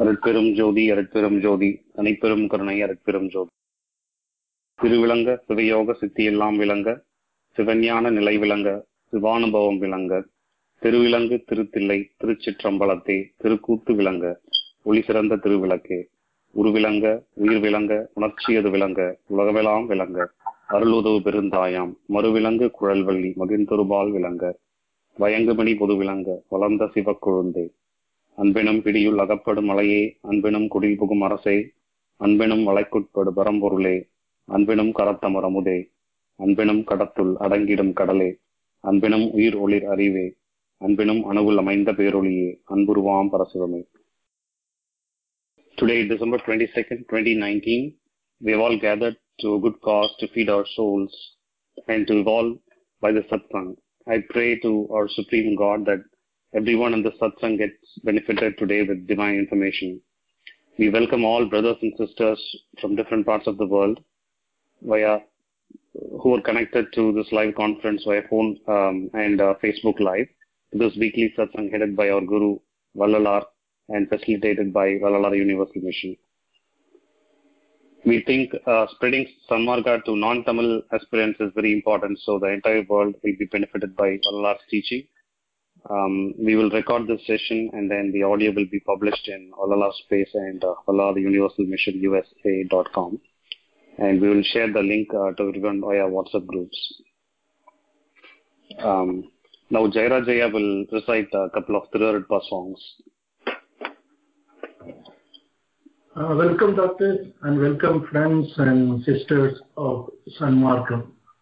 அருட்பெரும் ஜோதி அருட்பெரும் ஜோதி தனிப்பெரும் கருணை அருட்பெரும் ஜோதி. திருவிளங்க சிவயோக சித்தியெல்லாம் விளங்க, சிவஞான நிலை விளங்க, சிவானுபவம் விளங்க, திருவிளங்கு திருத்தில்லை திருச்சிற்றம்பலத்தே திருக்கூத்து விளங்க, ஒளி சிறந்த திருவிளக்கே உருவிளங்க உயிர் விளங்க உணர்ச்சியது விளங்க, உலகமெல்லாம் விளங்க அருளுதவு பெருந்தாயாம் மறுவிலங்கு குழல்வள்ளி மகிழ்ந்தொருபால் விளங்க, வயங்குமணி பொது விளங்க வளர்ந்த சிவக்கொழுந்தே, அன்பெனும் பிடியுள் அகப்படும் மலையே, அன்பெனும் குடில் புகும் அரசே, அன்பெனும் வளைக்குட்படு பரம்பொருளே, அன்பெனும் கரத்தமர் அமுதே, அன்பெனும் கடத்துள் அடங்கிடும் கடலே, அன்பெனும் உயிர் ஒளிர் அறிவே, அன்பெனும் அணுவுள் அமைந்த பேரொளியே, அன்புருவாம் பரசிவமே. Today, December 22nd, 2019, we have all gathered to a good cause to feed our souls and to evolve by the satsang. I pray to our Supreme God that everyone in the satsang gets benefited today with divine information. We welcome all brothers and sisters from different parts of the world who are connected to this live conference via phone and Facebook Live. This weekly satsang headed by our Guru Vallalar and facilitated by Vallalar Universal Mission. We think spreading Sanmarga to non-Tamil aspirants is very important, so the entire world will be benefited by Vallalar's teaching. We will record this session and then the audio will be published in Vallalar Space and Vallalar Universal Mission USA.com. And we will share the link to everyone via WhatsApp groups. Now Jaira Jaya will recite a couple of Tirurudpa songs. Welcome doctors and welcome friends and sisters of Sanmarkam.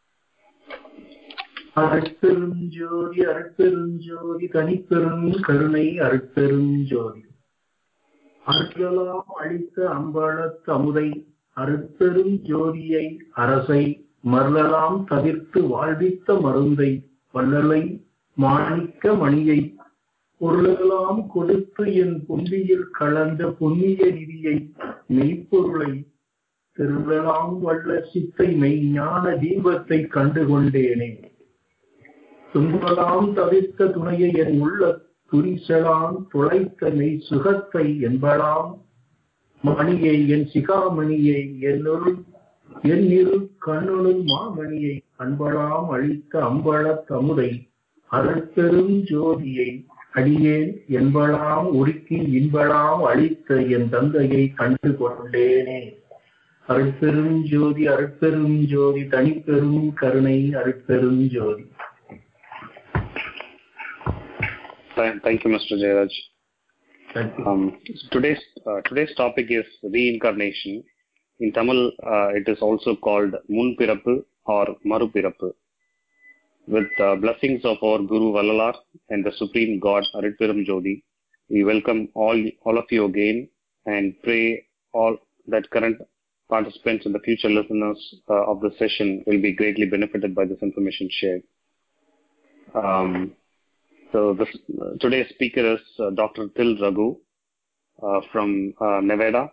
அருட்பெரும் ஜோதி அருட்பெரும் ஜோதி தனிப்பெரும் கருணை அருட்பெரும் ஜோதி, அருட்களாம் அளித்த அம்பலத் அமுதை, அருட்பெரும் ஜோதியை அரசை மருளலாம் தவிர்த்து வாழ்வித்த மருந்தை, வள்ளலை மாணிக்க மணியை பொருளெல்லாம் கொடுத்து என் பொன்னியில் கலந்த புண்ணிய நிதியை, மெய்ப்பொருளை திருளலாம் வல்ல சித்தை மெய்ஞான தீபத்தை கண்டுகொண்டேனே, துன்பலாம் தவிர்த்த துணையை என் உள்ள துரிசலாம் துளைத்த மெய் சுகத்தை என்பலாம் மணியை, என் சிகாமணியை என் இரு கண்ணுள் மாமணியை, அன்பலாம் அளித்த அம்பலத் அமுதை, அருட்பெரும் ஜோதியை அடியேன் என்பலாம் உருக்கி இன்பலாம் அளித்த என் தந்தையை கண்டு கொண்டேனே. அருட்பெரும் ஜோதி அருட்பெரும் ஜோதி தனிப்பெரும் கருணை அருட்பெரும் ஜோதி. Thank you, Mr. Jairaj. Thank you. Today's topic is reincarnation. In Tamil, it is also called Munpirappu or Marupirappu. With blessings of our Guru Vallalar and the Supreme God Arutperum Jodi, we welcome all of you again and pray all that current participants and the future listeners of the session will be greatly benefited by this information shared. Today's speaker is Dr. Til Raghu from Nevada.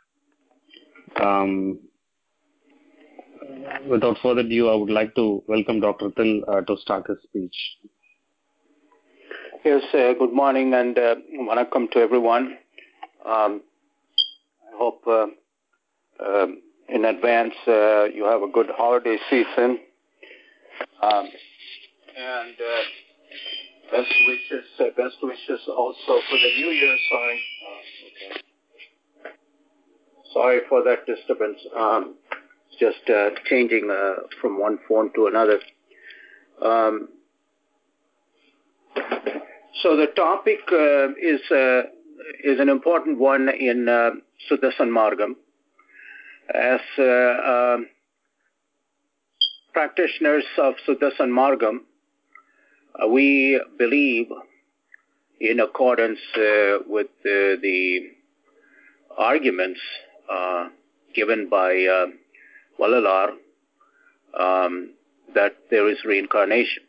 Without further ado, I would like to welcome Dr. Til to start his speech. Yes, good morning and vanakkam to everyone. I hope in advance you have a good holiday season. And best wishes also for the New Year. Sorry for that disturbance. Just changing from one phone to another. So the topic is an important one in Suddha Sanmargam. As practitioners of Suddha Sanmargam, we believe, in accordance with the arguments given by Vallalar, that there is reincarnation.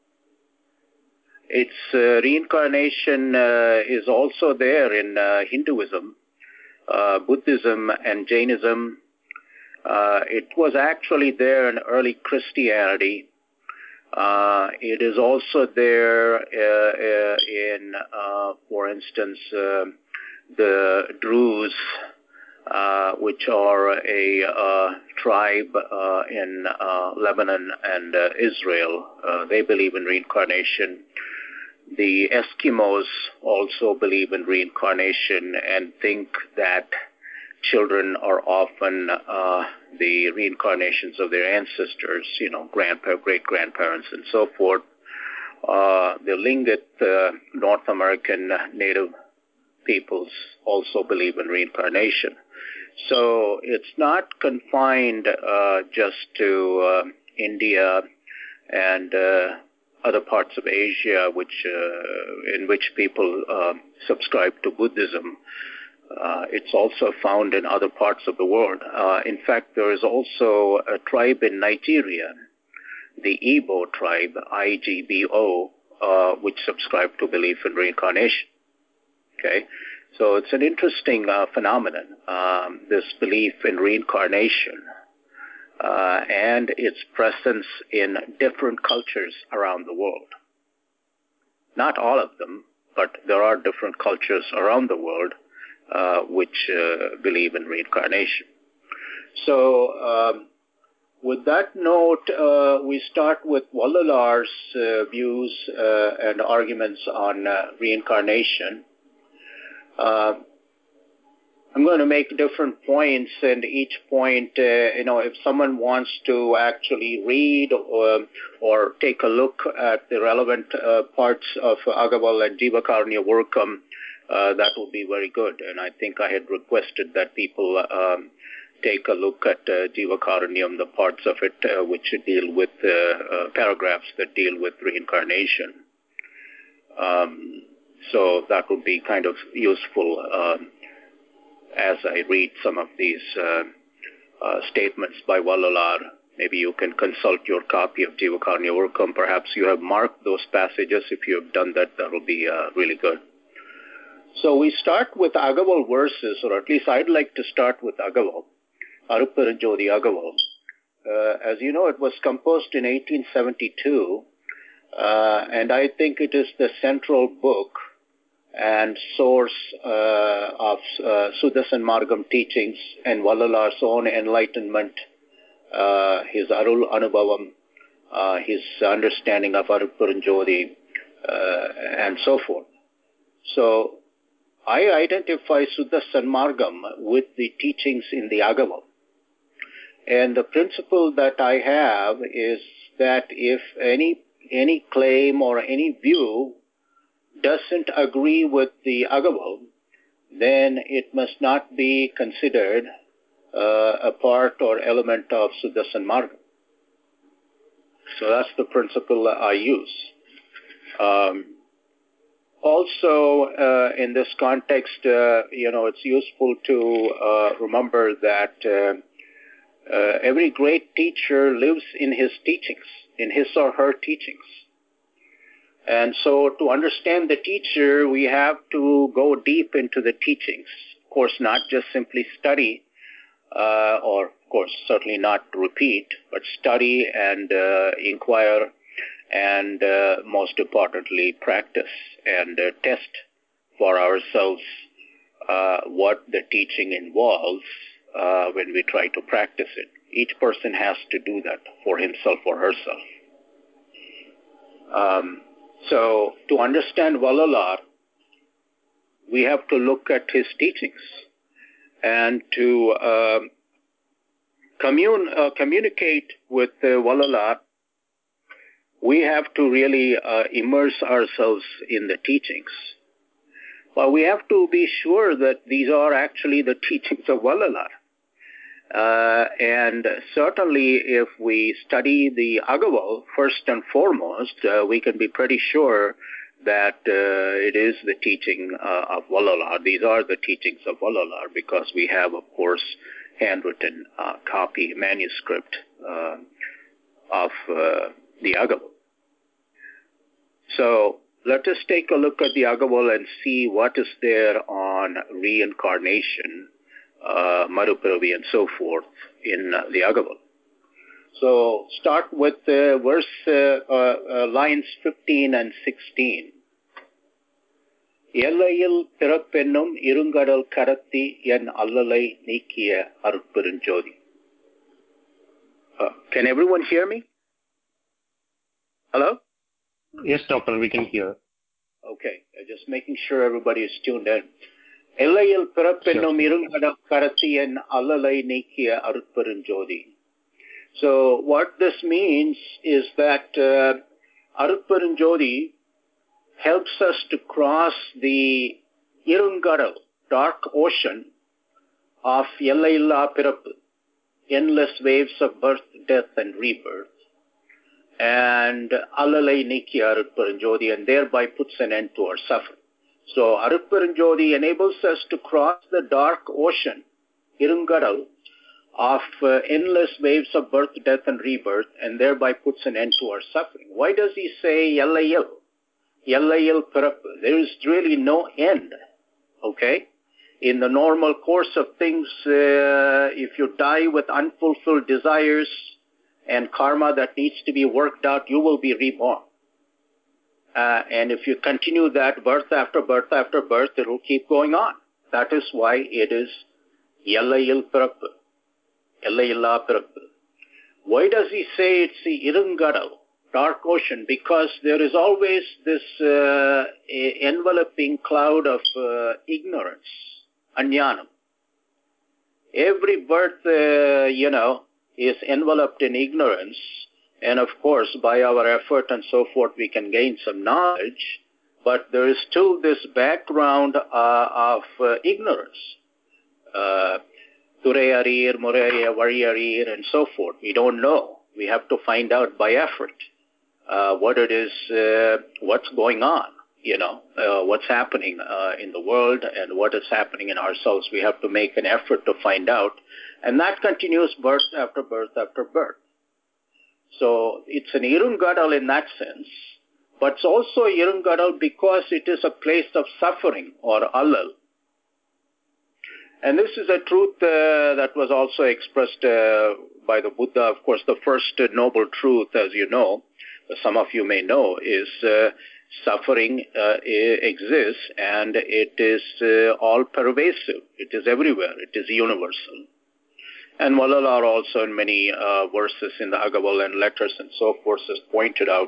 Its reincarnation is also there in Hinduism, Buddhism and Jainism. It was actually there in early Christianity. It is also there in, for instance, the Druze, which are a tribe in Lebanon and Israel. They believe in reincarnation. The Eskimos also believe in reincarnation and think that children are often the reincarnations of their ancestors, great-grandparents and so forth. The Tlingit North American native peoples also believe in reincarnation. So it's not confined just to India and other parts of Asia, in which people subscribe to Buddhism. It's also found in other parts of the world. In fact, there is also a tribe in Nigeria, the Igbo tribe, IGBO, which subscribe to belief in reincarnation. Okay, so it's an interesting phenomenon, this belief in reincarnation and its presence in different cultures around the world. Not all of them, but there are different cultures around the world which believe in reincarnation. So with that note, we start with Wallalar's views and arguments on reincarnation. I'm going to make different points, and each point, if someone wants to actually read or take a look at the relevant parts of Agaval and Jivakaranya Workam, that would be very good. And I think I had requested that people take a look at Jivakaranyam, the parts of it which deal with paragraphs that deal with reincarnation. So that would be kind of useful as I read some of these statements by Wallalar. Maybe you can consult your copy of Jivakaranya Workam. Perhaps you have marked those passages. If you have done that, that will be really good. So we start with Agaval verses, or at least I'd like to start with Agaval, Arupperanjodi Agaval. As you know, it was composed in 1872, and I think it is the central book and source of Sudarshan Margam teachings and Wallalar's own enlightenment, his Arul Anubhavam, his understanding of Arupperanjodi, and so forth. So I identify Sudarshan Margam with the teachings in the Agaval. And the principle that I have is that if any claim or any view doesn't agree with the Agaval, then it must not be considered a part or element of Sudarshan Margam. So that's the principle I use. Also, in this context, it's useful to remember that every great teacher lives in his teachings, in his or her teachings. And so to understand the teacher, we have to go deep into the teachings. Of course, not just simply study, or of course, certainly not repeat, but study and inquire and most importantly, practice and test for ourselves what the teaching involves when we try to practice it. Each person has to do that for himself or herself. So to understand Wallalar, we have to look at his teachings, and to communicate with Wallalar, we have to really immerse ourselves in the teachings. But we have to be sure that these are actually the teachings of Wallalar. And certainly if we study the Agaval, first and foremost, we can be pretty sure that it is the teaching of Wallalar. These are the teachings of Wallalar because we have, of course, handwritten copy, manuscript of the Agaval. So let us take a look at the Agaval and see what is there on reincarnation, Marupiravi and so forth in the Agaval. So start with lines 15 and 16. எல்லையில் பிறப்பென்னும் இருங்கடல் கடத்தி என் அல்லலை நீக்கிய அருட்பெருஞ்சோதி. Can everyone hear me? Hello? Yes, doctor, we can hear. Okay, just making sure everybody is tuned in. எல்லையில் பிறப்பென்னும் இருங்கடல் கடத்தி என் அல்லலை நீக்கிய அருட்பெருஞ்சோதி. So what this means is that Arupperunjodi helps us to cross the Irungadal, dark ocean of Yellailla Pirappu, endless waves of birth, death, and rebirth, and Allalai Nikki Arupperunjodi, and thereby puts an end to our suffering. So Arupperunjodi enables us to cross the dark ocean, Irungadal, of endless waves of birth, death, and rebirth, and thereby puts an end to our suffering. Why does he say Yellayil? Yellayil Pirappu. There is really no end, okay? In the normal course of things, if you die with unfulfilled desires and karma that needs to be worked out, you will be reborn. And if you continue that birth after birth after birth, it will keep going on. That is why it is Yellayil Pirappu. Why does he say it's the Irungadal, dark ocean? Because there is always this enveloping cloud of ignorance, Anyanam. Every birth, is enveloped in ignorance. And of course, by our effort and so forth, we can gain some knowledge. But there is still this background of ignorance. Tureyarir, Mureya, Variyarir, and so forth. We don't know. We have to find out by effort what it is, what's going on, what's happening in the world and what is happening in ourselves. We have to make an effort to find out. And that continues birth after birth after birth. So it's an Irungadal in that sense, but it's also Irungadal because it is a place of suffering or allal. And this is a truth that was also expressed by the Buddha. Of course, the first noble truth, as you know, some of you may know, is suffering exists and it is all pervasive. It is everywhere. It is universal. And Valalar also in many verses in the Agaval and letters and so forth has pointed out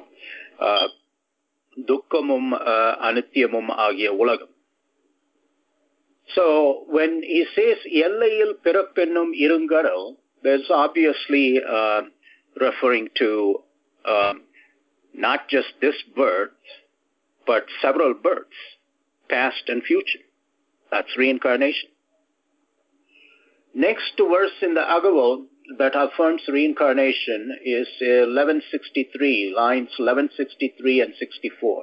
Dukkamum Anityamum Agya Ulagam. So when he says Yellayil Pirappennum Irungadal, there's obviously referring to not just this birth, but several births, past and future. That's reincarnation. Next verse in the Agaval that affirms reincarnation is 1163, lines 1163 and 64.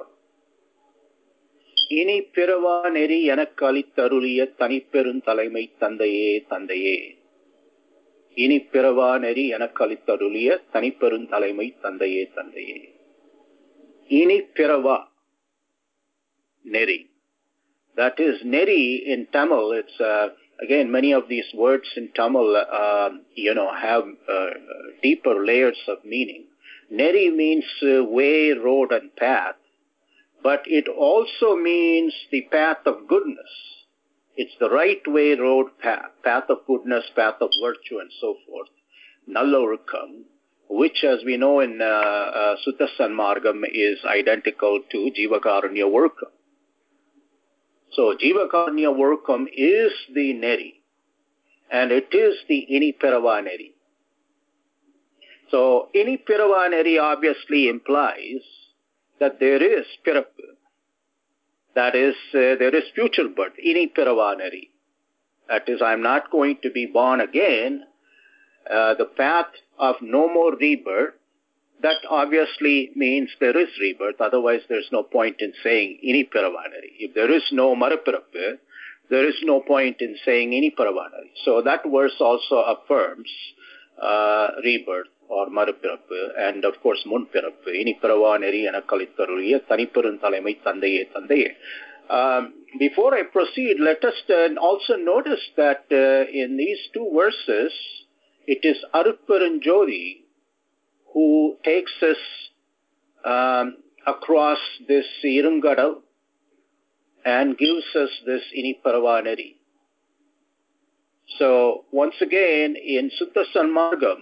இனி பிறவா நெறி எனக்கு அளித்தருளிய தனிப்பெருந்தலைமை தந்தையே தந்தையே. இனி பிறவா நெறி எனக்கு அளித்தருளிய தனிப்பெருந்தலைமை தந்தையே தந்தையே. இனி பிறவா நெறி. That is neri in Tamil. It's again, many of these words in Tamil, have deeper layers of meaning. Neri means way, road, and path. But it also means the path of goodness. It's the right way, road, path of goodness, path of virtue, and so forth. Nallorukam, which, as we know in Sutta Sanmargam, is identical to Jivakaranya Workam. So Jivakaranya Workam is the neri, and it is the Inipirava neri. So Inipirava neri obviously implies that there is Pirappu. That is, there is future birth, Inipirava neri. That is, I'm not going to be born again. The path of no more rebirth, that obviously means there is rebirth. Otherwise, there's no point in saying Inipirava neri. If there is no Marapirappu, there is no point in saying Inipirava neri. So that verse also affirms rebirth or Marapirappu, and of course Munpirappu. Inipirava neri enakalitharuliya thanipperunthalaimai thandaye thandaye. Before I proceed, let us also notice that in these two verses, it is Arupperunjodi who takes us across this Irungadal and gives us this Iniparava Nedi. So once again, in Sutta Sanmargam,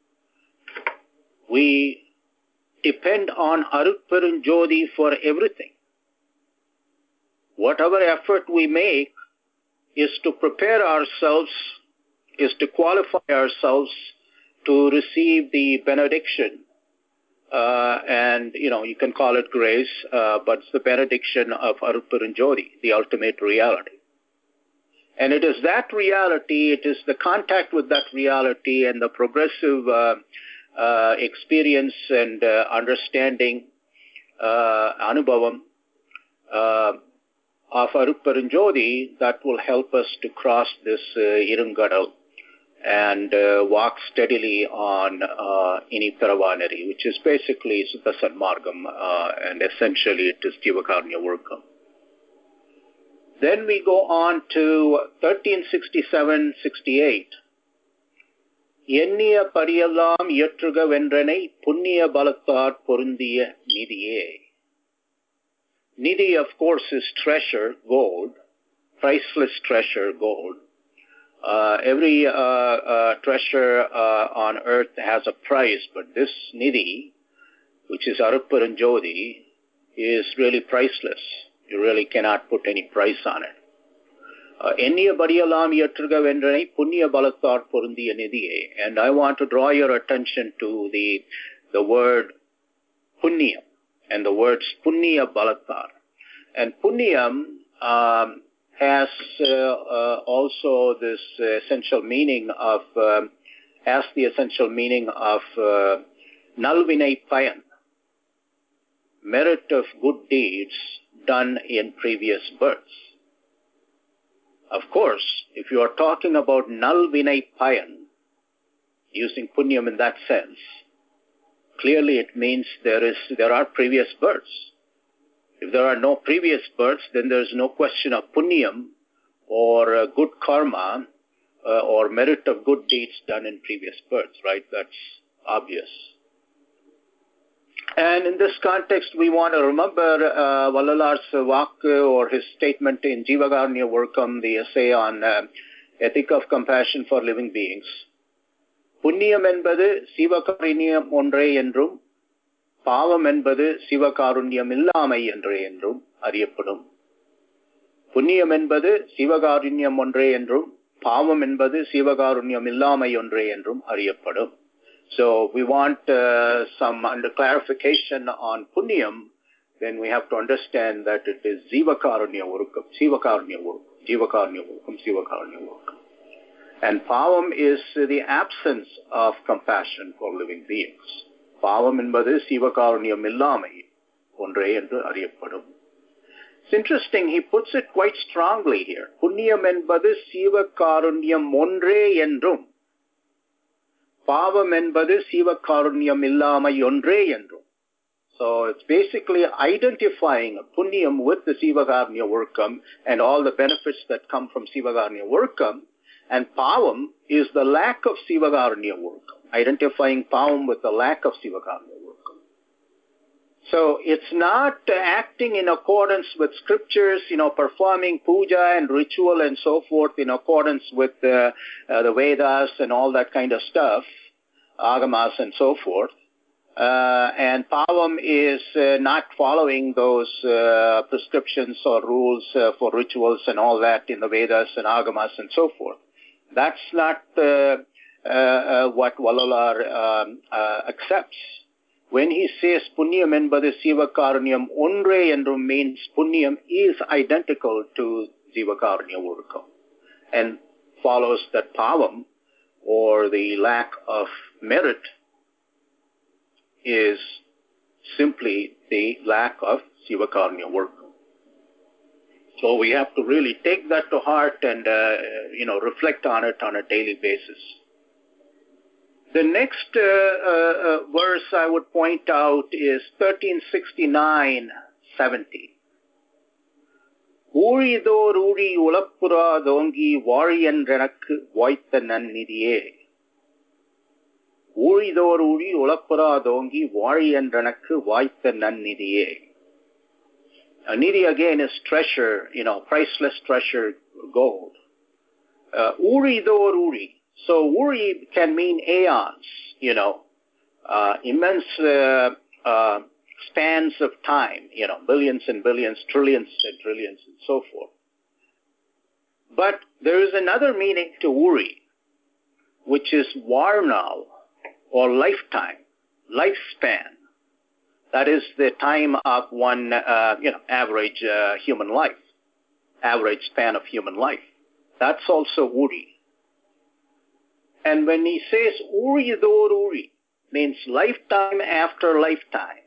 we depend on Arupperunjodi for everything. Whatever effort we make is to prepare ourselves, is to qualify ourselves to receive the benediction. And, you can call it grace, but it's the benediction of Arupperunjodi, the ultimate reality. And it is that reality, it is the contact with that reality and the progressive experience and understanding, anubhavam of Arupperunjodi that will help us to cross this Irungadal and walk steadily on Iniparava Nedi, which is basically Sutta Sanmargam, and essentially it is Jivakarnya Workam. Then we go on to 1367-68. எண்ணிய படியெல்லாம் இயற்றுக வென்றனை புண்ணிய பலத்தாற் பொருந்திய நிதியே. Nidhi, of course, is treasure, gold, priceless treasure, gold. Every treasure on earth has a price, but this Nidhi, which is Arupperunjodi, is really priceless. You really cannot put any price on it. எண்ணிய படியெல்லாம் இயற்றுக வென்றனை புண்ணிய பலத்தாற் பொருந்திய நிதியே. And I want to draw your attention to the word punyam and the words punya balatar. And punyam has also this essential meaning of nalvinai payan, merit of good deeds done in previous births. Of course, if you are talking about nalvinai payan, using punyam in that sense, clearly it means there are previous births. If there are no previous births, then there is no question of punyam or good karma or merit of good deeds done in previous births, right? That's obvious. And in this context, we want to remember Vallalar's Vak or his statement in Jivakarnya Workam, the essay on ethic of compassion for living beings. புண்ணியம் என்பது சிவகாருண்யம் ஒன்றே என்றும் பாவம் என்பது சிவகாருண்யம் இல்லாமை என்றே என்றும் அறியப்படும். புண்ணியம் என்பது சிவகாருண்யம் ஒன்றே என்றும் பாவம் என்பது சிவகாருண்யம் இல்லாமை ஒன்றே என்றும் அறியப்படும். So we want some under clarification on punyam, then we have to understand that it is Jivakarnya Workam, Jivakarnya Workam, Jivakarnya Workam, Jivakarnya Workam. And pavam is the absence of compassion for living beings. Pavam என்பது சிவகாருண்யம் இல்லாமை ஒன்றே என்று அறியப்படும். It's interesting, he puts it quite strongly here. புண்ணியம் என்பது சிவகாருண்யம் ஒன்றே என்றும் பாவம் என்பது சிவகாருண்யம் இல்லாமை ஒன்றே என்றும். So it's basically identifying punyam with the Sivakarnya Workam and all the benefits that come from Sivakarnya Workam. And pavam is the lack of Sivakarnya Workam, identifying pavam with the lack of Sivakarnya Workam. So it's not acting in accordance with scriptures, performing puja and ritual and so forth in accordance with the Vedas and all that kind of stuff, agamas and so forth. And pavam is not following those prescriptions or rules for rituals and all that in the Vedas and agamas and so forth. That's not what Vallalar accepts. When he says punyam என்பது சிவகாருண்யம் ஒன்றே என்றும் means punyam is identical to Jivakarnya Workam and follows that pavam or the lack of merit is simply the lack of Sivakarnya Workam. So we have to really take that to heart and, reflect on it on a daily basis. The next verse I would point out is 1369-70. ஊழிதோர் ஊழி உளப்புறாதோங்கி வாழியன்றனக்கு வாய்த்த நன்னிதியே. ஊழிதோர் ஊழி உளப்புறாதோங்கி வாழியன்றனக்கு வாய்த்த நன்னிதியே. Nidhi again is treasure, priceless treasure, gold. Uri dor Uri. So Uri can mean aeons, immense spans of time, billions and billions, trillions and trillions, and so forth. But there is another meaning to Uri, which is Varnal, or lifetime, lifespan. That is the time of one, average human life, average span of human life. That's also Uri. And when he says Uri dor Uri, means lifetime after lifetime.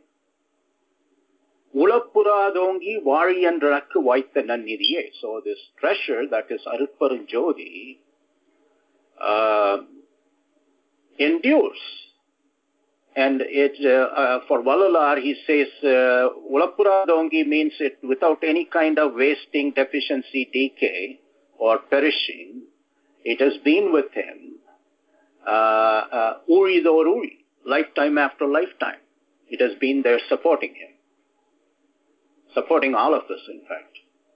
Ulapuradongi Variyandraku Vaitha Nannidhiye. So this treasure, that is Arupparanjodi, endures. And it for Valalar, he says, Ulapuradongi means it without any kind of wasting, deficiency, decay, or perishing. It has been with him, Uri dor Uri, lifetime after lifetime. It has been there supporting him. Supporting all of us, in fact.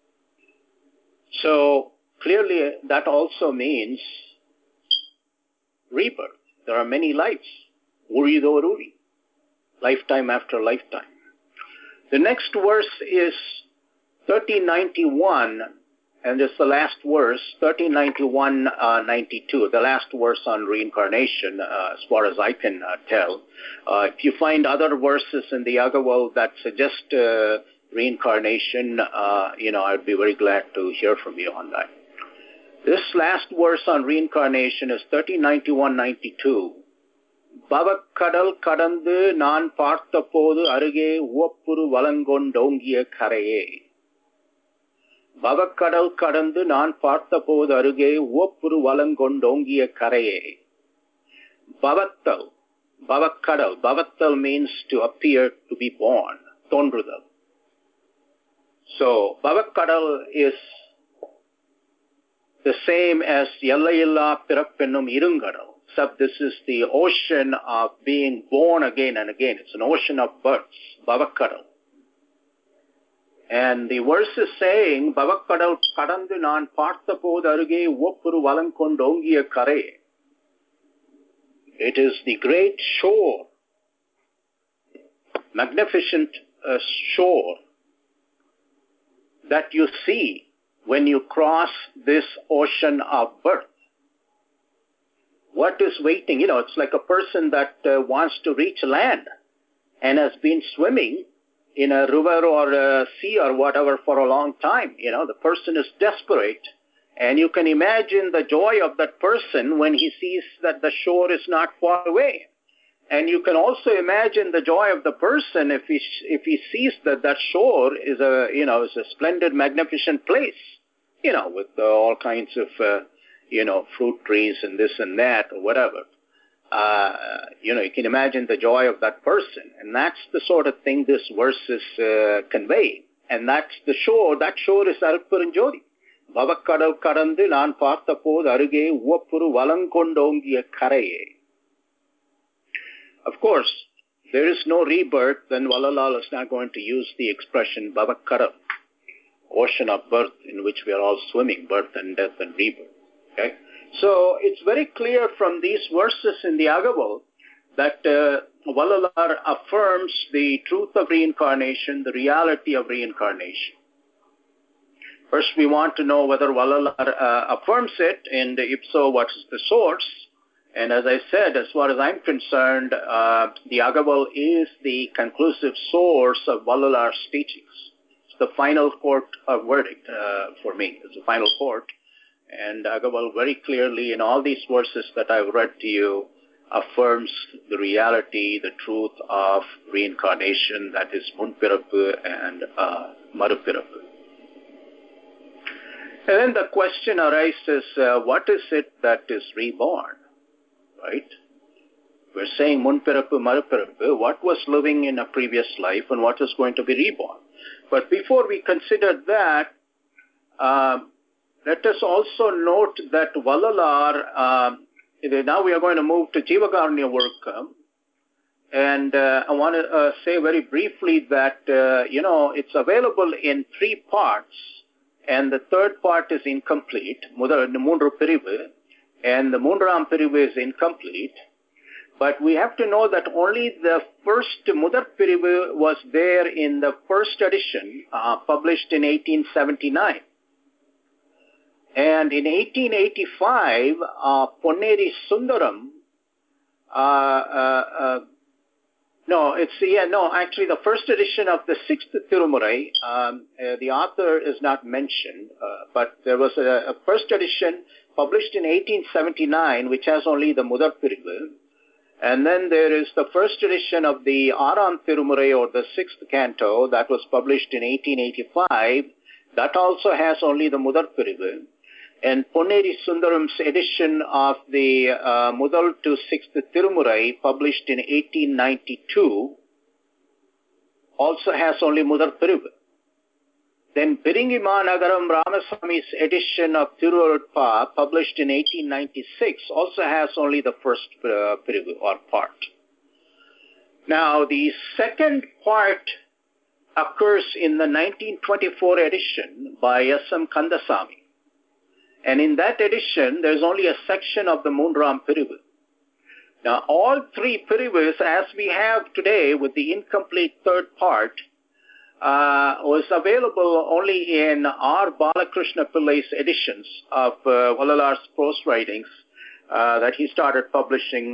So clearly that also means rebirth. There are many lives. Uri dor Uri. Lifetime after lifetime. The next verse is 1391, and it's the last verse, 1391-92, the last verse on reincarnation, as far as I can tell. If you find other verses in the Agaval that suggest reincarnation, I'd be very glad to hear from you on that. This last verse on reincarnation is 1391-92. Bavakkadal kadandu naan paartha podu aruge uvappuru valangondongiya karaye. Bavakkadal kadandu naan paartha podu aruge uvappuru valangondongiya karaye. Bavattal, Bavakkadal. Bavattal means to appear, to be born. Tondrudal. So, Bavakkadal is the same as Yallayilla Pirappennum Irungadal. Except this is the ocean of being born again and again. It's an ocean of births, Bavakkadal. And the verse is saying, Bavakkadal kadandu naan paartha podu aruge uvappuru valankondongiya kare. It is the great shore, magnificent shore that you see when you cross this ocean of birth. What is waiting? It's like a person that wants to reach land and has been swimming in a river or a sea or whatever for a long time. The person is desperate. And you can imagine the joy of that person when he sees that the shore is not far away. And you can also imagine the joy of the person if he sees that that shore is a splendid, magnificent place, with all kinds of fruit trees and this and that or whatever. You can imagine the joy of that person. And that's the sort of thing this verse is conveying. And that's the shore. That shore is Arupparanjodi. Bavakkadal kadandu naan paartha podu aruge uvappuru valankondongiya karaye. Of course, there is no rebirth, then Vallalal is not going to use the expression Bavakkadal, ocean of birth in which we are all swimming, birth and death and rebirth. Okay? So it's very clear from these verses in the Agaval that Vallalar affirms the truth of reincarnation, the reality of reincarnation. First, we want to know whether Vallalar affirms it, and if so, what is the source? And as I said, as far as I'm concerned, the Agaval is the conclusive source of Vallalar's teachings. It's the final court of verdict for me. It's the final court. And Agaval very clearly in all these verses that I've read to you affirms the reality, the truth of reincarnation, that is Munpirappu and Marupirappu. And then the question arises, what is it that is reborn? Right? We're saying Munpirappu, Marupirappu, what was living in a previous life and what is going to be reborn. But before we consider that, let us also note that Vallalar, now we are going to move to Jivakarnya work, And I want to say very briefly that, it's available in 3 parts, and the 3rd part is incomplete, மூன்று பிரிவு, and the மூன்றாம் பிரிவு is incomplete. But we have to know that only the first முதற் பிரிவு was there in the first edition, published in 1879. And in 1885, Ponneri Sundaram, actually the first edition of the 6th Tirumurai, the author is not mentioned, but there was a first edition published in 1879, which has only the முதற் பிரிவு. And then there is the first edition of the Aram Tirumurai, or the 6th canto, that was published in 1885. That also has only the முதற் பிரிவு. And Ponneri Sundaram's edition of the முதல் to 6th Tirumurai, published in 1892, also has only முதற் பிரிவு. Then Piringima Nagaram Ramaswamy's edition of Tirurutpa, published in 1896, also has only the first pirivu or part. Now, the second part occurs in the 1924 edition by S.M. Kandasamy. And in that edition, there's only a section of the மூன்றாம் பிரிவு. Now, all 3 pirivus, as we have today with the incomplete 3rd part, was available only in R. Balakrishna Pillai's editions of Vallalar's prose writings that he started publishing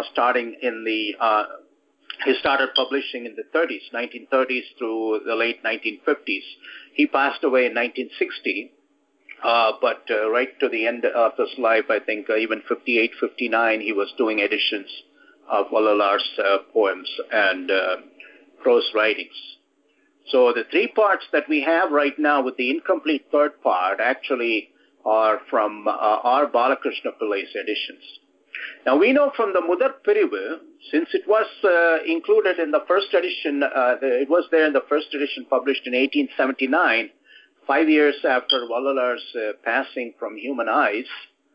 he started publishing in the 1930s through the late 1950s. He passed away in 1960, but right to the end of his life, I think even 58, 59, he was doing editions of Vallalar's poems and prose writings. So the 3 parts that we have right now with the incomplete 3rd part actually are from R. Balakrishna Pillai's editions. Now we know from the முதற் பிரிவு, since it was included in the first edition, it was there in the first edition published in 1879, 5 years after Vallalar's passing from human eyes,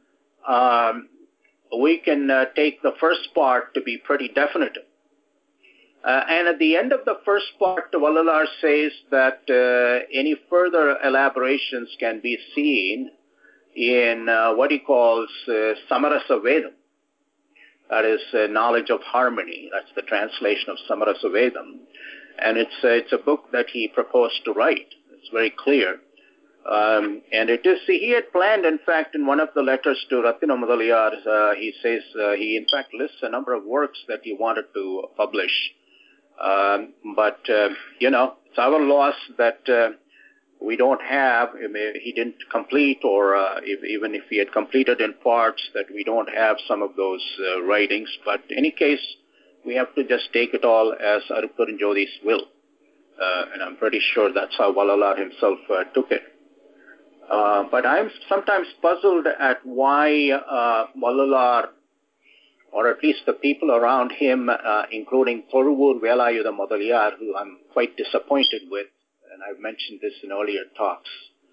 we can take the first part to be pretty definitive. And at the end of the first part, Vallalar says that any further elaborations can be seen in what he calls Samarasa Vedam. That is knowledge of harmony. That's the translation of Samarasa Vedam. And it's a book that he proposed to write. It's very clear. And it is, he had planned, in fact, in one of the letters to Rathinam Mudaliar, he says he in fact lists a number of works that he wanted to publish. But it's our loss that we don't have, he didn't complete, or even if he had completed in parts, that we don't have some of those writings. But in any case, we have to just take it all as Arupperunjothi's will. And I'm pretty sure that's how Vallalar himself took it. But I'm sometimes puzzled at why Vallalar, or at least the people around him, including Thoruvur Velayudha Mudaliar, who I'm quite disappointed with, and I've mentioned this in earlier talks,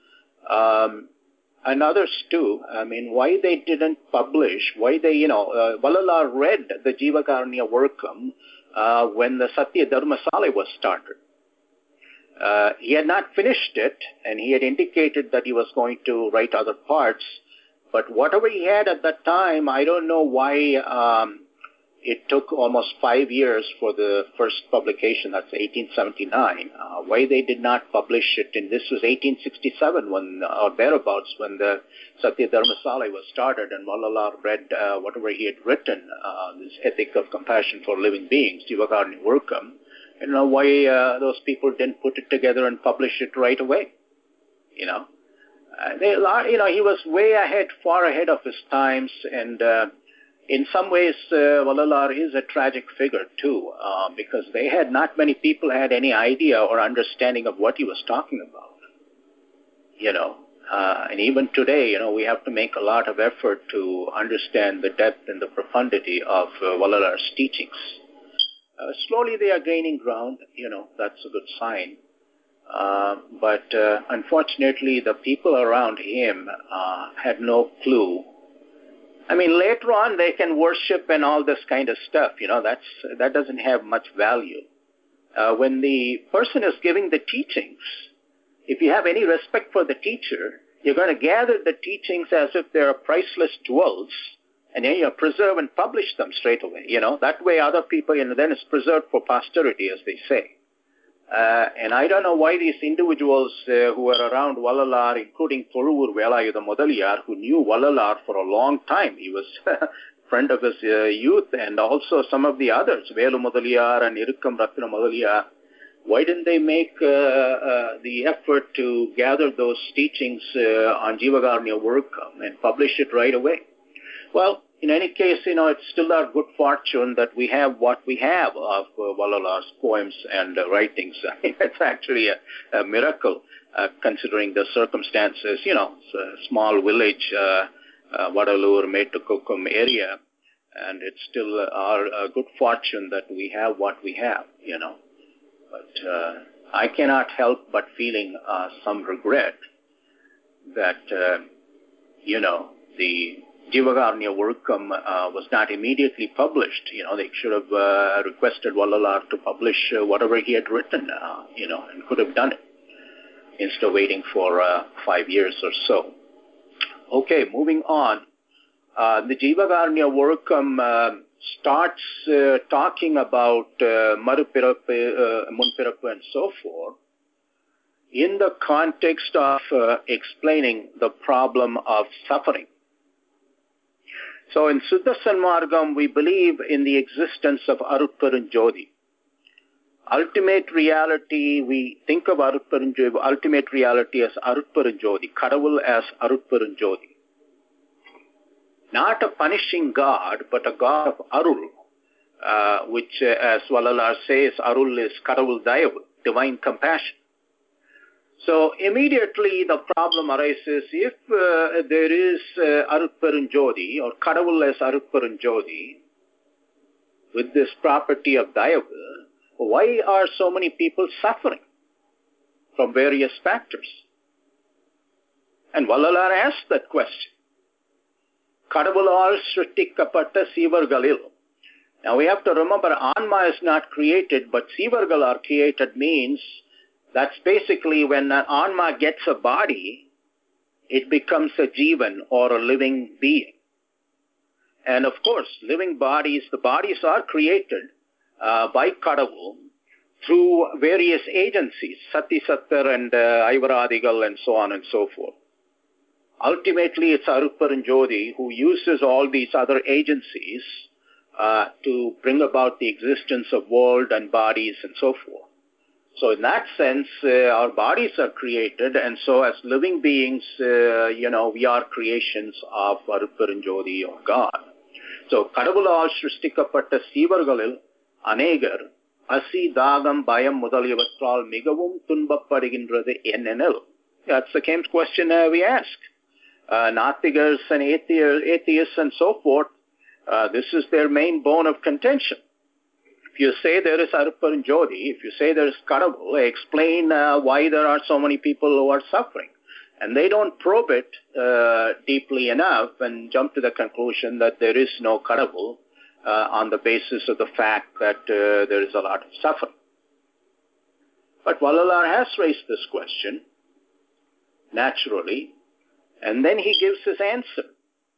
and others too. I mean, why they didn't publish, why they, Vallalar read the Jivakaranya Workam when the Satya Dharmasala was started. He had not finished it, and he had indicated that he was going to write other parts. But whatever he had at that time, I don't know why it took almost 5 years for the first publication. That's 1879. Why they did not publish it? And this was 1867, when, or thereabouts, when the Satya Dharmasala was started, and Vallalar read whatever he had written, this ethic of compassion for living beings, Jivakaranya Workam. I don't know why those people didn't put it together and publish it right away. He was way ahead, far ahead of his times, and in some ways, Vallalar is a tragic figure too, because not many people had any idea or understanding of what he was talking about. And even today, we have to make a lot of effort to understand the depth and the profundity of Vallalar's teachings. Slowly they are gaining ground, that's a good sign. But unfortunately, the people around him had no clue I mean, later on they can worship and all this kind of stuff. That doesn't have much value. When the person is giving the teachings, if you have any respect for the teacher, you're going to gather the teachings as if they're priceless jewels, and then you preserve and publish them straight away. That way other people, then it's preserved for posterity, as they say. And I don't know why these individuals who were around Vallalar, including Tholuvur Velayudha Mudaliyar, who knew Vallalar for a long time. He was a friend of his youth, and also some of the others, Velu Mudaliyar and Irukkam Ratna Mudaliyar. Why didn't they make the effort to gather those teachings on Jivakarnya Workam and publish it right away? Well, in any case, it's still our good fortune that we have what we have of Vallalar's poems and writings. I mean, it's actually a miracle considering the circumstances. It's a small village, Vadalur, Metukukum area, and it's still our good fortune that we have what we have, But I cannot help but feeling some regret that, the Jivakarnya Workam was not immediately published. They should have requested Vallalar to publish whatever he had written, and could have done it instead of waiting for 5 years or so. Okay, moving on. The Jivakarnya Workam starts talking about Marupirappu, Munpirappu, and so forth in the context of explaining the problem of suffering. So in Siddha Sanmargam, we believe in the existence of Arutperunjodi. Ultimate reality, we think of Arutperunjodi, ultimate reality as Arutperunjodi, Kadavul as Arutperunjodi. Not a punishing God, but a God of Arul, which, as Vallalar says, Arul is Kadavul Dayavu, divine compassion. So immediately the problem arises, if there is Arutperunjodi or Kadavul as Arutperunjodi with this property of Dayavu, why are so many people suffering from various factors? And Vallalar asked that question. Kadavulal Srishtikkapatta Sivargalil. Now we have to remember, Anma is not created, but Sivargal are created means that's basically when an Anma gets a body, it becomes a Jivan or a living being. And of course, living bodies, the bodies are created by Kadavul through various agencies, Sati Sattar and Aivaradigal and so on and so forth. Ultimately, it's Arutperunjodi who uses all these other agencies to bring about the existence of world and bodies and so forth. So in that sense, our bodies are created, and so as living beings, we are creations of Arutperunjodi or God. So, Kadavulal Srishtikkapatta Sivargalil Anegar Asi Dagam Bayam Mudaliyavatral Migavum Tunbappadigindrathu Ennenil. That's the same question we ask. Nathigars and atheists and so forth, this is their main bone of contention. If you say there is Arutperunjodi, if you say there is Kadavul, explain why there are so many people who are suffering. And they don't probe it deeply enough and jump to the conclusion that there is no Kadavul on the basis of the fact that there is a lot of suffering. But Vallalar has raised this question, naturally, and then he gives his answer.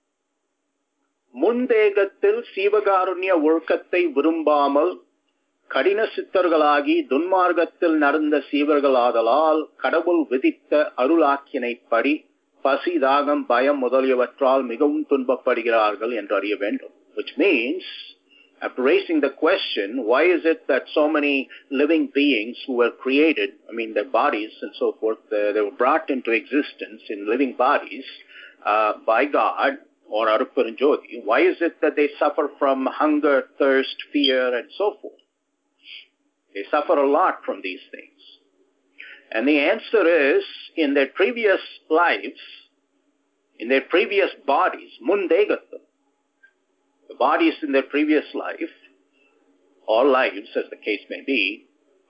Mundegatil Sivakarunya Workathai Virumbamal Kadina Sittargalagi Dunmargatil Naranda Sivargaladalal Kadavul Viditta Arulakyanai Padi Pasi Dagam Bayam Mudaliyavatral Migavum Tunbappadigirargal என்று அறிய வேண்டும். Which means, after raising the question, why is it that so many living beings who were created, their bodies and so forth, they were brought into existence in living bodies by God or Arutperunjodi, why is it that they suffer from hunger, thirst, fear, and so forth? They suffer a lot from these things. And the answer is, in their previous lives, in their previous bodies, mundegatam, the bodies in their previous life, or lives as the case may be,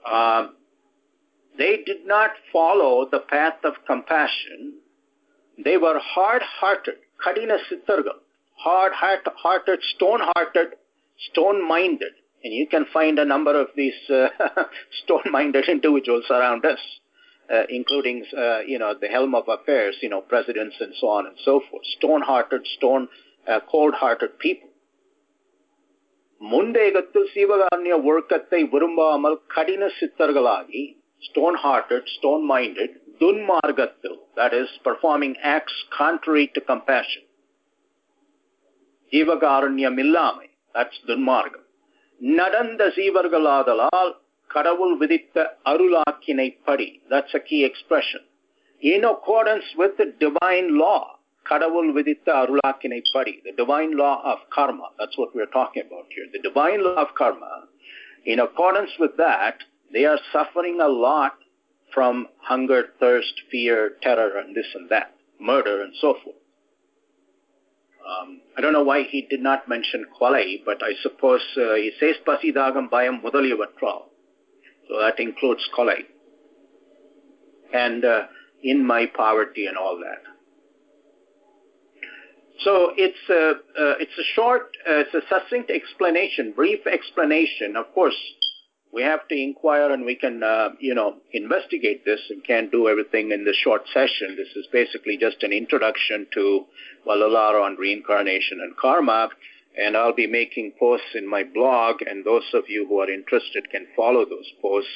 they did not follow the path of compassion. They were hard-hearted, kadina sittargal, hard-hearted, stone-hearted, stone-minded. And you can find a number of these stone-minded individuals around us, including, the helm of affairs, presidents and so on and so forth. Stone-hearted, cold-hearted people. முண்டேகத்தில் சீவகாரண்ய ஒழுக்கத்தை விரும்பாமல் கடின சித்தர்களாகி, stone-hearted, stone-minded, துன்மார்க்கத்தில், that is, performing acts contrary to compassion. ஜீவகாரண்யம் இல்லாமை, that's துன்மார்க்கம். நடந்த ஜீவர்களாதலால் கடவுள் விதித்த அருளாக்கினைப்படி, that's a key expression. In accordance with the divine law, கடவுள் விதித்த அருளாக்கினைப்படி, the divine law of karma, that's what we're talking about here. The divine law of karma, in accordance with that, they are suffering a lot from hunger, thirst, fear, terror, and this and that, murder, and so forth. I don't know why he did not mention கொலை, but I suppose he says பசிதாகம் பயம் முதலியவற்றால். So that includes கொலை. And in my poverty and all that. So it's a short, it's a succinct explanation, brief explanation. Of course, we have to inquire and we can, investigate this and can't do everything in this short session. This is basically just an introduction to Valalar on reincarnation and karma. And I'll be making posts in my blog, and those of you who are interested can follow those posts.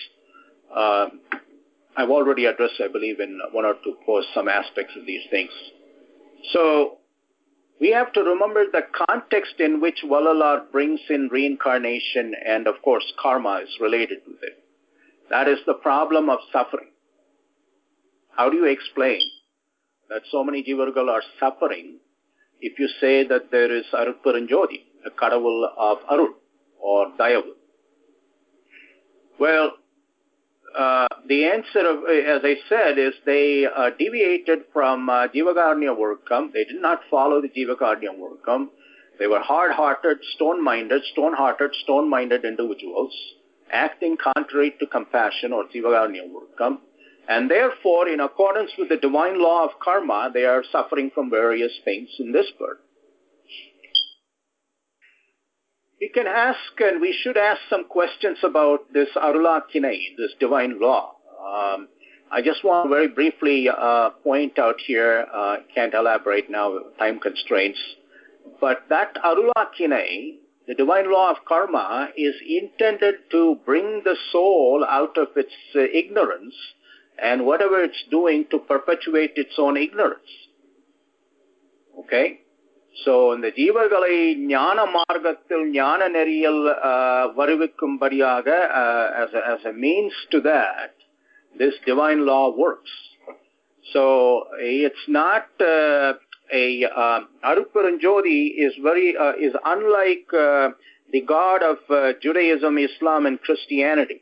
I've already addressed, I believe, in one or two posts, some aspects of these things. So we have to remember the context in which Valalar brings in reincarnation, and of course karma is related with it. That is the problem of suffering. How do you explain that so many jivargal are suffering if you say that there is Arupparanjodi, a kadavul of Arul or Dayavu? Well, the answer, as I said, is they deviated from Jivakarnya Workam. They did not follow the Jivakarnya Workam. They were hard-hearted, stone-minded individuals, acting contrary to compassion or Jivakarnya Workam. And therefore, in accordance with the divine law of karma, they are suffering from various things in this birth. We can ask, and we should ask some questions about this Arulakinai, this divine law. I just want to very briefly point out here, can't elaborate now, time constraints, but that Arulakinai, the divine law of karma, is intended to bring the soul out of its ignorance and whatever it's doing to perpetuate its own ignorance. Okay? So, in the ஜீவர்களை ஞான மார்க்கத்தில் ஞான நெறியில் வருவிக்கும்படியாக as a means to that, this divine law works. So, it's not Arupparanjodi is unlike the God of Judaism, Islam, and Christianity.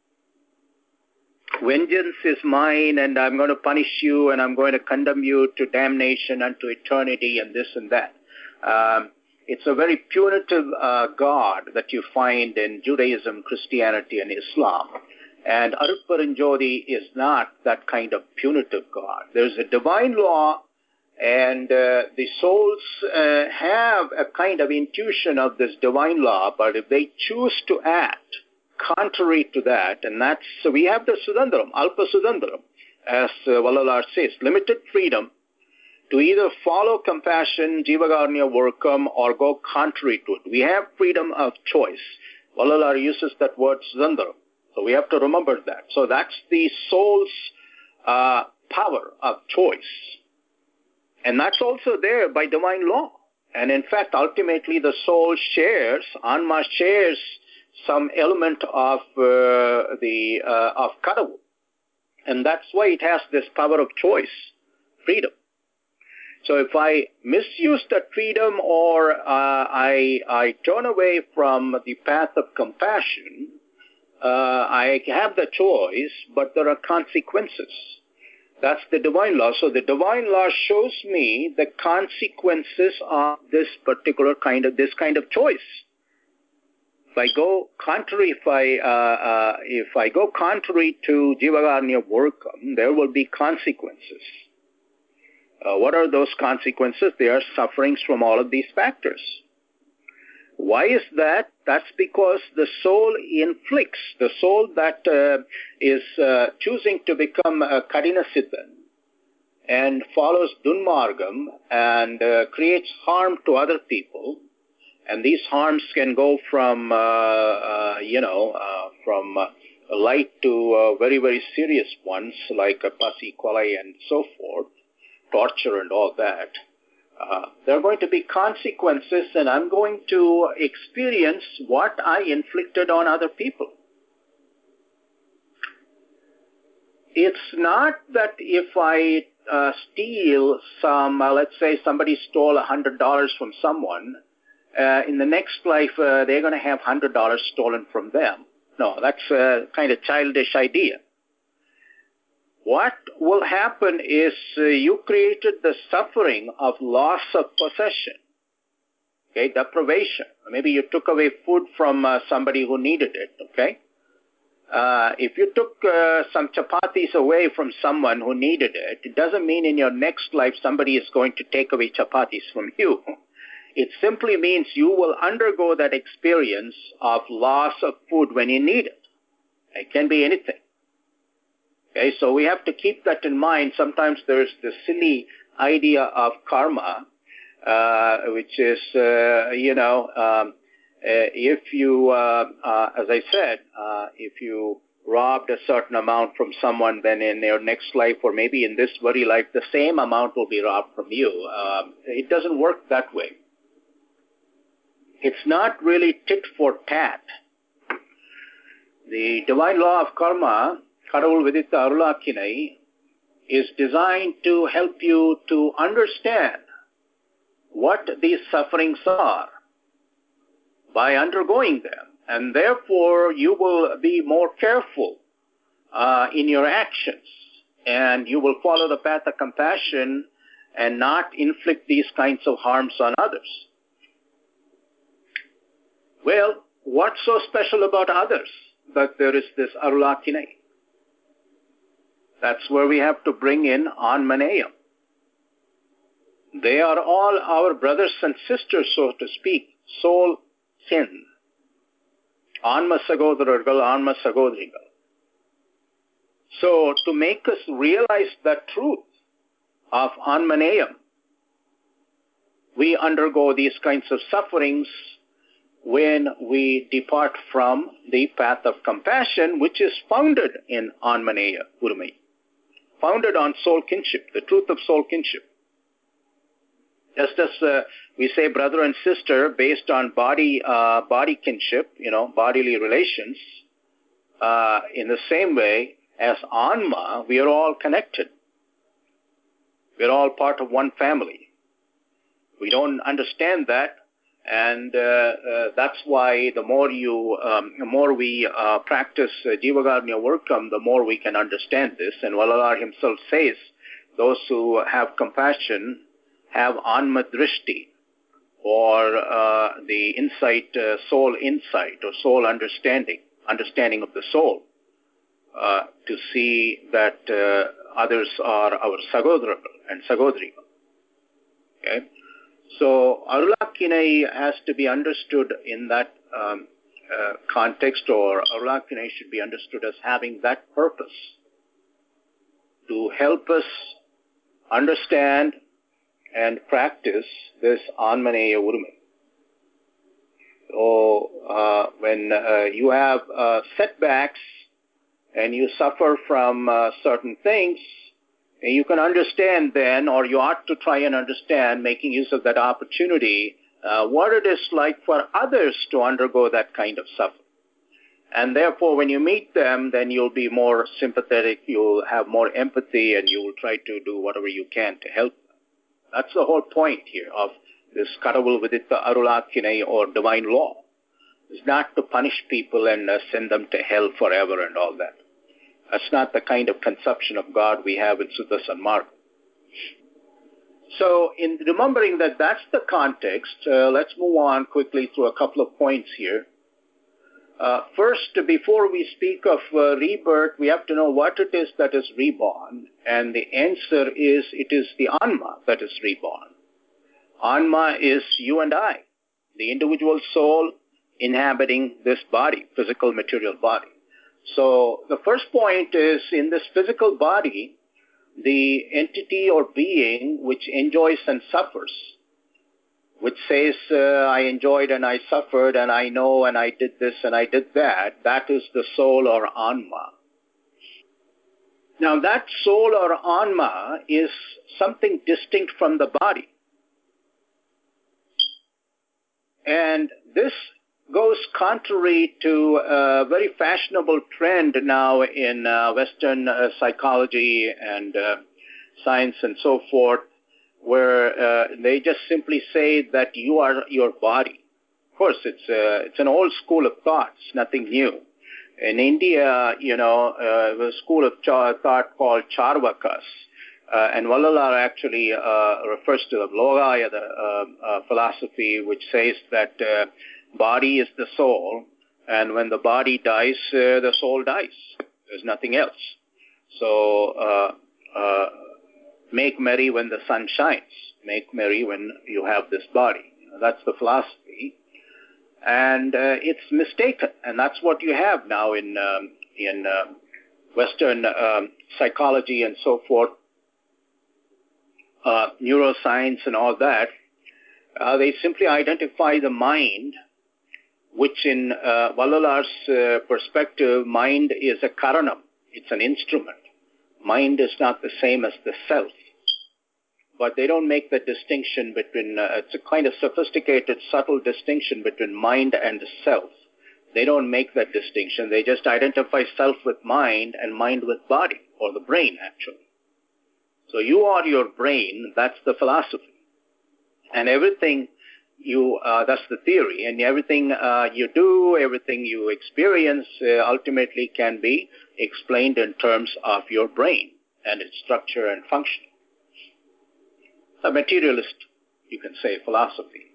Vengeance is mine, and I'm going to punish you, and I'm going to condemn you to damnation and to eternity, and this and that. It's a very punitive God that you find in Judaism, Christianity, and Islam. And Arupparanjodi is not that kind of punitive God. There's a divine law, and the souls have a kind of intuition of this divine law, but if they choose to act contrary to that, and that's, so we have the Sudandram, Alpa Sudandram, as Valalar says, limited freedom to either follow compassion, Jivakarnya Workam, or go contrary to it. We have freedom of choice. Valalar uses that word Sudandram. So we have to remember that. So that's the soul's power of choice. And that's also there by divine law. And in fact, ultimately the soul shares, Anma shares some element of of Kadavu. And that's why it has this power of choice, freedom. So if I misuse that freedom or I turn away from the path of compassion, I have the choice, but there are consequences. That's the divine law. So the divine law shows me the consequences of this particular kind of choice. If I go contrary, if I go contrary to Jivakarnya Workam, there will be consequences. What are those consequences? They are sufferings from all of these factors. Why is that? That's because the soul inflicts, the soul that is choosing to become Kadina Siddhan and follows Dunmargam and creates harm to other people. And these harms can go from, from light to very, very serious ones like pasi, kolai, and so forth, torture and all that. There are going to be consequences, and I'm going to experience what I inflicted on other people. It's not that if I steal some, let's say somebody stole $100 from someone, in the next life they're going to have $100 stolen from them. No, that's a kind of childish idea. What will happen is you created the suffering of loss of possession, okay, deprivation. Maybe you took away food from somebody who needed it, okay? If you took some chapatis away from someone who needed it, it doesn't mean in your next life somebody is going to take away chapatis from you. It simply means you will undergo that experience of loss of food when you need it. It can be anything. Okay, so we have to keep that in mind. Sometimes there's this silly idea of karma, which is, if you, as I said, if you robbed a certain amount from someone, then in your next life, or maybe in this very life, the same amount will be robbed from you. It doesn't work that way. It's not really tit for tat. The divine law of karma, Kadavul Viditha Arulakkinai, is designed to help you to understand what these sufferings are by undergoing them. And therefore, you will be more careful in your actions, and you will follow the path of compassion and not inflict these kinds of harms on others. Well, what's so special about others that there is this Arulakkinai? That's where we have to bring in Anmaneyam. They are all our brothers and sisters, so to speak, soul kin. Anma Sagodarargal, Anma Sagodrigal. So to make us realize that truth of Anmaneyam, we undergo these kinds of sufferings when we depart from the path of compassion, which is founded in Anmaneya Urumai, founded on soul kinship, the truth of soul kinship. Just as we say brother and sister based on body kinship, bodily relations, in the same way as Anma, we are all connected. We are all part of one family. We don't understand that. And that's why the more we practice Jivagarnya Workam, the more we can understand this. And Valalar himself says, those who have compassion have Anma Drishti, or the insight, soul insight, or soul understanding of the soul, to see that others are our Sagodrakal and Sagodrikal. Okay? So Arulakkinai has to be understood in that context, or Arulakkinai should be understood as having that purpose to help us understand and practice this Anmaneya Urumai. So when you have setbacks and you suffer from certain things, you can understand then, or you ought to try and understand, making use of that opportunity, what it is like for others to undergo that kind of suffering. And therefore, when you meet them, then you'll be more sympathetic, you'll have more empathy, and you will try to do whatever you can to help them. That's the whole point here of this Kadavul Viditha Arulakkinai, or divine law. It's not to punish people and send them to hell forever and all that. That's not the kind of conception of God we have in Sutta Sanmarga. So, in remembering that that's the context, let's move on quickly through a couple of points here. First, before we speak of rebirth, we have to know what it is that is reborn. And the answer is, it is the Anma that is reborn. Anma is you and I, the individual soul inhabiting this body, physical material body. So the first point is, in this physical body, the entity or being which enjoys and suffers, which says, I enjoyed and I suffered and I know and I did this and I did that, that is the soul or Anma. Now that soul or Anma is something distinct from the body. And this goes contrary to a very fashionable trend now in Western psychology and science and so forth, where they just simply say that you are your body. Of course, it's an old school of thought, it's nothing new. In India, a school of thought called Charvakas, and Vallalar actually refers to the Logaya, the philosophy, which says that body is the soul, and when the body dies, the soul dies. There's nothing else. So, make merry when the sun shines. Make merry when you have this body. That's the philosophy. And it's mistaken. And that's what you have now in Western psychology and so forth, neuroscience and all that. They simply identify the mind, which in Vallalar's perspective, mind is a karanam. It's an instrument. Mind is not the same as the self. But they don't make the distinction between, it's a kind of sophisticated, subtle distinction between mind and self. They don't make that distinction. They just identify self with mind and mind with body, or the brain, actually. So you are your brain, that's the philosophy. And everything that's the theory, and everything you do, everything you experience ultimately can be explained in terms of your brain and its structure and function. A materialist, you can say, philosophy.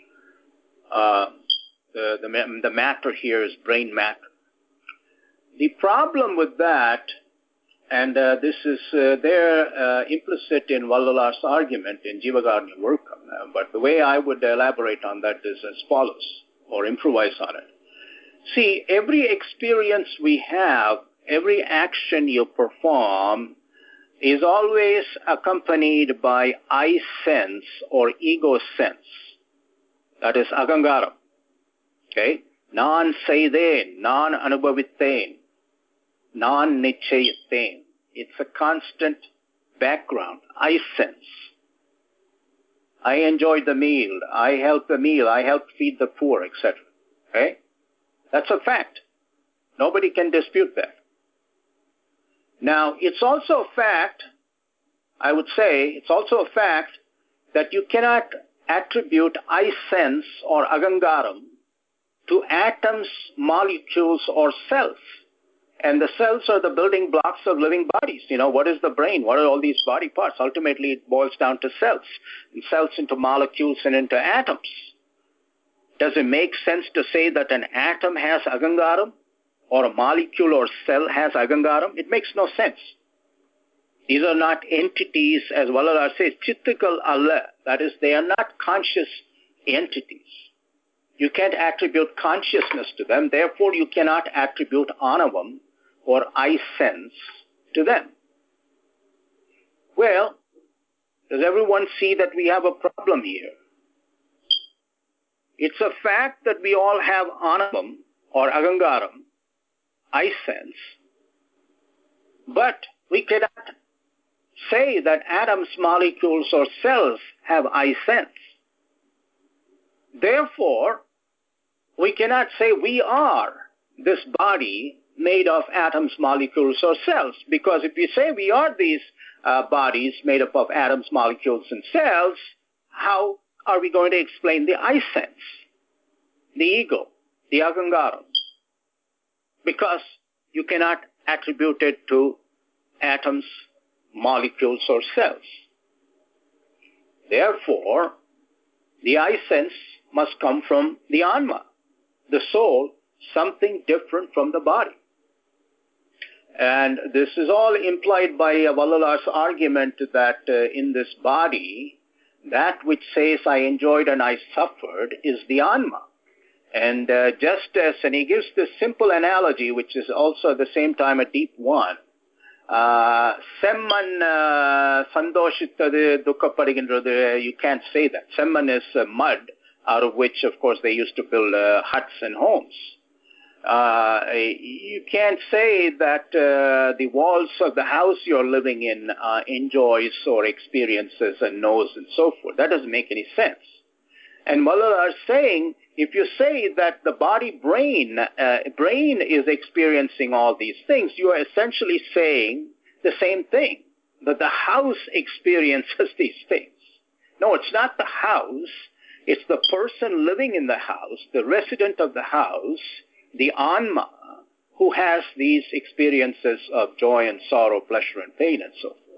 The matter here is brain matter. The problem with that, and this is implicit in Vallalar's argument in Jivakarnya Varkam, but the way I would elaborate on that is as follows, or improvise on it. See, every experience we have, every action you perform, is always accompanied by I sense or ego sense. That is agangaram. Okay? Non-seiden, non-anubhavitten, non-nichayatten. It's a constant background. I sense. I enjoyed the meal. I helped the meal. I helped feed the poor, etc. Okay? That's a fact. Nobody can dispute that. Now, it's also a fact, I would say, it's also a fact that you cannot attribute I sense or agangaram to atoms, molecules, or cells. And the cells are the building blocks of living bodies. What is the brain? What are all these body parts? Ultimately, it boils down to cells, and cells into molecules and into atoms. Does it make sense to say that an atom has agangaram? Or a molecule or cell has agangaram? It makes no sense. These are not entities, as Vallalar says, chittikal alla. That is, they are not conscious entities. You can't attribute consciousness to them. Therefore, you cannot attribute anavam or I sense to them. Well, does everyone see that we have a problem here? It's a fact that we all have anavam or agangaram, I sense, but we cannot say that atoms, molecules, or cells have I sense. Therefore, we cannot say we are this body made of atoms, molecules, or cells, because if we say we are these bodies made up of atoms, molecules, and cells, how are we going to explain the I sense, the ego, the agangaram? Because you cannot attribute it to atoms, molecules, or cells. Therefore, the I sense must come from the Anma, the soul, something different from the body. And this is all implied by Vallalar's argument that in this body, that which says I enjoyed and I suffered is the Anma. And and he gives this simple analogy, which is also at the same time a deep one. Semman sandoshittadu dukkapaduginrathu, you can't say that. Semman is mud, out of which, of course, they used to build huts and homes. You can't say that the walls of the house you're living in enjoys or experiences and knows and so forth. That doesn't make any sense. And Vallalar is saying, if you say that the brain is experiencing all these things, you are essentially saying the same thing, that the house experiences these things. No, it's not the house. It's the person living in the house, the resident of the house, the Anma, who has these experiences of joy and sorrow, pleasure and pain and so forth.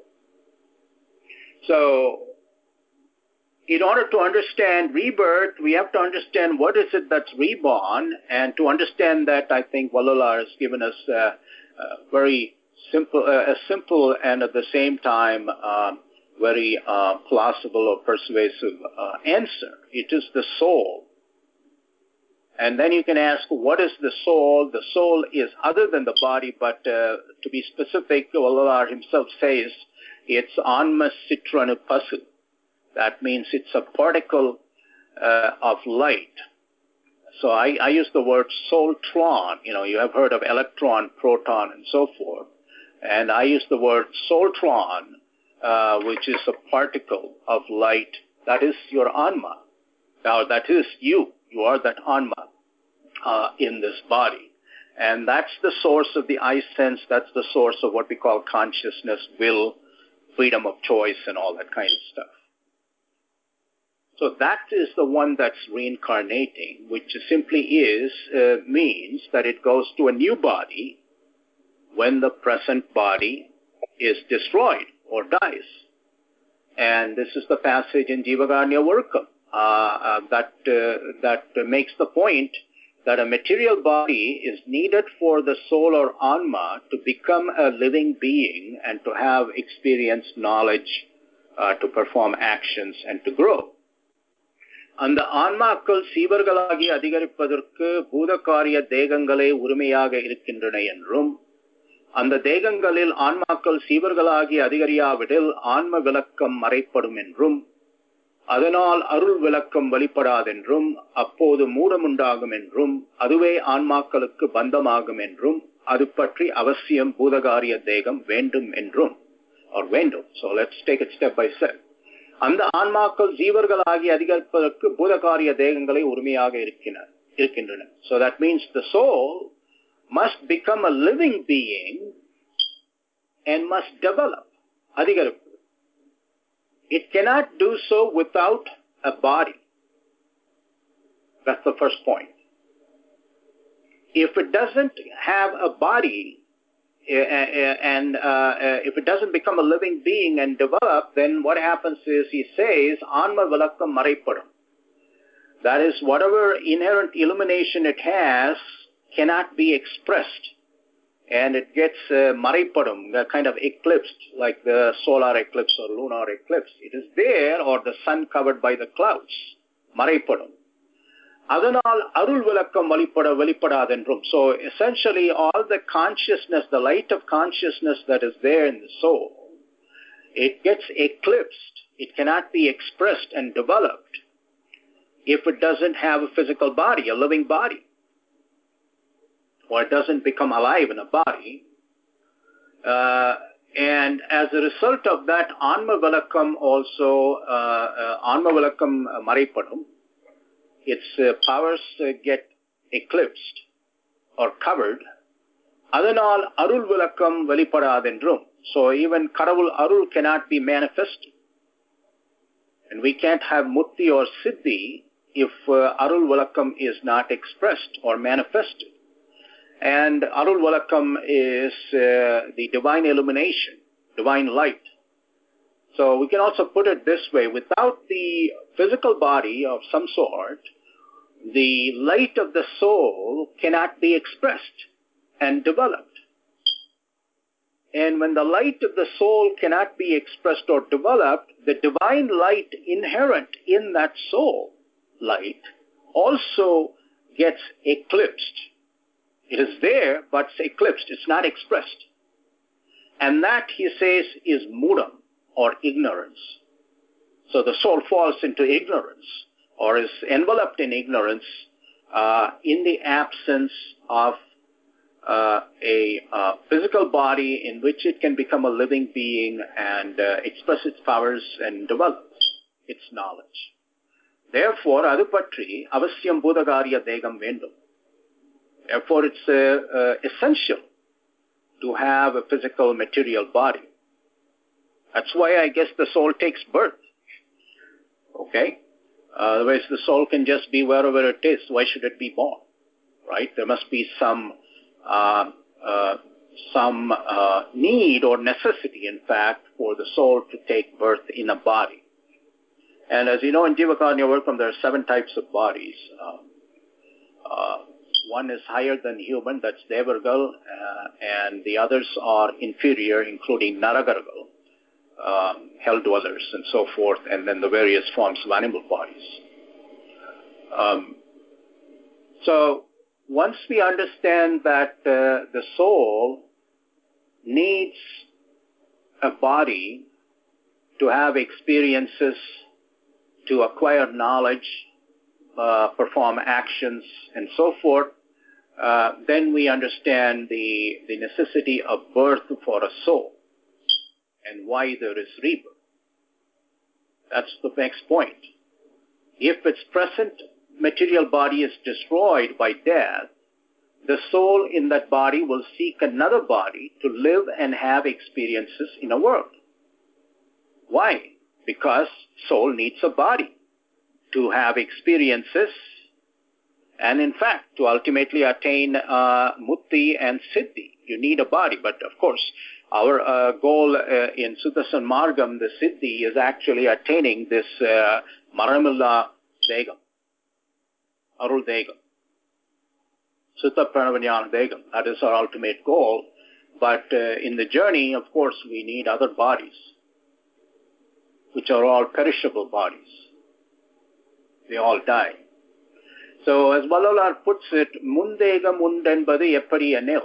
So, in order to understand rebirth, we have to understand what is it that's reborn, and to understand that, I think Vallalar has given us a very simple and at the same time very plausible or persuasive answer. It is the soul. And then you can ask, what is the soul? The soul is other than the body, but to be specific, Vallalar himself says it's Anma Citranu Pasu. That means it's a particle of light. So I use the word soultron. You have heard of electron, proton, and so forth. And I use the word soultron, which is a particle of light. That is your Anma. Now, that is you. You are that Anma in this body. And that's the source of the I sense. That's the source of what we call consciousness, will, freedom of choice, and all that kind of stuff. So that is the one that's reincarnating, which simply means that it goes to a new body when the present body is destroyed or dies. And this is the passage in Jivagarnya Varkam that makes the point that a material body is needed for the soul or Anma to become a living being and to have experience, knowledge, to perform actions, and to grow. அந்த ஆன்மாக்கள் சீவர்களாகி அதிகரிப்பதற்கு பூதகாரிய தேகங்களே உரிமையாக இருக்கின்றன என்றும், அந்த தேகங்களில் ஆன்மாக்கள் சீவர்களாகி அதிகரியாவிடில் ஆன்ம விளக்கம் மறைப்படும் என்றும், அதனால் அருள் விளக்கம் வெளிப்படாதென்றும், அப்போது மூடமுண்டாகும் என்றும், அதுவே ஆன்மாக்களுக்கு பந்தமாகும் என்றும், அது பற்றி அவசியம் பூதகாரிய தேகம் வேண்டும் என்றும், or வேண்டும். So let's take it step by step. அந்த ஆன்மாக்கள் ஜீவர்களாகி அதிகரிப்பதற்கு பூதகாரிய தேகங்களை உரிமையாக இருக்கின்றன. So that means the soul must become a living being and must develop. அதிகரிப்பு. It cannot do so without a body. That's the first point. If it doesn't have a body, and if it doesn't become a living being and develop, then what happens is, he says, Anma Vilakkam Maraipadam. That is, whatever inherent illumination it has cannot be expressed. And it gets Maraipadam, kind of eclipsed, like the solar eclipse or lunar eclipse. It is there, or the sun covered by the clouds. Maraipadam. அதனால் அருள் விளக்கம் வெளிப்படாதென்றும். So essentially all the consciousness, the light of consciousness that is there in the soul, it gets eclipsed. It cannot be expressed and developed if it doesn't have a physical body, a living body, or it doesn't become alive in a body. And as a result of that, Anma Vilakkam also, Anma Vilakkam Maraipadam, its powers get eclipsed or covered. Adanal arul vilakkam velipadadendrum. So even Karavul Arul cannot be manifested. And we can't have Mutti or Siddhi if Arul Vilakkam is not expressed or manifested. And Arul Vilakkam is the divine illumination, divine light. So we can also put it this way: without the physical body of some sort, the light of the soul cannot be expressed and developed. And when the light of the soul cannot be expressed or developed, the divine light inherent in that soul light also gets eclipsed. It is there, but it's eclipsed. It's not expressed. And that, he says, is mudam, or ignorance. So the soul falls into ignorance, or is enveloped in ignorance, in the absence of a physical body in which it can become a living being and express its powers and develop its knowledge. Therefore, adu patri avasyam bhudagarya degam vendum. Therefore, it's essential to have a physical material body. That's why I guess the soul takes birth. Okay? Otherwise, the soul can just be wherever it is. Why should it be born? Right? There must be some need or necessity, in fact, for the soul to take birth in a body. And as you know, in Jivakarya Workam, there are 7 types of bodies. One is higher than human, that's Devargal, and the others are inferior, including Naragargal, hell dwellers, and so forth, and then the various forms of animal bodies. So once we understand that the soul needs a body to have experiences, to acquire knowledge, perform actions, and so forth, then we understand the necessity of birth for a soul and why there is rebirth. That's the next point. If its present material body is destroyed by death, the soul in that body will seek another body to live and have experiences in a world. Why? Because soul needs a body to have experiences and, in fact, to ultimately attain Mutti and Siddhi. You need a body, but of course, our goal in Sudarshan Margam, the Siddhi, is actually attaining this Maramilla Degam, Arul Degam, Sutta Pranavanyana Degam. That is our ultimate goal. But in the journey, of course, we need other bodies, which are all perishable bodies. They all die. So, as Vallalaar puts it, Mundega mundenbadu eppadi enil.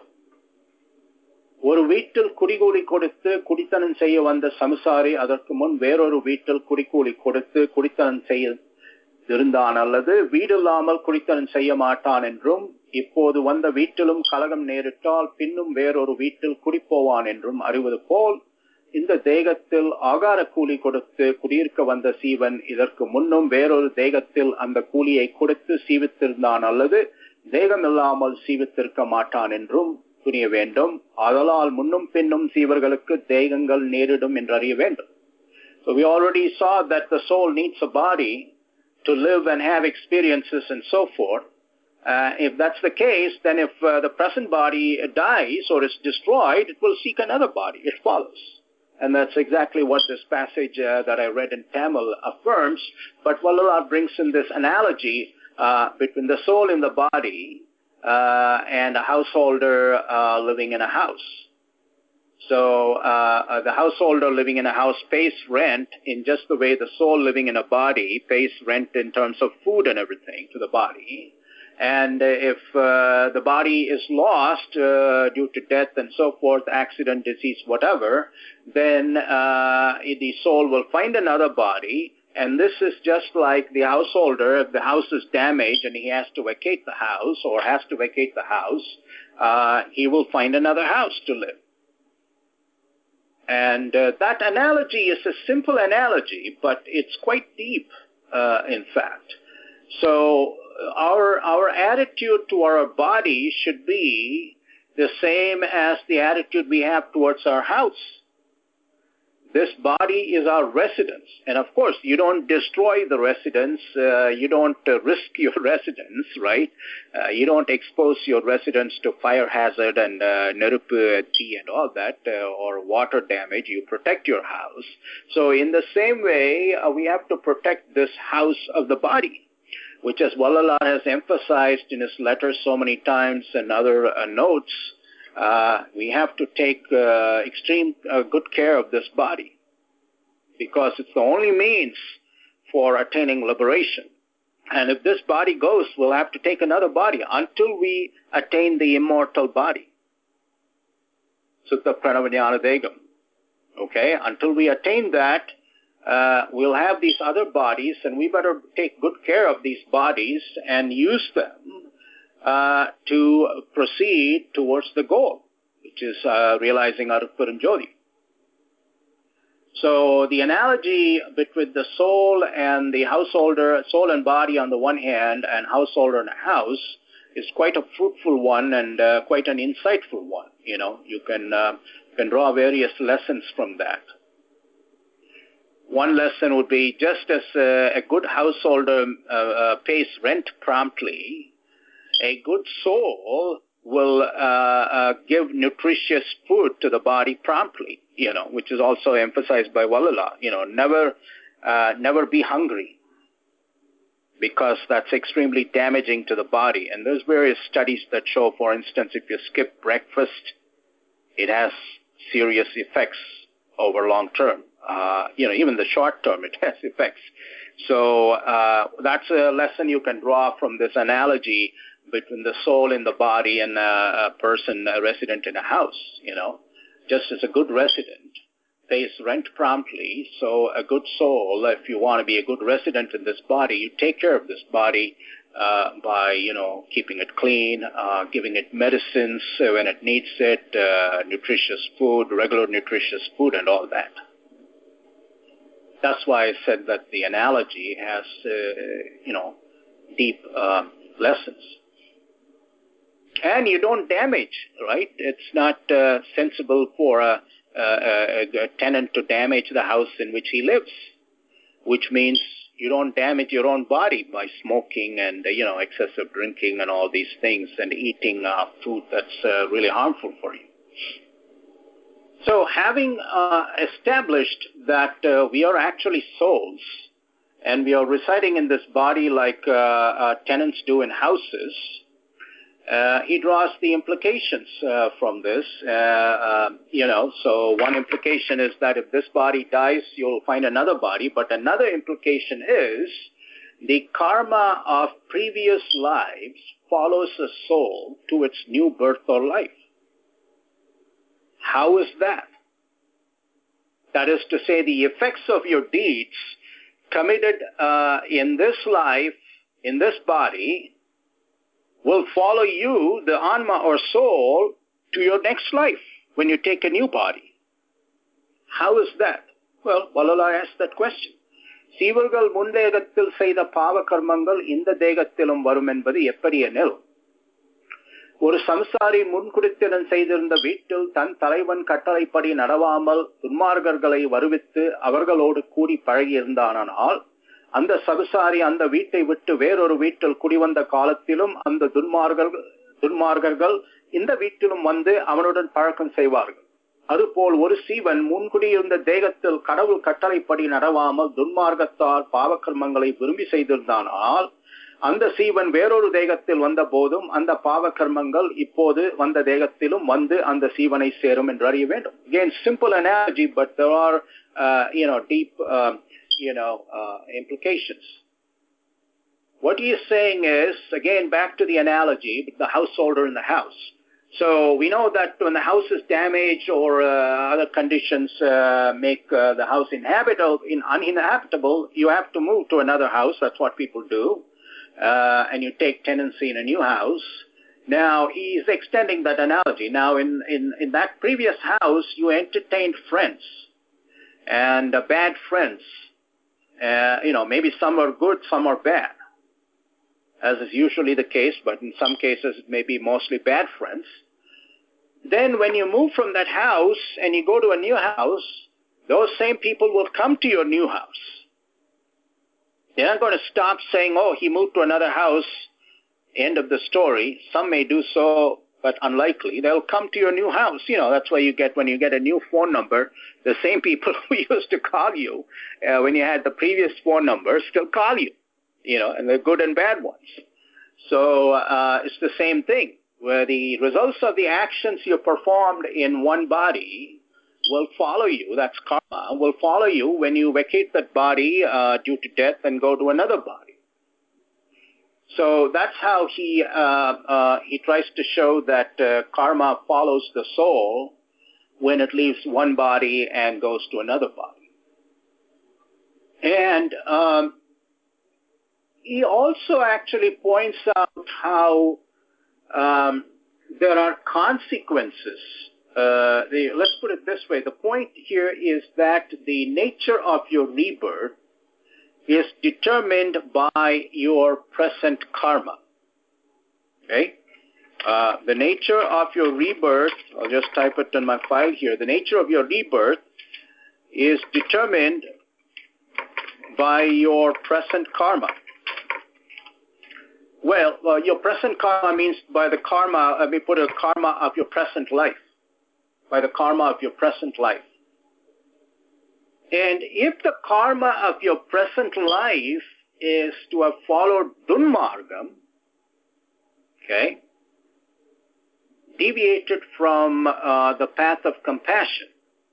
ஒரு வீட்டில் குடிகூலி கொடுத்து குடித்தனம் செய்ய வந்த சம்சாரி அதற்கு முன் வேறொரு வீட்டில் குடிகூலி கொடுத்து குடித்தனம் செய்ய இருந்தான், அல்லது வீடில்லாமல் குடித்தனம் செய்ய மாட்டான் என்றும், இப்போது வந்த வீட்டிலும் கலகம் நேரிட்டால் பின்னும் வேறொரு வீட்டில் குடிப்போவான் என்றும் அறிவது போல், இந்த தேகத்தில் ஆகார கூலி கொடுத்து குடியிருக்க வந்த சீவன் இதற்கு முன்னும் வேறொரு தேகத்தில் அந்த கூலியை கொடுத்து சீவித்திருந்தான், அல்லது தேகம் இல்லாமல் சீவித்திருக்க மாட்டான் என்றும் புரிய வேண்டும். ஆதலால் முன்னும் பின்னும் சீவர்களுக்கு தேகங்கள் நேரிடும் என்று அறிய வேண்டும். So we already saw that the soul needs a body to live and have experiences and so forth. If that's the case, then if the present body dies or is destroyed, it will seek another body. It follows. And that's exactly what this passage that I read in Tamil affirms. But Vallalaar brings in this analogy between the soul in the body and a householder living in a house. So the householder living in a house pays rent in just the way the soul living in a body pays rent in terms of food and everything to the body. And if the body is lost due to death and so forth, accident, disease, whatever, then the soul will find another body. And this is just like the householder. If the house is damaged and he has to vacate the house or has to vacate the house, he will find another house to live. And that analogy is a simple analogy, but it's quite deep, in fact. So our attitude to our body should be the same as the attitude we have towards our house. This body is our residence. And of course, you don't destroy the residence. You don't risk your residence, right? You don't expose your residence to fire hazard and neruppu, tea and all that, or water damage. You protect your house. So in the same way, we have to protect this house of the body. which, as Valala has emphasized in his letters so many times and other notes, we have to take extreme good care of this body, because it's the only means for attaining liberation. And if this body goes, we'll have to take another body until we attain the immortal body. Sutta Pranavanyana Degam. Okay? Until we attain that, we'll have these other bodies, and we better take good care of these bodies and use them to proceed towards the goal, which is realizing Arutpuram Jyoti. So the analogy between the soul and the householder, soul and body on the one hand, and householder and house, is quite a fruitful one and quite an insightful one. You know, you can draw various lessons from that. One lesson would be, just as a good householder pays rent promptly, a good soul will give nutritious food to the body promptly, you know, which is also emphasized by Valala. You know, never be hungry, because that's extremely damaging to the body. And there's various studies that show, for instance, if you skip breakfast, it has serious effects over long term. You know, even the short term, it has effects. So that's a lesson you can draw from this analogy between the soul in the body and a person, a resident in a house. You know, just as a good resident pays rent promptly, so a good soul, if you want to be a good resident in this body, you take care of this body by, you know, keeping it clean, giving it medicines when it needs it, nutritious food, regular nutritious food, and all that. That's why I said that the analogy has, you know, deep lessons. And you don't damage, right? It's not sensible for a tenant to damage the house in which he lives, which means you don't damage your own body by smoking and, you know, excessive drinking and all these things, and eating food that's really harmful for you. So having established that we are actually souls, and we are residing in this body like tenants do in houses, he draws the implications from this. You know, so one implication is that if this body dies, you'll find another body. But another implication is the karma of previous lives follows a soul to its new birth or life. How is that? That is to say, the effects of your deeds committed in this life, in this body, will follow you, the Anma or soul, to your next life when you take a new body. How is that? Well, Valala asked that question. Sīvargal mundegathil seida pava karmangal inda degathilum varum enbadu eppadi enil. ஒரு சம்சாரி முன்குறித்திடன் செய்திருந்த வீட்டில் தன் தலைவன் கட்டளைப்படி நடவாமல் துன்மார்கர்களை வருவித்து அவர்களோடு கூடி பழகியிருந்தானால், அந்த சம்சாரி அந்த வீட்டை விட்டு வேறொரு வீட்டில் குடிவந்த காலத்திலும் அந்த துன்மார்கர்கள் இந்த வீட்டிலும் வந்து அவனுடன் பழக்கம் செய்வார்கள். அதுபோல் ஒரு சீவன் முன்குடியிருந்த தேகத்தில் கடவுள் கட்டளைப்படி நடவாமல் துன்மார்க்கத்தால் பாவகர்மங்களை விரும்பி செய்திருந்தானால், அந்த சீவன் வேறொரு தேகத்தில் வந்த போதும் அந்த பாவ கர்மங்கள் இப்போது வந்த தேகத்திலும் வந்து அந்த சீவனை சேரும் என்று அறிய வேண்டும். Again, simple analogy, but there are deep implications. What he is saying is, again, back to the analogy, the householder in the house. So we know that when the house is damaged or other conditions make the house uninhabitable, you have to move to another house. That's what people do. And you take tenancy in a new house. Now, he is extending that analogy. Now, in that previous house, you entertained friends, and bad friends. Maybe some are good, some are bad, as is usually the case, but in some cases it may be mostly bad friends. Then when you move from that house and you go to a new house, those same people will come to your new house. They're not going to stop saying, oh, he moved to another house, end of the story. Some may do so, but unlikely. They'll come to your new house. That's why when you get a new phone number, the same people who used to call you when you had the previous phone number still call you. and they're good and bad ones. So it's the same thing, where the results of the actions you performed in one body will follow you. That's karma. Will follow you when you vacate that body due to death and go to another body. So that's how he tries to show that karma follows the soul when it leaves one body and goes to another body. And he also actually points out how there are consequences. Let's put it this way. The point here is that the nature of your rebirth is determined by your present karma. Okay? The nature of your rebirth, I'll just type it in my file here. The nature of your rebirth is determined by your present karma. Well, your present karma means by the karma, let me put a karma of your present life. By the karma of your present life. And if the karma of your present life is to have followed Dunmargam, okay, deviated from the path of compassion,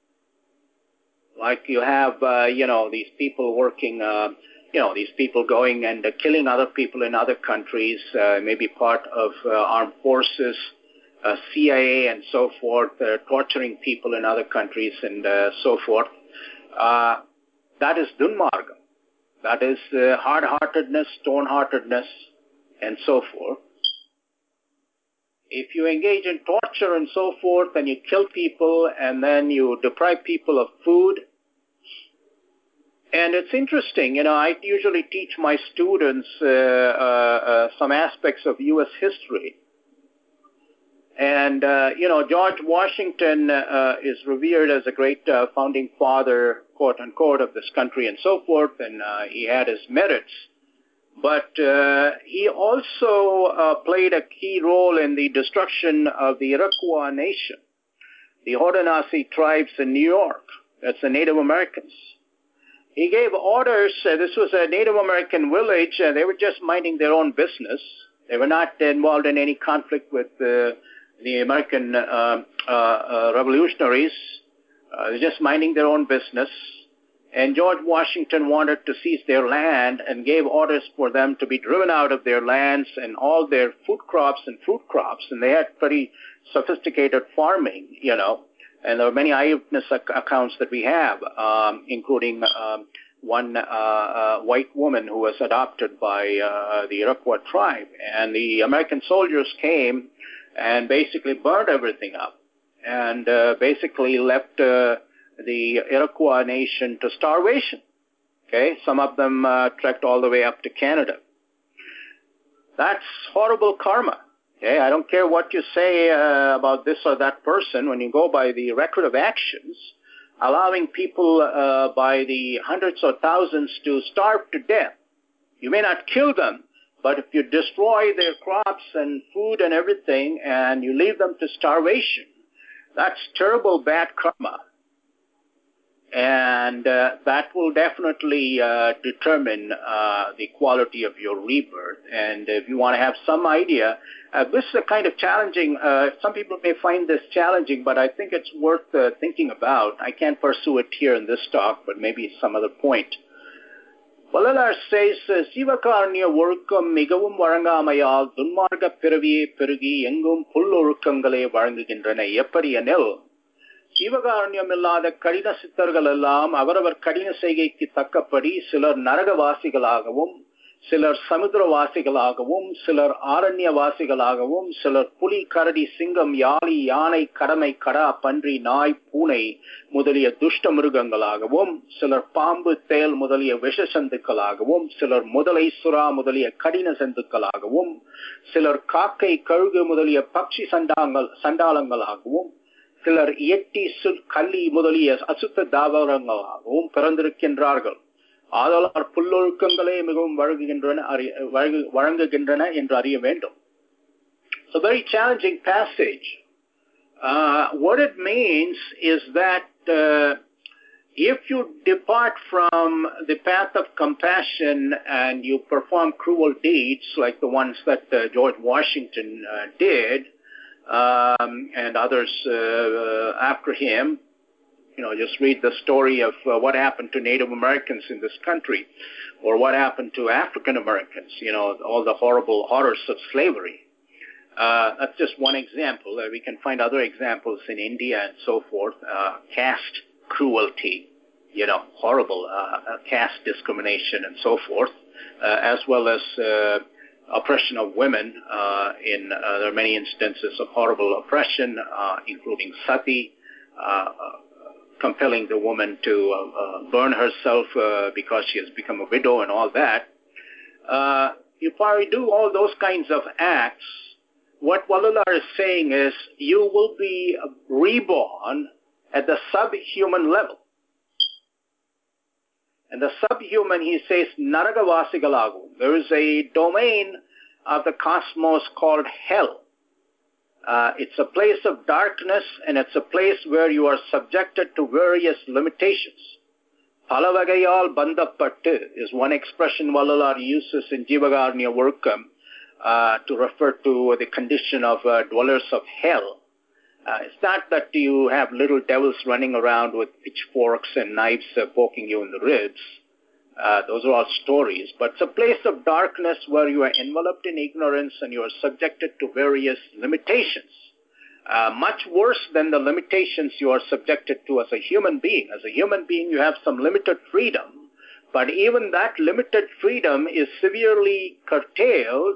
like you have, these people working, these people going and killing other people in other countries, maybe part of armed forces, CIA and so forth, torturing people in other countries and so forth. That is Dunmargam. That is hard-heartedness, stone-heartedness, and so forth. If you engage in torture and so forth, and you kill people, and then you deprive people of food, and it's interesting, I usually teach my students some aspects of U.S. history. And, George Washington is revered as a great founding father, quote unquote, of this country and so forth, and he had his merits. But he also played a key role in the destruction of the Iroquois nation, the Haudenosaunee tribes in New York. That's the Native Americans. He gave orders. This was a Native American village. They were just minding their own business. They were not involved in any conflict with the American revolutionaries. They were just minding their own business. And George Washington wanted to seize their land and gave orders for them to be driven out of their lands and all their food crops and fruit crops. And they had pretty sophisticated farming, And there are many eyewitness accounts that we have, including one white woman who was adopted by the Iroquois tribe. And the American soldiers came and basically burned everything up and basically left the Iroquois nation to starvation. Okay, some of them trekked all the way up to Canada. That's horrible karma. Okay, I don't care what you say about this or that person. When you go by the record of actions, allowing people by the hundreds or thousands to starve to death. You may not kill them, but if you destroy their crops and food and everything and you leave them to starvation, that's terrible bad karma. And that will definitely determine the quality of your rebirth. And if you want to have some idea, this is a kind of challenging, some people may find this challenging, but I think it's worth thinking about. I can't pursue it here in this talk, but maybe some other point. Vallalaar says, Sivakarniya ஒழுக்கம் மிகவும் வழங்காமையால் துன்மார்க்க பிறவியே பெருகி எங்கும் புல்லொழுக்கங்களே வழங்குகின்றன. எப்படி எனில், ஜீவகாருண்யம் இல்லாத கடின சித்தர்கள் எல்லாம் அவரவர் கடின செய்கைக்கு தக்கபடி சிலர் நரகவாசிகளாகவும், சிலர் சமுத்திரவாசிகளாகவும், சிலர் ஆரண்யவாசிகளாகவும், சிலர் புலி, கரடி, சிங்கம், யாளி, யானை, கடமை, கடா, பன்றி, நாய், பூனை முதலிய துஷ்ட மிருகங்களாகவும், சிலர் பாம்பு, தேல் முதலிய விஷ சந்துக்களாகவும், சிலர் முதலை, சுறா முதலிய கடின சந்துக்களாகவும், சிலர் காக்கை, கழுகு முதலிய பட்சி சண்டாளங்களாகவும், சிலர் எட்டி, கள்ளி முதலிய அசுத்த தாவரங்களாகவும் பிறந்திருக்கின்றார்கள். ஆதலால் புல்லொழுக்கங்களே மிகவும் வழங்குகின்றன என்று அறிய வேண்டும். It's a very challenging passage. What it means is that if you depart from the path of compassion and you perform cruel deeds like the ones that George Washington did, and others after him, just read the story of what happened to Native Americans in this country, or what happened to African Americans, all the horrible horrors of slavery. That's just one example. We can find other examples in India and so forth. Caste cruelty, horrible caste discrimination and so forth, as well as oppression of women. There are many instances of horrible oppression, including sati, compelling the woman to burn herself because she has become a widow and all that. If I do all those kinds of acts, what Vallalar is saying is you will be reborn at the subhuman level. And the subhuman, he says, Naragavasigalagu. There is a domain of the cosmos called hell. It's a place of darkness, and it's a place where you are subjected to various limitations. Palavagayal bandapattu is one expression Vallalar uses in Jivagarnya Workam to refer to the condition of dwellers of hell. It's not that you have little devils running around with pitchforks and knives poking you in the ribs. Those are all stories. But it's a place of darkness where you are enveloped in ignorance and you are subjected to various limitations. Much worse than the limitations you are subjected to as a human being. As a human being, you have some limited freedom. But even that limited freedom is severely curtailed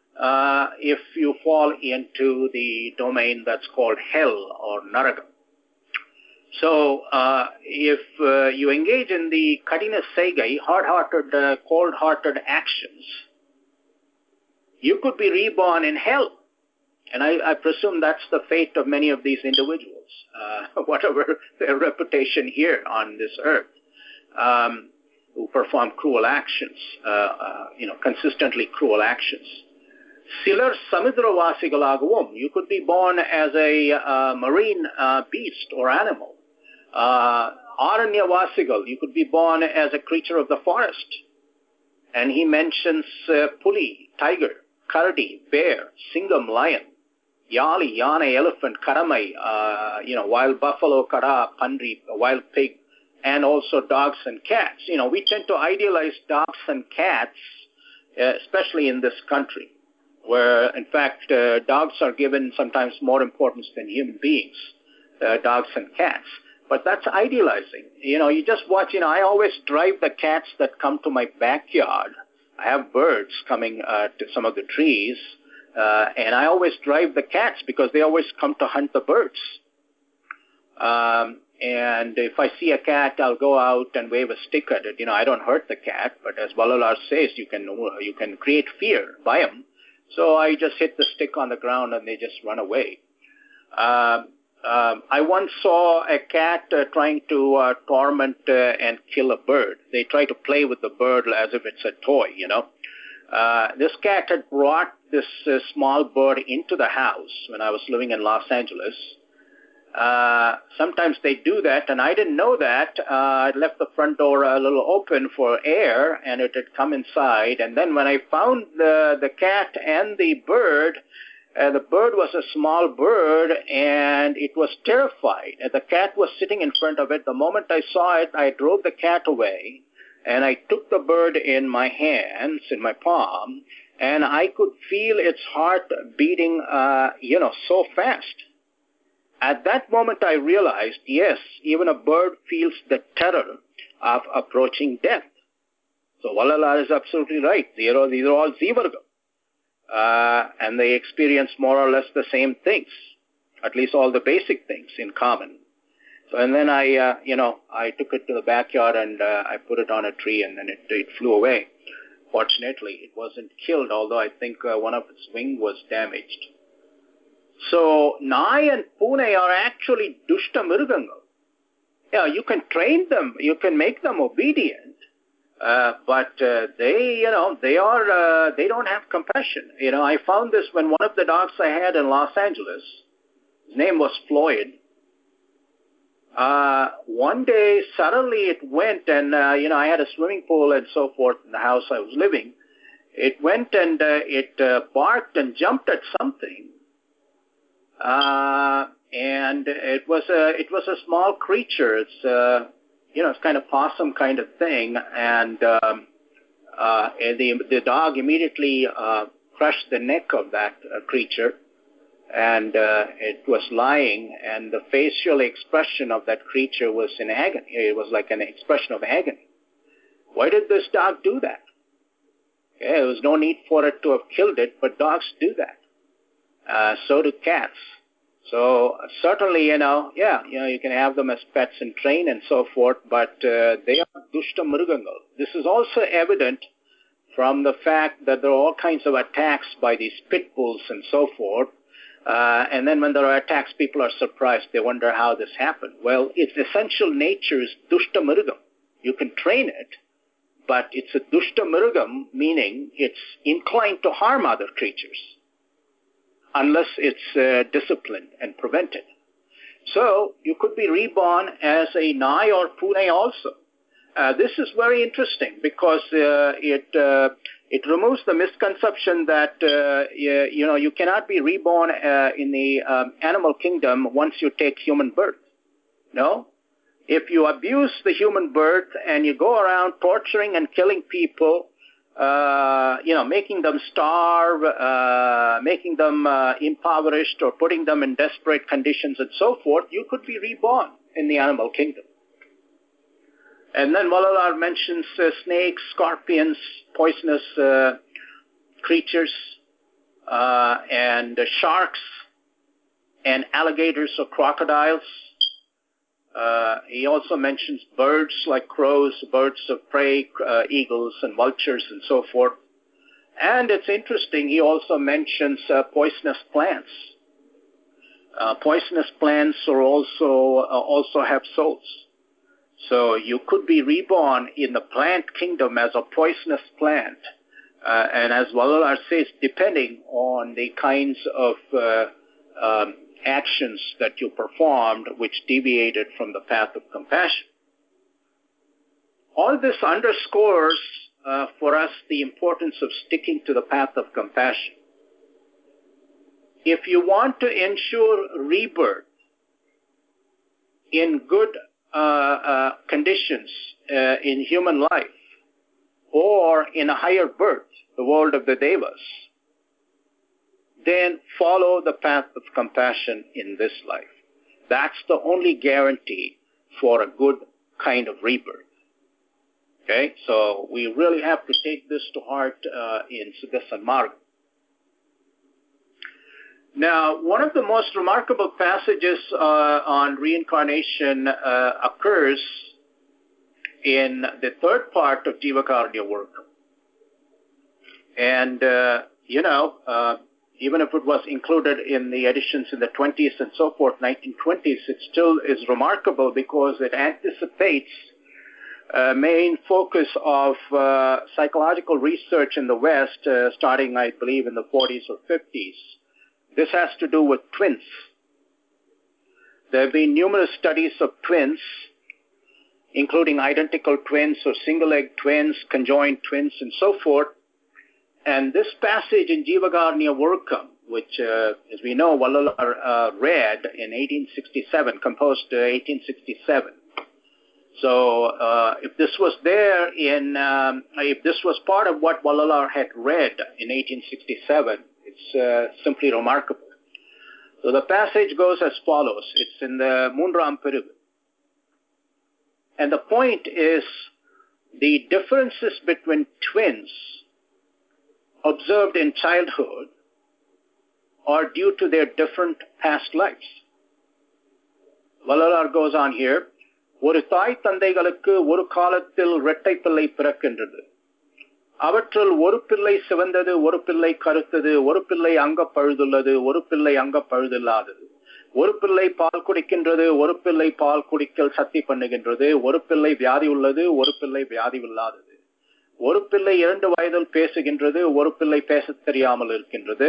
if you fall into the domain that's called hell or naraga. So if you engage in the kadina seigai, hard-hearted, cold-hearted actions, you could be reborn in hell. And I presume that's the fate of many of these individuals, whatever their reputation here on this earth, who perform cruel actions, consistently cruel actions. Silar Samudravasigalagavum, you could be born as a marine beast or animal. Aranyavasigal, you could be born as a creature of the forest. And he mentions puli, tiger, kardi, bear, singam, lion, yali, yana, elephant, karamai, wild buffalo, kara, pandri, wild pig, and also dogs and cats. We tend to idealize dogs and cats, especially in this country, where, in fact, dogs are given sometimes more importance than human beings, dogs and cats. But that's idealizing. You just watch, I always drive the cats that come to my backyard. I have birds coming to some of the trees, and I always drive the cats because they always come to hunt the birds. And if I see a cat, I'll go out and wave a stick at it. I don't hurt the cat, but as Vallalar says, you can create fear, bayam. So I just hit the stick on the ground and they just run away. I once saw a cat trying to torment and kill a bird. They try to play with the bird as if it's a toy, This cat had brought this small bird into the house when I was living in Los Angeles. Sometimes they do that, and I didn't know that. I left the front door a little open for air, and it had come inside. And then when I found the cat and the bird was a small bird, and it was terrified. And the cat was sitting in front of it. The moment I saw it, I drove the cat away, and I took the bird in my hands, in my palm, and I could feel its heart beating, so fast. At that moment, I realized, yes, even a bird feels the terror of approaching death. So Vallalar is absolutely right. These are all Zivarga. And they experience more or less the same things, at least all the basic things in common. So, and then I took it to the backyard and I put it on a tree, and then it flew away. Fortunately, it wasn't killed, although I think one of its wings was damaged. So, Nai and Pune are actually Dushta Mirganga. Yeah, you can train them, you can make them obedient, but they don't have compassion. I found this when one of the dogs I had in Los Angeles, his name was Floyd. One day, suddenly it went, and I had a swimming pool and so forth in the house I was living. It went and it barked and jumped at something, and it was a small creature. It's it's kind of possum kind of thing, and the dog immediately crushed the neck of that creature. And it was lying, and the facial expression of that creature was in agony. It was like an expression of agony. Why did this dog do that? Okay, there was no need for it to have killed it, but dogs do that. So do cats. So certainly, you can have them as pets and train and so forth, but they are dushta mrugangal. This is also evident from the fact that there are all kinds of attacks by these pit bulls and so forth. And then when there are attacks, people are surprised. They wonder how this happened. Well, its essential nature is dushta mrugam. You can train it, but it's a dushta mrugam, meaning it's inclined to harm other creatures unless it's disciplined and prevented. So you could be reborn as a nai or pune also. This is very interesting because it removes the misconception that you cannot be reborn in the animal kingdom once you take human birth. No, if you abuse the human birth and you go around torturing and killing people, making them starve, making them impoverished, or putting them in desperate conditions and so forth, you could be reborn in the animal kingdom. And then Valalar mentions snakes, scorpions, poisonous creatures, and sharks, and alligators or crocodiles. He also mentions birds like crows, birds of prey, eagles and vultures and so forth. And it's interesting, he also mentions poisonous plants. Poisonous plants are also have souls. So you could be reborn in the plant kingdom as a poisonous plant. And as Valalar says, depending on the kinds of actions that you performed which deviated from the path of compassion. All this underscores for us the importance of sticking to the path of compassion. If you want to ensure rebirth in good conditions in human life, or in a higher birth, the world of the Devas, then follow the path of compassion in this life. That's the only guarantee for a good kind of rebirth. Okay, so we really have to take this to heart in Siddha Sanmarga. Now, one of the most remarkable passages on reincarnation occurs in the third part of Jivakarya work. And, even if it was included in the editions in the 20s and so forth, 1920s, it still is remarkable because it anticipates main focus of psychological research in the West, starting, I believe, in the 40s or 50s. This has to do with twins. There have been numerous studies of twins, including identical twins or single-egg twins, conjoined twins, and so forth. And this passage in Jivakarya Workam, which, as we know, Valalar read in 1867, composed 1867. So if this was there if this was part of what Valalar had read in 1867, it's simply remarkable. So the passage goes as follows. It's in the Moonram Piruvu. And the point is the differences between twins observed in childhood are due to their different past lives. Valalar goes on here. ஒரு தாய் தந்தைகளுக்கு ஒரு காலத்தில் இரட்டை பிள்ளை பிறக்கின்றது. அவற்றுள் ஒரு பிள்ளை சிவந்தது, ஒரு பிள்ளை கருத்தது, ஒரு பிள்ளை அங்க பழுதுள்ளது, ஒரு பிள்ளை அங்க பழுதில்லாதது. ஒரு பிள்ளை பால் குடிக்கின்றது, ஒரு பிள்ளை பால் குடிக்கல் சத்தி பண்ணுகின்றது, ஒரு பிள்ளை வியாதி உள்ளது, ஒரு பிள்ளை வியாதி இல்லாதது. ஒரு பிள்ளை 2 வயதில் பேசுகின்றது, ஒரு பிள்ளை பேசத் தெரியாமல் இருக்கின்றது.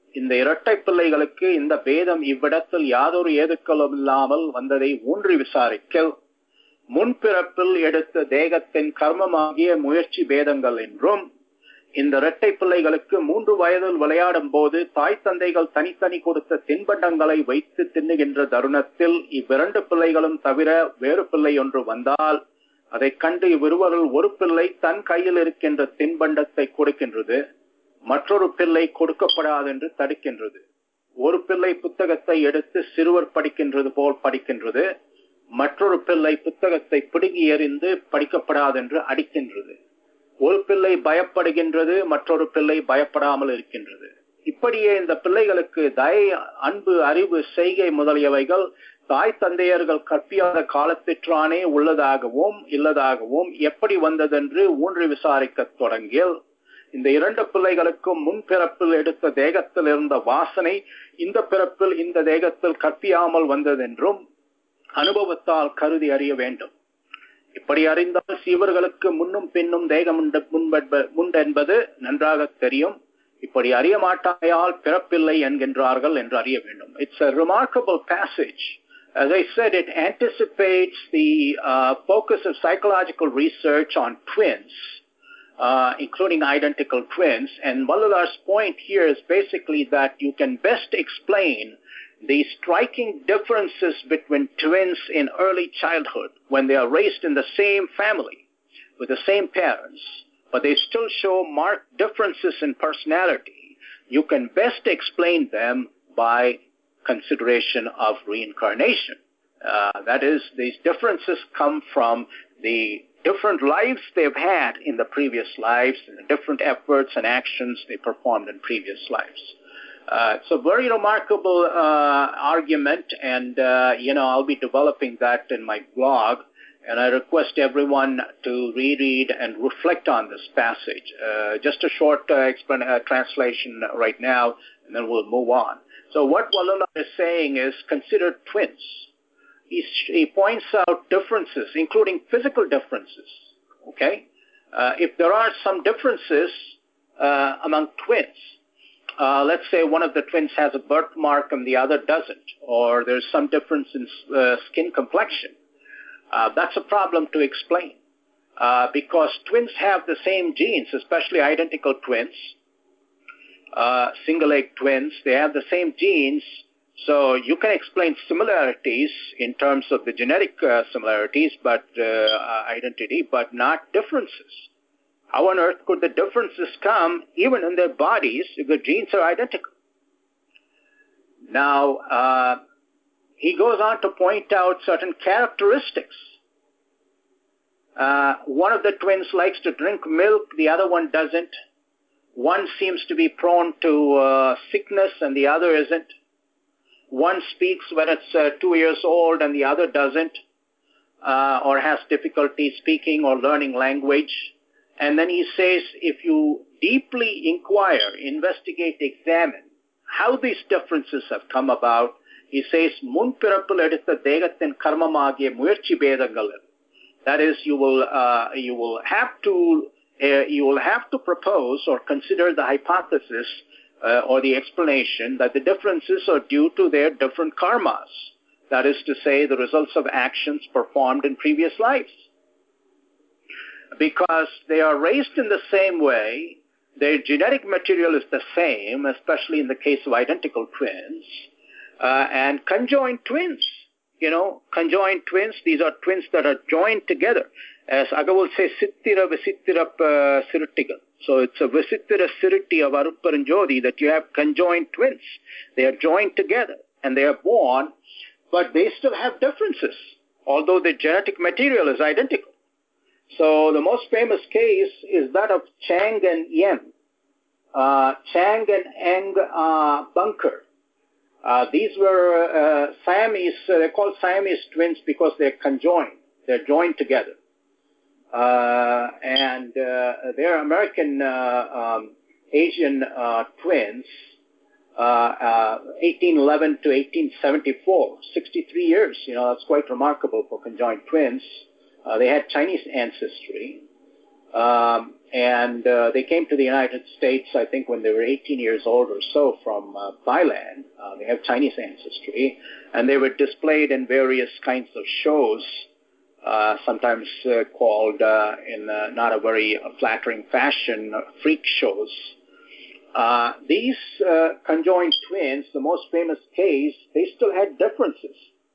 இந்த இரட்டை பிள்ளைகளுக்கு இந்த பேதம் இவ்விடத்தில் யாதொரு ஏதுக்களும் இல்லாமல் வந்ததை ஊன்றி விசாரிக்க முன்பிறப்பில் எடுத்த தேகத்தின் கர்மமாகிய முயற்சி பேதங்கள் என்றும், இந்த இரட்டை பிள்ளைகளுக்கு 3 வயதில் விளையாடும் போது தாய் தந்தைகள் தனித்தனி கொடுத்த தின்பண்டங்களை வைத்து தின்னுகின்ற தருணத்தில் இவ்விரண்டு பிள்ளைகளும் தவிர வேறு பிள்ளை ஒன்று வந்தால் அதை கண்டு இவ்விருவரில் ஒரு பிள்ளை தன் கையில் இருக்கின்ற தின்பண்டத்தை கொடுக்கின்றது, மற்றொரு பிள்ளை கொடுக்கப்படாது என்று தடுக்கின்றது. ஒரு பிள்ளை புத்தகத்தை எடுத்து சிறுவர் படிக்கின்றது போல் படிக்கின்றது, மற்றொரு பிள்ளை புத்தகத்தை பிடுங்கி எறிந்து படிக்கப்படாது என்று அடிக்கின்றது. ஒரு பிள்ளை பயப்படுகின்றது, மற்றொரு பிள்ளை பயப்படாமல் இருக்கின்றது. இப்படியே இந்த பிள்ளைகளுக்கு தயை, அன்பு, அறிவு, செய்கை முதலியவைகள் தாய் தந்தையர்கள் கற்பியாத காலத்திற்றானே உள்ளதாகவும் இல்லதாகவும் எப்படி வந்ததென்று ஊன்றி விசாரிக்க தொடங்கில் இந்த 2 பிள்ளைகளுக்கும் முன்பிறப்பில் எடுத்த தேகத்தில் இருந்த வாசனை இந்த பிறப்பில் இந்த தேகத்தில் கற்பியாமல் வந்ததென்றும் அனுபவத்தால் கருதி அறிய வேண்டும். இப்படி அறிந்தால் இவர்களுக்கு முன்னும் பின்னும் தேகம் உண்டென்பது நன்றாக தெரியும். இப்படி அறிய மாட்டாயால் பிறப்பில்லை என்கின்றார்கள் என்று அறிய வேண்டும். It's a remarkable passage. As I said, it anticipates the focus of psychological research on twins, including identical twins. And Vallalar's point here is basically that you can best explain the striking differences between twins in early childhood when they are raised in the same family with the same parents, but they still show marked differences in personality. You can best explain them by consideration of reincarnation. That is, these differences come from the different lives they've had in the previous lives and the different efforts and actions they performed in previous lives. It's a very remarkable argument, and I'll be developing that in my blog, and I request everyone to reread and reflect on this passage. Just a short translation right now, and then we'll move on. So what Vallalar is saying is consider twins. He points out differences, including physical differences. Okay, if there are some differences among twins, let's say one of the twins has a birthmark and the other doesn't, or there's some difference in skin complexion. That's a problem to explain because twins have the same genes, especially identical twins, single-egg twins. They have the same genes, so you can explain similarities in terms of the genetic similarities, but identity, but not differences. How on earth could the differences come even in their bodies if the genes are identical? Now, he goes on to point out certain characteristics. One of the twins likes to drink milk, the other one doesn't. One seems to be prone to sickness and the other isn't. One speaks when it's 2 years old and the other doesn't, or has difficulty speaking or learning language. And then he says, if you deeply inquire, investigate, examine how these differences have come about, he says, முன்பிறப்பில் எடுத்த தேகத்தின் கர்மமாகிய முயற்சி பேதங்கள். That is, you will have to propose or consider the hypothesis or the explanation that the differences are due to their different karmas. That is to say, the results of actions performed in previous lives. Because they are raised in the same way, their genetic material is the same, especially in the case of identical twins, and conjoined twins. Conjoined twins, these are twins that are joined together. As Aga will say, Sittira Visittira Siruttigal. So it's a Visittira Sirutti of Arupparanjodi that you have conjoined twins. They are joined together and they are born, but they still have differences, although the genetic material is identical. So the most famous case is that of Chang and Yen. Chang and Eng Bunker. These were Siamese, they're called Siamese twins because they're conjoined. They're joined together. And they're American Asian twins, 1811 to 1874, 63 years. That's quite remarkable for conjoined twins. They had Chinese ancestry. And they came to the United States, I think, when they were 18 years old or so from Thailand. They have Chinese ancestry. And they were displayed in various kinds of shows, sometimes called, in not a very flattering fashion, freak shows. These conjoined twins, the most famous case, they still had differences.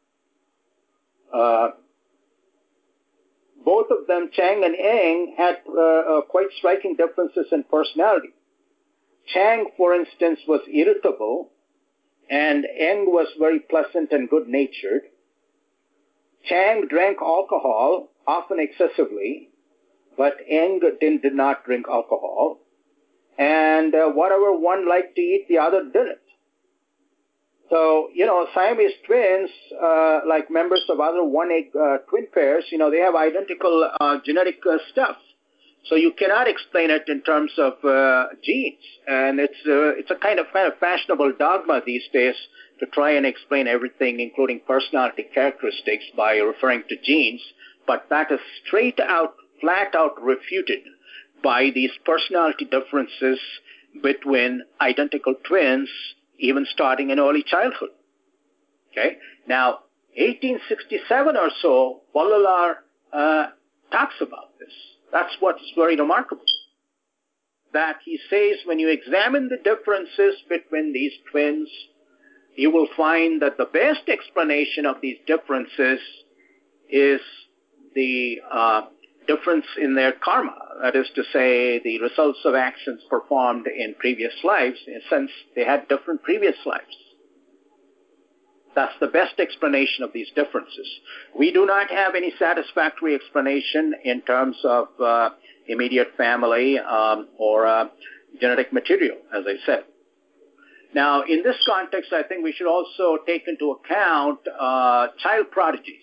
Both of them, Chang and Eng, had quite striking differences in personality. Chang, for instance, was irritable, and Eng was very pleasant and good-natured. Chang drank alcohol, often excessively, but Eng did not drink alcohol. And whatever one liked to eat, the other didn't. So, Siamese twins, like members of other one-egg twin pairs, they have identical genetic stuff. So you cannot explain it in terms of genes. And it's a kind of fashionable dogma these days to try and explain everything, including personality characteristics, by referring to genes. But that is flat out refuted by these personality differences between identical twins, even starting in early childhood. Okay? Now, 1867 or so, Wallalar talks about this. That's what's very remarkable. That he says when you examine the differences between these twins, you will find that the best explanation of these differences is the difference in their karma. That is to say, the results of actions performed in previous lives, since they had different previous lives. That's the best explanation of these differences. We do not have any satisfactory explanation in terms of immediate family or genetic material, as I said. Now, in this context, I think we should also take into account child prodigies.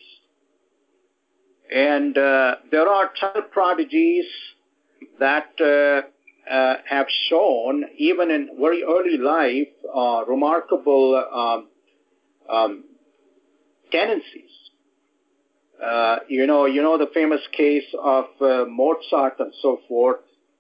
And there are child prodigies that have shown, even in very early life, remarkable tendencies. You know the famous case of Mozart and so forth.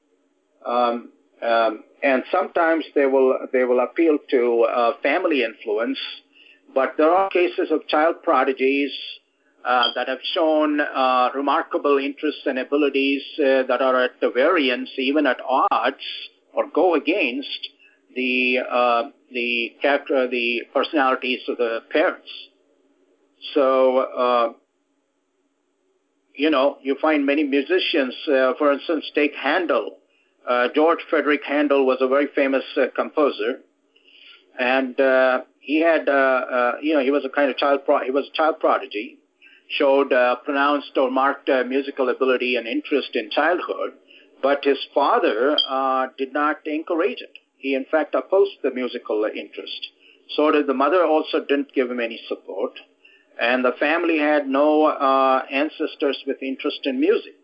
And sometimes they will appeal to family influence, but there are cases of child prodigies that have shown remarkable interests and abilities that are at the variance, even at odds, or go against the personalities of the parents. So, you find many musicians, for instance, take Handel. George Frederick Handel was a very famous composer, and he had, he was a kind of child prodigy, showed pronounced or marked musical ability and interest in childhood, but his father did not encourage it. He, in fact, opposed the musical interest. So did the mother. Also didn't give him any support, and the family had no ancestors with interest in music.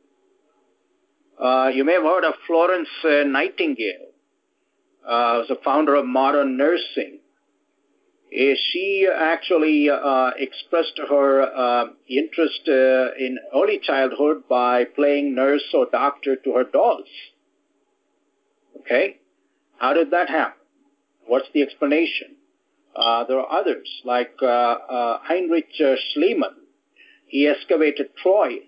You may have heard of Florence Nightingale, was a founder of modern nursing. She actually expressed her interest in early childhood by playing nurse or doctor to her dolls. Okay? How did that happen? What's the explanation? There are others, like Heinrich Schliemann. He excavated Troy.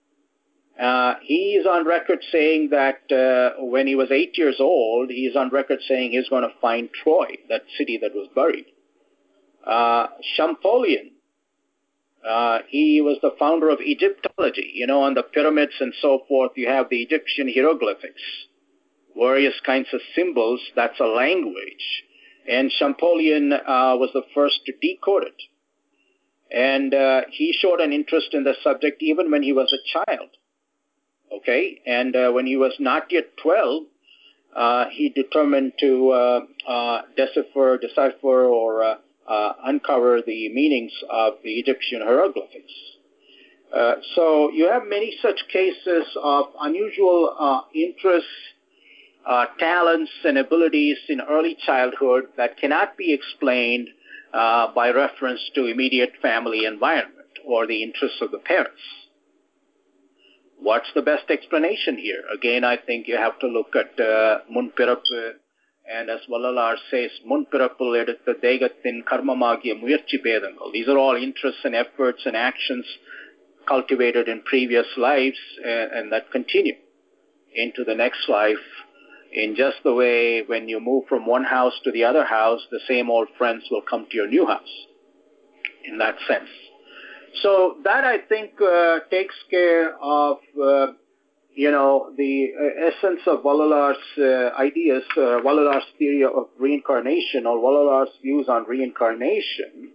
He is on record saying that when he was 8 years old, he is on record saying he's going to find Troy, that city that was buried. Champollion, he was the founder of Egyptology. On the pyramids and so forth, you have the Egyptian hieroglyphics, various kinds of symbols. That's a language. And Champollion was the first to decode it. And he showed an interest in the subject even when he was a child. Okay? And when he was not yet 12, he determined to decipher or uncover the meanings of the Egyptian hieroglyphics. So you have many such cases of unusual interests, talents, and abilities in early childhood that cannot be explained by reference to immediate family environment or the interests of the parents. What's the best explanation here? Again, I think you have to look at Munpirappu, and as Vallalar says, Munpirappul edutha Degathin Karmamagiya Muyarchi Bedangal. These are all interests and efforts and actions cultivated in previous lives and that continue into the next life. In just the way when you move from one house to the other house, the same old friends will come to your new house, in that sense. So that, I think, takes care of, the essence of Vallalar's ideas, Vallalar's theory of reincarnation, or Vallalar's views on reincarnation.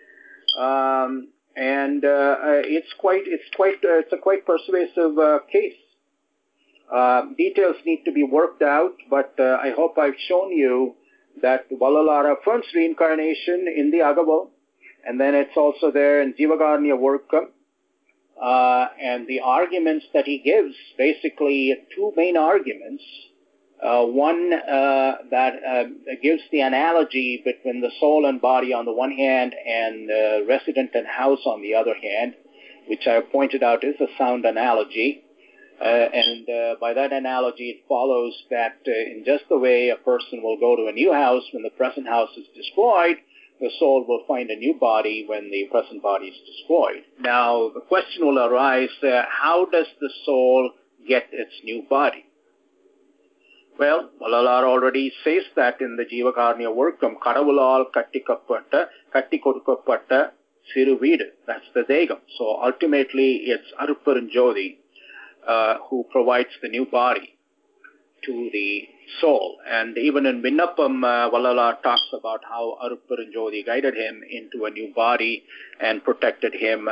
It's a quite persuasive case. Details need to be worked out, but I hope I've shown you that Vallalar affirms reincarnation in the Agavo, and then it's also there in Jivakarnya Workam. And the arguments that he gives, basically two main arguments. One that gives the analogy between the soul and body on the one hand and resident and house on the other hand, which I have pointed out is a sound analogy. And by that analogy, it follows that in just the way a person will go to a new house when the present house is destroyed, the soul will find a new body when the present body is destroyed. Now, the question will arise, how does the soul get its new body? Well, Vallalar already says that in the Jivakarnya Workam, Kadavulal Katti Kodukapatta Siru Veedu. That's the Degam. So ultimately, it's Arupparanjodi who provides the new body to the soul. And even in Vinnapam, Vallalar talks about how Arupparanjodi guided him into a new body and protected him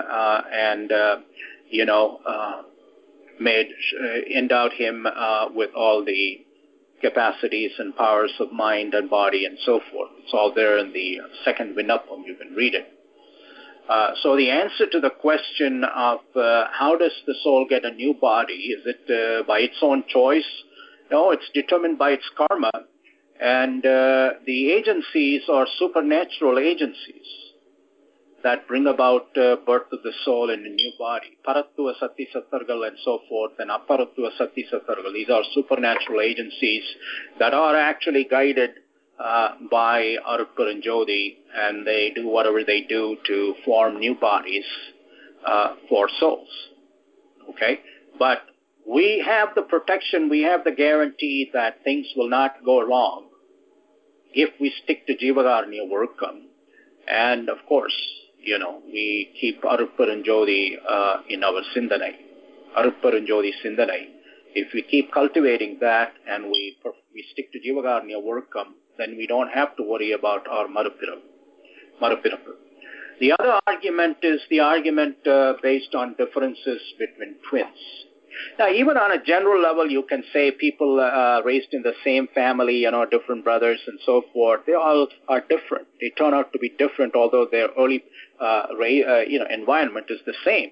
endowed him with all the capacities and powers of mind and body and so forth. It's all there in the second Vinnapam. You can read it. So the answer to the question of how does the soul get a new body, is it by its own choice? No, it's determined by its karma. And the agencies are supernatural agencies that bring about birth of the soul in a new body. Parattuva Sati Sattargal and so forth, and Aparattuva Sati Sattargal. These are supernatural agencies that are actually guided by Arupparanjodi, and they do whatever they do to form new bodies for souls. Okay? But we have the protection, we have the guarantee that things will not go wrong if we stick to Jivakarnya Workam. And of course, we keep Arupparanjodi in our Sindanai, Arupparanjodi Sindanai. If we keep cultivating that and we stick to Jivakarnya Workam, then we don't have to worry about our Marupirappu. The other argument is the argument based on differences between twins. Now, even on a general level, you can say people raised in the same family, different brothers and so forth, they all are different. They turn out to be different, although their early environment is the same.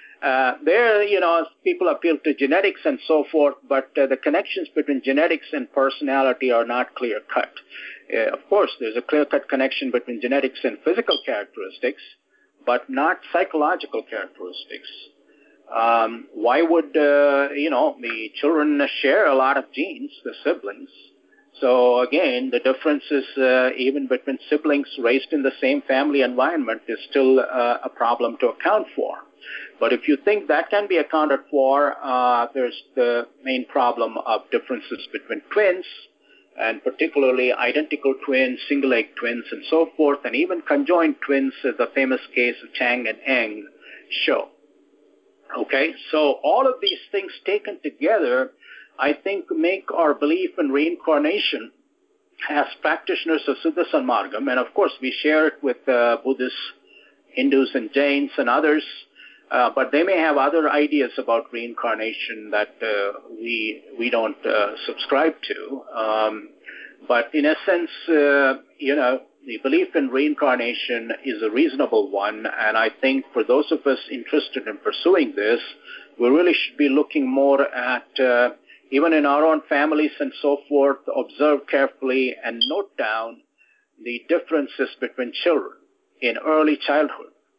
People appeal to genetics and so forth, but the connections between genetics and personality are not clear-cut. Of course, there's a clear-cut connection between genetics and physical characteristics, but not psychological characteristics. Why would, the children share a lot of genes, the siblings? So again, the differences even between siblings raised in the same family environment is still a problem to account for. But if you think that can be accounted for, there's the main problem of differences between twins, and particularly identical twins, single-egg twins, and so forth, and even conjoined twins, as the famous case of Chang and Eng show. Okay, so all of these things taken together, I think, make our belief in reincarnation as practitioners of Siddha Sanmargam, and of course we share it with Buddhists, Hindus, and Jains and others, but they may have other ideas about reincarnation that we don't subscribe to. But in essence, the belief in reincarnation is a reasonable one, and I think for those of us interested in pursuing this, we really should be looking more at, even in our own families and so forth, observe carefully and note down the differences between children in early childhood.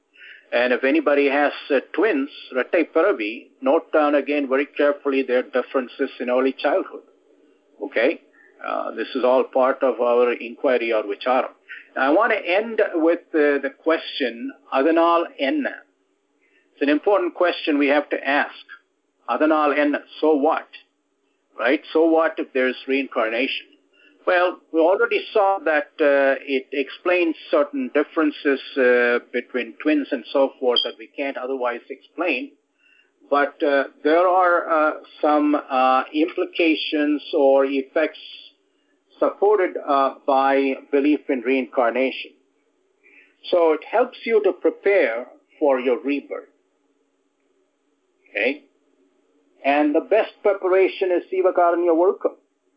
And if anybody has twins, Rattai Paravi, note down again very carefully their differences in early childhood. Okay? This is all part of our inquiry or vicharam. I want to end with the question, Adanal enna. It's an important question we have to ask. Adanal enna, so what? Right? So what if there's reincarnation? Well, we already saw that it explains certain differences between twins and so forth that we can't otherwise explain. But there are some implications or effects supported by belief in reincarnation. So it helps you to prepare for your rebirth. Okay? And the best preparation is Sivakaranya Workam.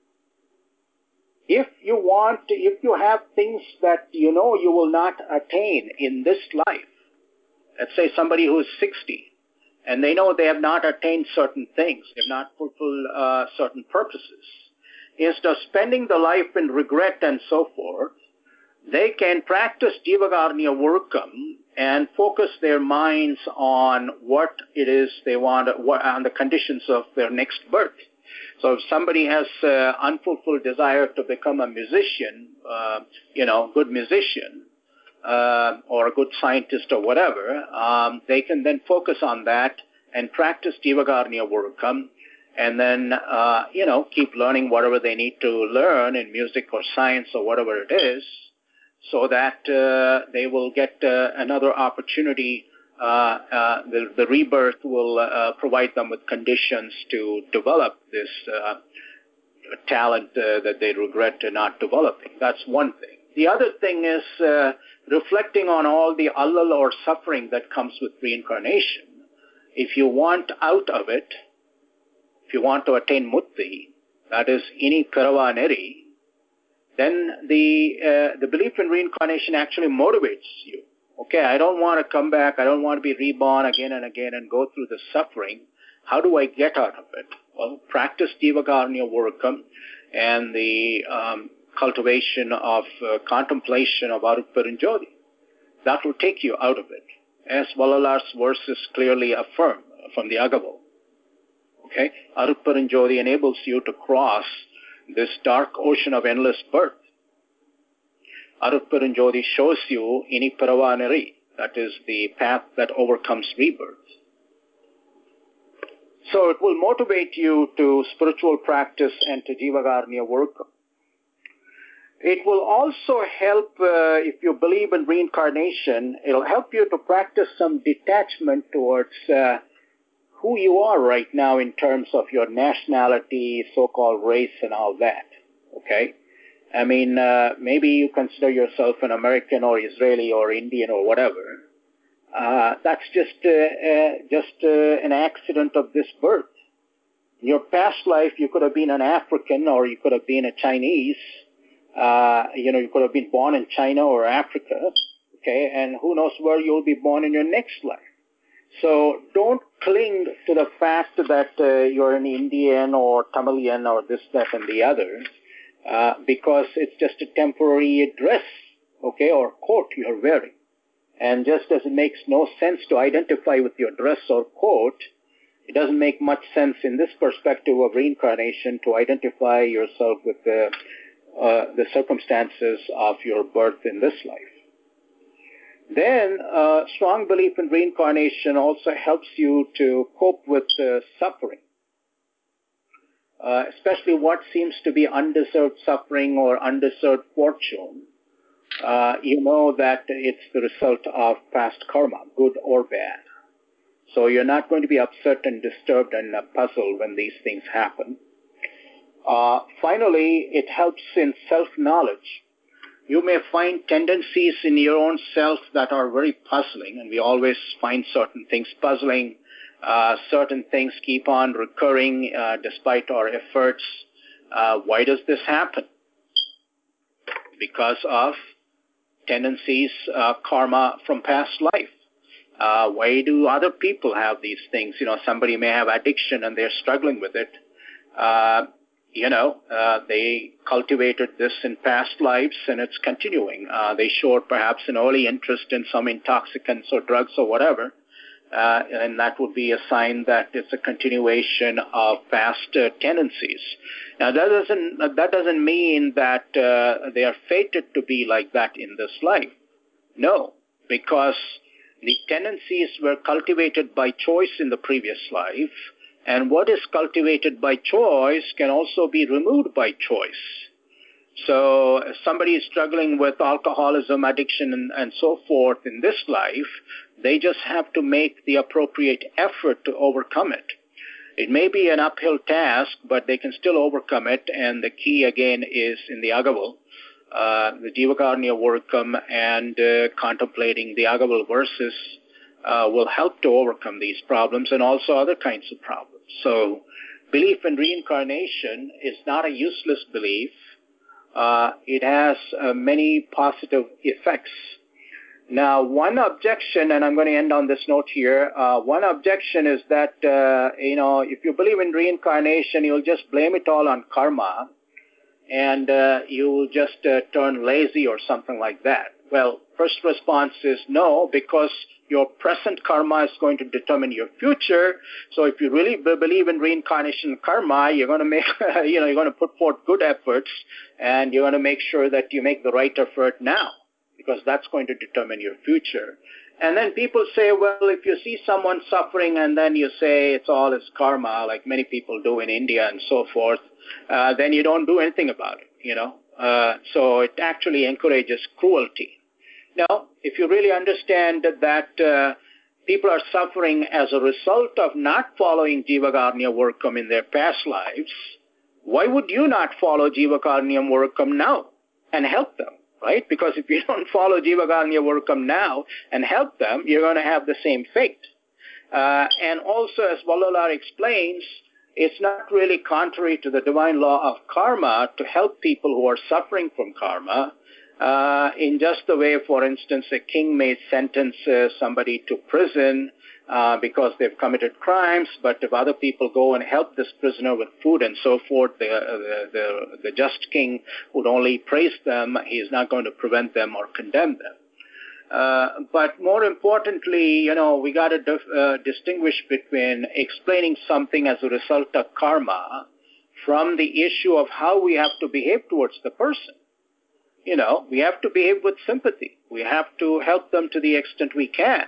If you have things that you know you will not attain in this life, let's say somebody who is 60, and they know they have not attained certain things, they have not fulfilled certain purposes, instead of spending the life in regret and so forth, they can practice Jivakarnya Workam and focus their minds on what it is they want, on the conditions of their next birth. So if somebody has unfulfilled desire to become a musician, good musician, or a good scientist or whatever, they can then focus on that and practice Jivakarnya Workam, and then, keep learning whatever they need to learn in music or science or whatever it is, so that they will get another opportunity. The rebirth will provide them with conditions to develop this talent that they regret not developing. That's one thing. The other thing is reflecting on all the allal or suffering that comes with reincarnation. If you want out of it, if you want to attain mutti, that is ini pirava neri, then the belief in reincarnation actually motivates you. Okay, I don't want to come back. I don't want to be reborn again and again and go through the suffering. How do I get out of it? Well, practice Jivakarnya Workam and the cultivation of contemplation of Arupperanjodi. That will take you out of it, as Vallalar's verses clearly affirm from the Agaval. Okay, Arupperanjodi enables you to cross this dark ocean of endless birth. Arupperanjodi shows you ini pirava neri, that is the path that overcomes rebirth. So it will motivate you to spiritual practice and to Jivakarnya Workam. It will also help, if you believe in reincarnation, it will help you to practice some detachment towards who you are right now in terms of your nationality, so-called race and all that. Okay? I mean, maybe you consider yourself an American or Israeli or Indian or whatever. That's just an accident of this birth. In your past life, you could have been an African or you could have been a Chinese. You could have been born in China or Africa. Okay, and who knows where you'll be born in your next life. So don't cling to the fact that you're an Indian or Tamilian or this, that, and the other. Because it's just a temporary dress, okay, or coat you're wearing. And just as it makes no sense to identify with your dress or coat, it doesn't make much sense in this perspective of reincarnation to identify yourself with the circumstances of your birth in this life. Then, strong belief in reincarnation also helps you to cope with suffering. Especially what seems to be undeserved suffering or undeserved fortune, you know that it's the result of past karma, good or bad. So you're not going to be upset and disturbed and puzzled when these things happen. Finally, it helps in self-knowledge. You may find tendencies in your own self that are very puzzling, and we always find certain things puzzling. Certain things keep on recurring despite our efforts. Why does this happen? Because of tendencies, karma from past life. Why do other people have these things? Somebody may have addiction and they're struggling with it. they cultivated this in past lives, and it's continuing. They showed perhaps an early interest in some intoxicants or drugs or whatever, and that would be a sign that it's a continuation of past tendencies. Now, that doesn't mean that they are fated to be like that in this life. No, because the tendencies were cultivated by choice in the previous life, and what is cultivated by choice can also be removed by choice. So if somebody is struggling with alcoholism, addiction, and so forth in this life, they just have to make the appropriate effort to overcome it. It may be an uphill task, but they can still overcome it, and the key, again, is in the Agaval, the Jivakarnya Workam, and contemplating the Agaval verses will help to overcome these problems and also other kinds of problems. So belief in reincarnation is not a useless belief. It has many positive effects. Now, one objection, and I'm going to end on this note here, one objection is that, if you believe in reincarnation, you'll just blame it all on karma, and you'll just turn lazy or something like that. Well, first response is no, because your present karma is going to determine your future. So if you really believe in reincarnation karma, you're going to make, you're going to put forth good efforts, and you're going to make sure that you make the right effort now, because that's going to determine your future. And then people say, well, if you see someone suffering and then you say it's all his karma, like many people do in India and so forth, then you don't do anything about it, so it actually encourages cruelty. Now, if you really understand that people are suffering as a result of not following Jivakarnya Workam in their past lives, why would you not follow Jivakarnya Workam now and help them, right? Because if you don't follow Jivakarnya Workam now and help them, you're going to have the same fate. And also, as Vallalar explains, it's not really contrary to the divine law of karma to help people who are suffering from karma, in just the way, for instance, a king may sentence somebody to prison because they've committed crimes, but if other people go and help this prisoner with food and so forth, the just king would only praise them. He is not going to prevent them or condemn them. But more importantly, we got to distinguish between explaining something as a result of karma from the issue of how we have to behave towards the person. We have to behave with sympathy. We have to help them to the extent we can,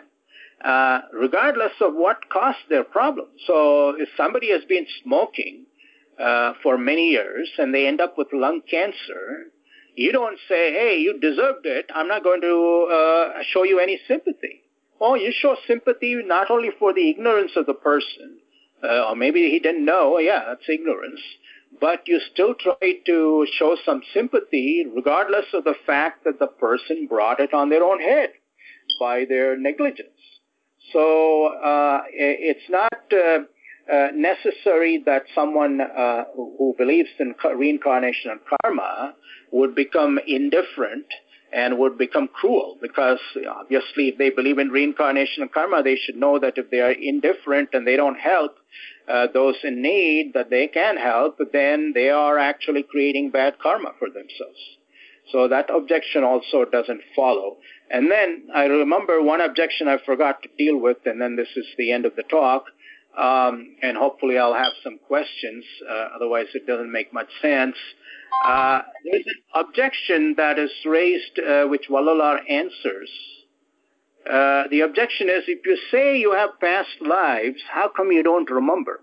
regardless of what caused their problem. So if somebody has been smoking for many years and they end up with lung cancer, you don't say, hey, you deserved it, I'm not going to show you any sympathy. Oh, you show sympathy not only for the ignorance of the person, or maybe he didn't know, yeah, that's ignorance, but you still try to show some sympathy regardless of the fact that the person brought it on their own head by their negligence. So it's not necessary that someone who believes in reincarnation and karma would become indifferent and would become cruel, because obviously if they believe in reincarnation and karma, they should know that if they are indifferent and they don't help those in need that they can help, then they are actually creating bad karma for themselves. So that objection also doesn't follow. And then I remember one objection I forgot to deal with, and then this is the end of the talk, and hopefully I'll have some questions, otherwise it doesn't make much sense. There's an objection that is raised which Vallalar answers. The objection is, if you say you have past lives, how come you don't remember?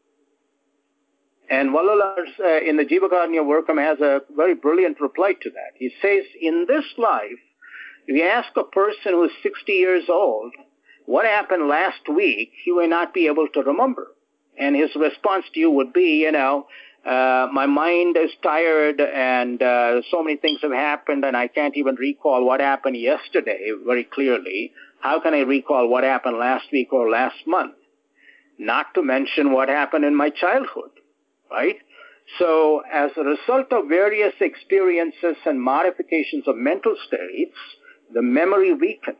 And Vallalar in the Jivakarnya Workam has a very brilliant reply to that. He says, in this life, if you ask a person who is 60 years old, what happened last week, he will not be able to remember. And his response to you would be, my mind is tired and so many things have happened and I can't even recall what happened yesterday very clearly. How can I recall what happened last week or last month? Not to mention what happened in my childhood, right? So as a result of various experiences and modifications of mental states, the memory weakens,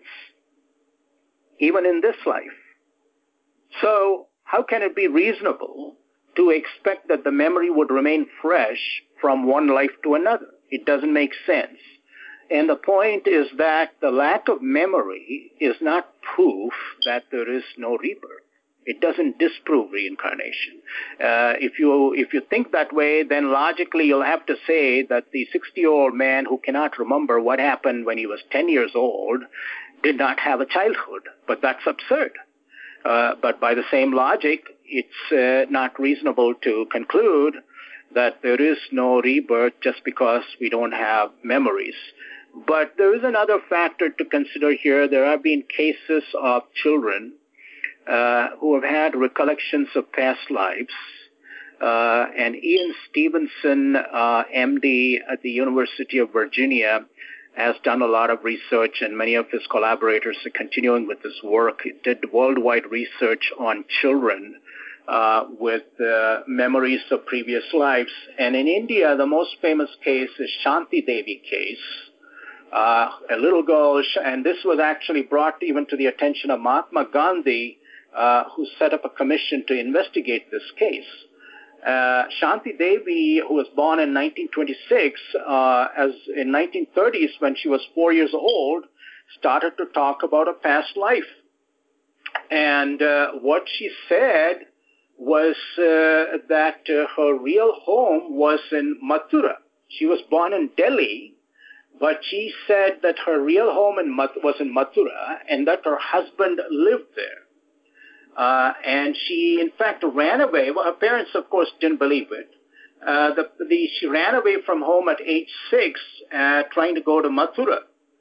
even in this life. So how can it be reasonable to expect that the memory would remain fresh from one life to another. It doesn't make sense. And the point is that the lack of memory is not proof that there is no rebirth. It doesn't disprove reincarnation. If you think that way, then logically you'll have to say that the 60-year-old man who cannot remember what happened when he was 10 years old did not have a childhood. But that's absurd. But by the same logic, it's not reasonable to conclude that there is no rebirth just because we don't have memories. But there is another factor to consider here. There have been cases of children who have had recollections of past lives. And Ian Stevenson, MD at the University of Virginia, has done a lot of research, and many of his collaborators are continuing with this work. He did worldwide research on children with memories of previous lives. And in India, the most famous case is Shanti Devi case. A little girl, and this was actually brought even to the attention of Mahatma Gandhi, who set up a commission to investigate this case. Shanti Devi, who was born in 1926, as in 1930s, when she was 4 years old, started to talk about a past life. And what she said was that her real home was in Mathura. She was born in Delhi, but she said that her real home was in Mathura and that her husband lived there. And she, in fact, ran away. Well, her parents, of course, didn't believe it. She ran away from home at age 6, trying to go to Mathura.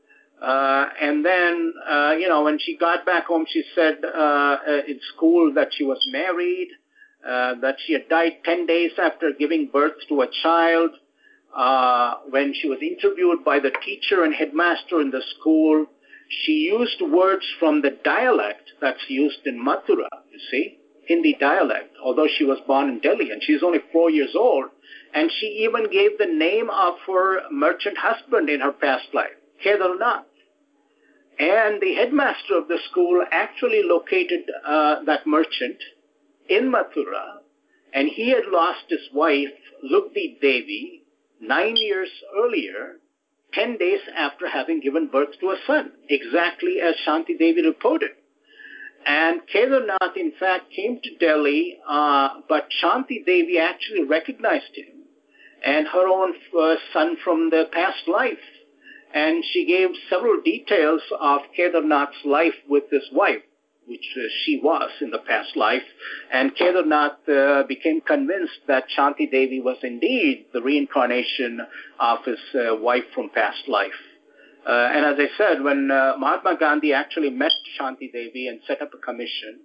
And then, when she got back home, she said in school that she was married, that she had died 10 days after giving birth to a child. When she was interviewed by the teacher and headmaster in the school, she used words from the dialect that's used in Mathura, you see, Hindi dialect, although she was born in Delhi, and she's only 4 years old. And she even gave the name of her merchant husband in her past life, Kedarnath. And the headmaster of the school actually located that merchant in Mathura, and he had lost his wife, Lugdi Devi, 9 years earlier, 10 days after having given birth to a son, exactly as Shanti Devi reported. And Kedarnath, in fact, came to Delhi, but Shanti Devi actually recognized him and her own son from the past life. And she gave several details of Kedarnath's life with his wife, which she was in the past life. And Kedarnath became convinced that Shanti Devi was indeed the reincarnation of his wife from past life. And as I said, when Mahatma Gandhi actually met Shanti Devi and set up a commission,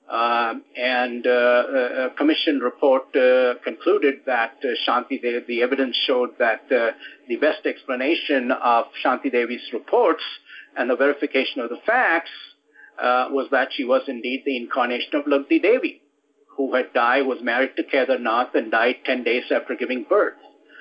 and a commission report concluded that Shanti Devi, the evidence showed that the best explanation of Shanti Devi's reports and the verification of the facts was that she was indeed the incarnation of Lugdi Devi, who had died, was married to Kedarnath, and died 10 days after giving birth.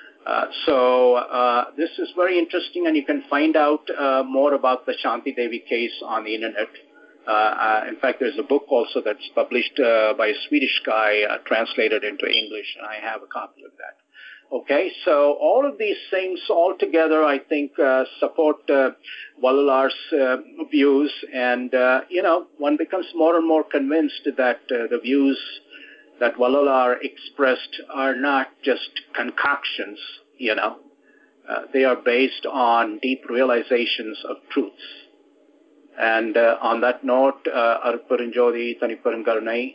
So this is very interesting, and you can find out more about the Shanti Devi case on the internet. In fact, there's a book also that's published by a Swedish guy, translated into English, and I have a copy of that. Okay, so all of these things all together, I think, support Vallalar's views, and, one becomes more and more convinced that the views that Vallalar expressed are not just concoctions, they are based on deep realizations of truths. And on that note, Arparinjodi Taniparangarnai,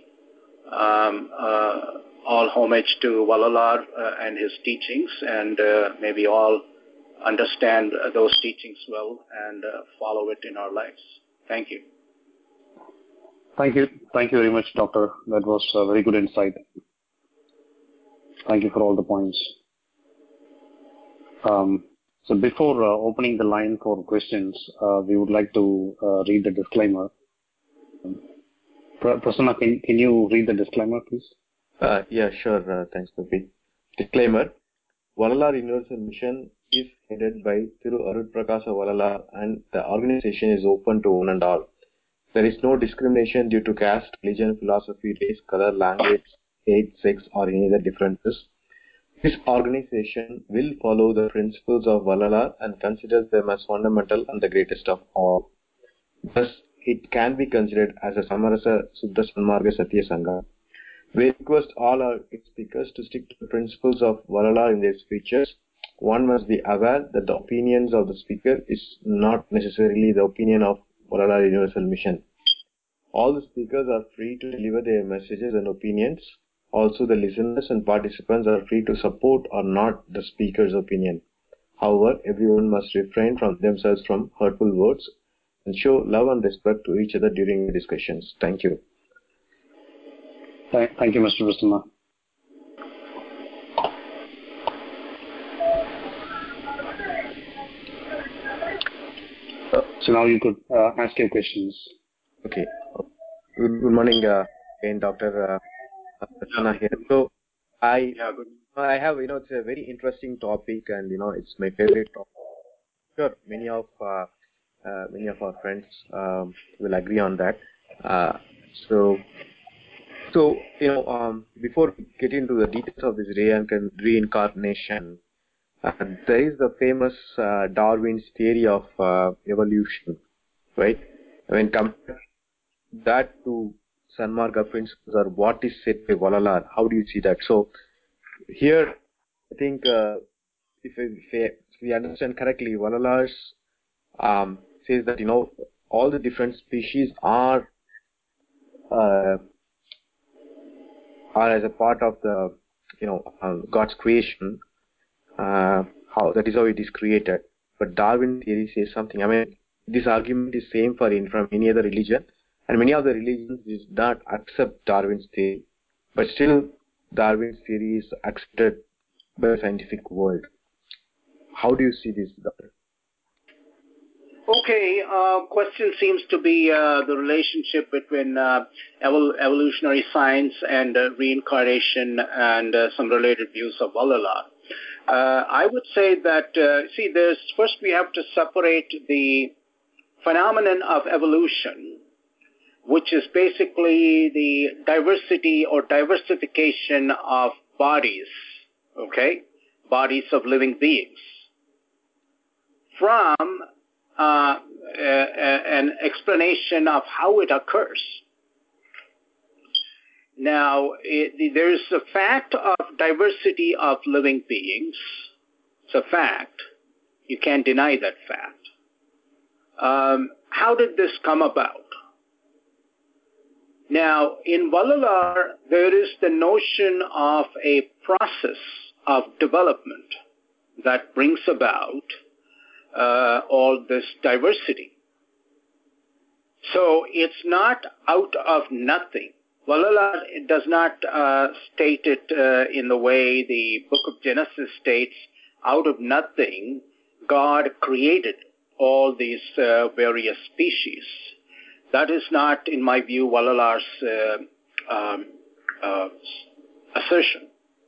all homage to Vallalar and his teachings, and may we all understand those teachings well and follow it in our lives. Thank you. Thank you. Thank you very much, Doctor. That was a very good insight. Thank you for all the points. So before opening the line for questions, we would like to read the disclaimer. Prasanna, can you read the disclaimer, please? Yeah, sure. Thanks, Gopi. Disclaimer. Vallalar Universal Mission is headed by Thiru Arulprakasha Vallalar, and the organization is open to one and all. There is no discrimination due to caste, religion, philosophy, race, color, language, 8, 6, or any other differences. This organization will follow the principles of Valalar and considers them as fundamental and the greatest of all. Thus, it can be considered as a Samarasa Suddha Sanmarga Satya Sangha. We request all our speakers to stick to the principles of Valalar in their speeches. One must be aware that the opinions of the speaker is not necessarily the opinion of Valalar Universal Mission. All the speakers are free to deliver their messages and opinions. Also, the listeners and participants are free to support or not the speaker's opinion. However, everyone must refrain from themselves from hurtful words and show love and respect to each other during the discussions. Thank you. Thank you, Mr. Prasanna. So now you could ask your questions. Okay. Good morning, again, Dr. Prasanna here. So I have, it's a very interesting topic, and it's my favorite topic. Sure, many of our friends will agree on that. Before we get into the details of this reincarnation, there is the famous Darwin's theory of evolution, right? I mean, compare that to Sanmarga principles, or what is said by Valalar. How do you see that? So here, I think if we understand correctly, Valalar says that all the different species are as a part of the God's creation. How that is how it is created. But Darwin theory says something. I mean, this argument is same from any other religion, and many of the religions did not accept Darwin's theory. But still, Darwin's theory is accepted by the scientific world. How do you see this, Doctor? Okay, question seems to be the relationship between evolutionary science and reincarnation and some related views of Valalar. I would say that, first we have to separate the phenomenon of evolution, which is basically the diversity or diversification of bodies, bodies of living beings, from an explanation of how it occurs. Now, there is a fact of diversity of living beings. It's a fact. You can't deny that fact. How did this come about? Now, in Valalar, there is the notion of a process of development that brings about all this diversity. So it's not out of nothing. Valalar does not state it in the way the book of Genesis states, out of nothing, God created all these various species. That is not, in my view, Valalar's assertion.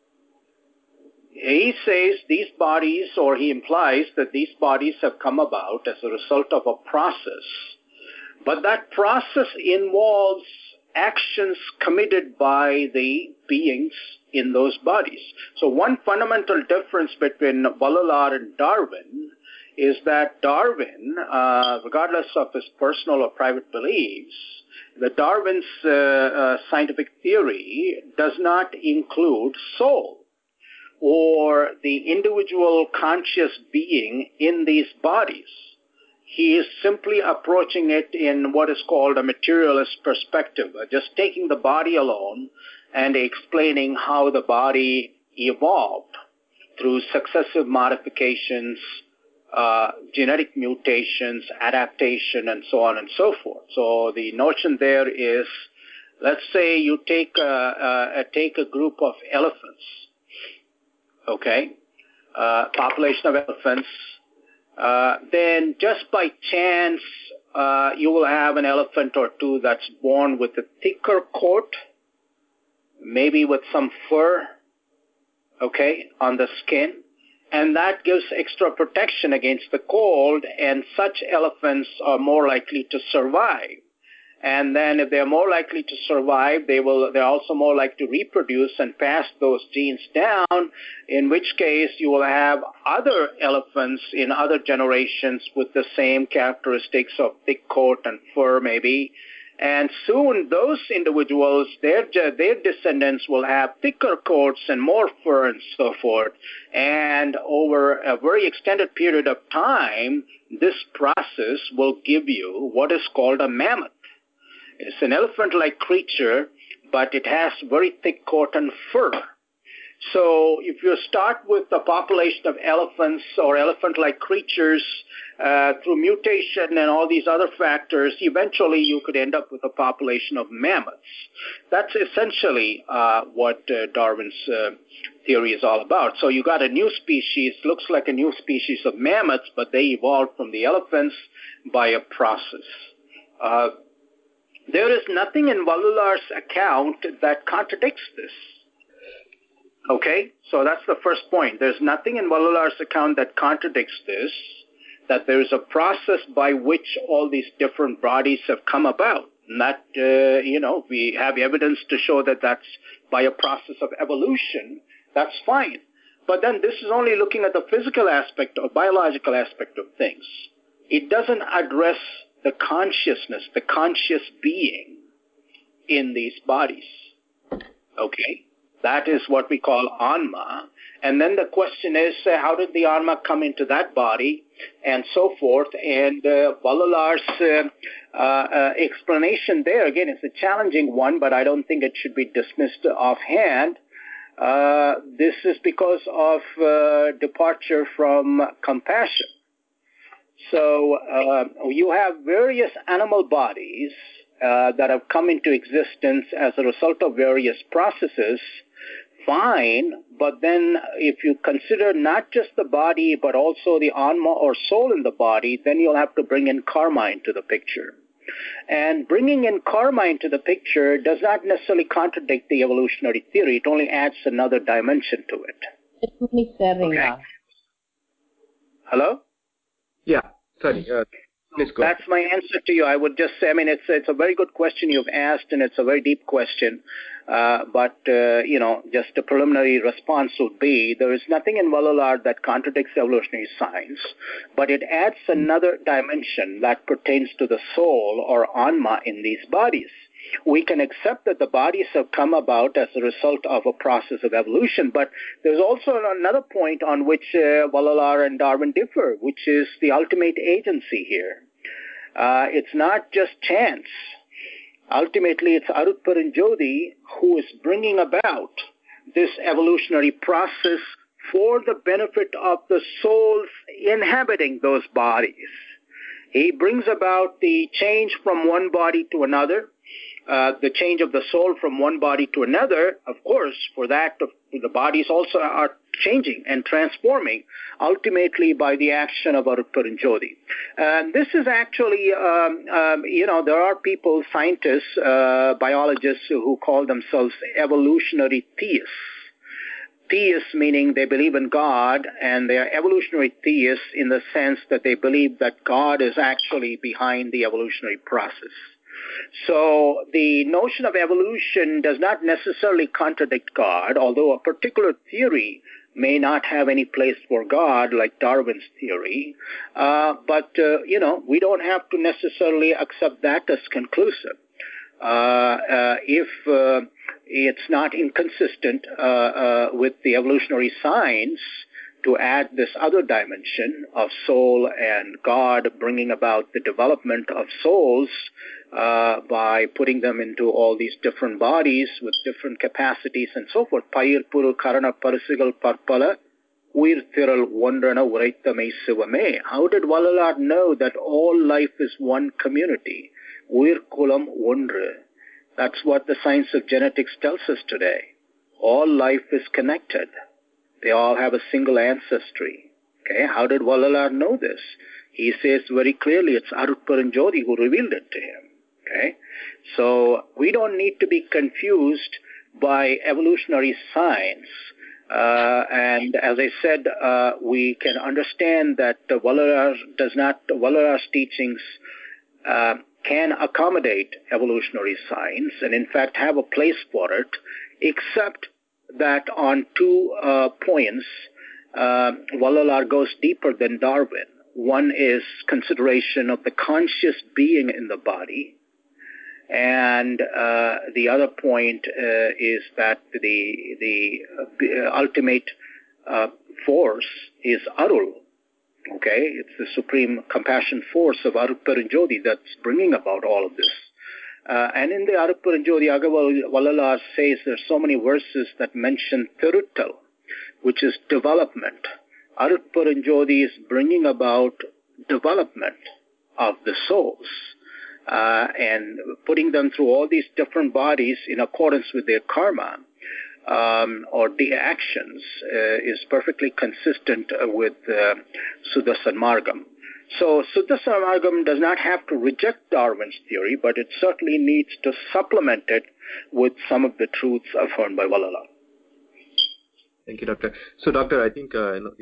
He says these bodies, or he implies that these bodies have come about as a result of a process, but that process involves actions committed by the beings in those bodies. So one fundamental difference between Valalar and Darwin is that Darwin, regardless of his personal or private beliefs, Darwin's scientific theory does not include soul or the individual conscious being in these bodies. He is simply approaching it in what is called a materialist perspective, just taking the body alone and explaining how the body evolved through successive modifications, genetic mutations, adaptation, and so on and so forth. So the notion there is, let's say you take a group of elephants, population of elephants. Then just by chance, you will have an elephant or two that's born with a thicker coat, maybe with some fur, on the skin, and that gives extra protection against the cold, and such elephants are more likely to survive. And then if they're more likely to survive, they're also more likely to reproduce and pass those genes down, in which case you will have other elephants in other generations with the same characteristics of thick coat and fur maybe. And soon those individuals, their descendants will have thicker coats and more fur and so forth. And over a very extended period of time, this process will give you what is called a mammoth. It's an elephant-like creature, but it has very thick coat and fur. So if you start with a population of elephants or elephant-like creatures through mutation and all these other factors, eventually you could end up with a population of mammoths. That's essentially what Darwin's theory is all about. So you got a new species, looks like a new species of mammoths, but they evolved from the elephants by a process. There is nothing in Valular's account that contradicts this. Okay, so that's the first point. There's nothing in Valular's account that contradicts this, that there is a process by which all these different bodies have come about. And that, we have evidence to show that that's by a process of evolution. That's fine. But then this is only looking at the physical aspect or biological aspect of things. It doesn't address the consciousness, the conscious being in these bodies. Okay? That is what we call Anma. And then the question is, how did the Anma come into that body and so forth? And Valular's explanation there, again, is a challenging one, but I don't think it should be dismissed offhand. This is because of departure from compassion. So you have various animal bodies that have come into existence as a result of various processes. Fine, but then if you consider not just the body, but also the Anma or soul in the body, then you'll have to bring in karma into the picture. And bringing in karma into the picture does not necessarily contradict the evolutionary theory. It only adds another dimension to it. Okay. Hello? Yeah, sorry. That's my answer to you. I would just say, it's a very good question you've asked, and it's a very deep question. But just a preliminary response would be, there is nothing in Valular that contradicts evolutionary science, but it adds another dimension that pertains to the soul or Anma in these bodies. We can accept that the bodies have come about as a result of a process of evolution, but there's also another point on which Valular and Darwin differ, which is the ultimate agency here. It's not just chance. Ultimately, it's Arutparanjodi who is bringing about this evolutionary process for the benefit of the souls inhabiting those bodies. He brings about the change from one body to another, the change of the soul from one body to another. Of course, for that, the bodies also are changing and transforming, ultimately by the action of Arutparanjodi. And this is actually, there are people, scientists, biologists, who call themselves evolutionary theists. Theists meaning they believe in God, and they are evolutionary theists in the sense that they believe that God is actually behind the evolutionary process. So the notion of evolution does not necessarily contradict God, although a particular theory may not have any place for God, like Darwin's theory. But we don't have to necessarily accept that as conclusive. If it's not inconsistent with the evolutionary science to add this other dimension of soul and God bringing about the development of souls by putting them into all these different bodies with different capacities and so forth. Payir puru karana parisigal parpala uir thiral wondrana uraitame sivame. How did Valular know that all life is one community? Uir kulam wondra. That's what the science of genetics tells us today. All life is connected. They all have a single ancestry. Okay, how did Valular know this? He says very clearly it's Arutparanjodi who revealed it to him. Okay, so we don't need to be confused by evolutionary science. And as I said, we can understand that Valular's teachings can accommodate evolutionary science and in fact have a place for it, except that on two points, Vallalar goes deeper than Darwin. One is consideration of the conscious being in the body, and the other point is that the ultimate force is Arul. Okay, it's the supreme compassion force of Arupperanjodi that's bringing about all of this. And in the Arupperanjodi, Vallalar says there's so many verses that mention Thiruttal, which is development. Arupperanjodi is bringing about development of the souls and putting them through all these different bodies in accordance with their karma or the actions is perfectly consistent with Sudarshan-margam. So Sudarshan-margam does not have to reject Darwin's theory, but it certainly needs to supplement it with some of the truths affirmed by Vallalar. Thank you, Doctor. So, Doctor, I think,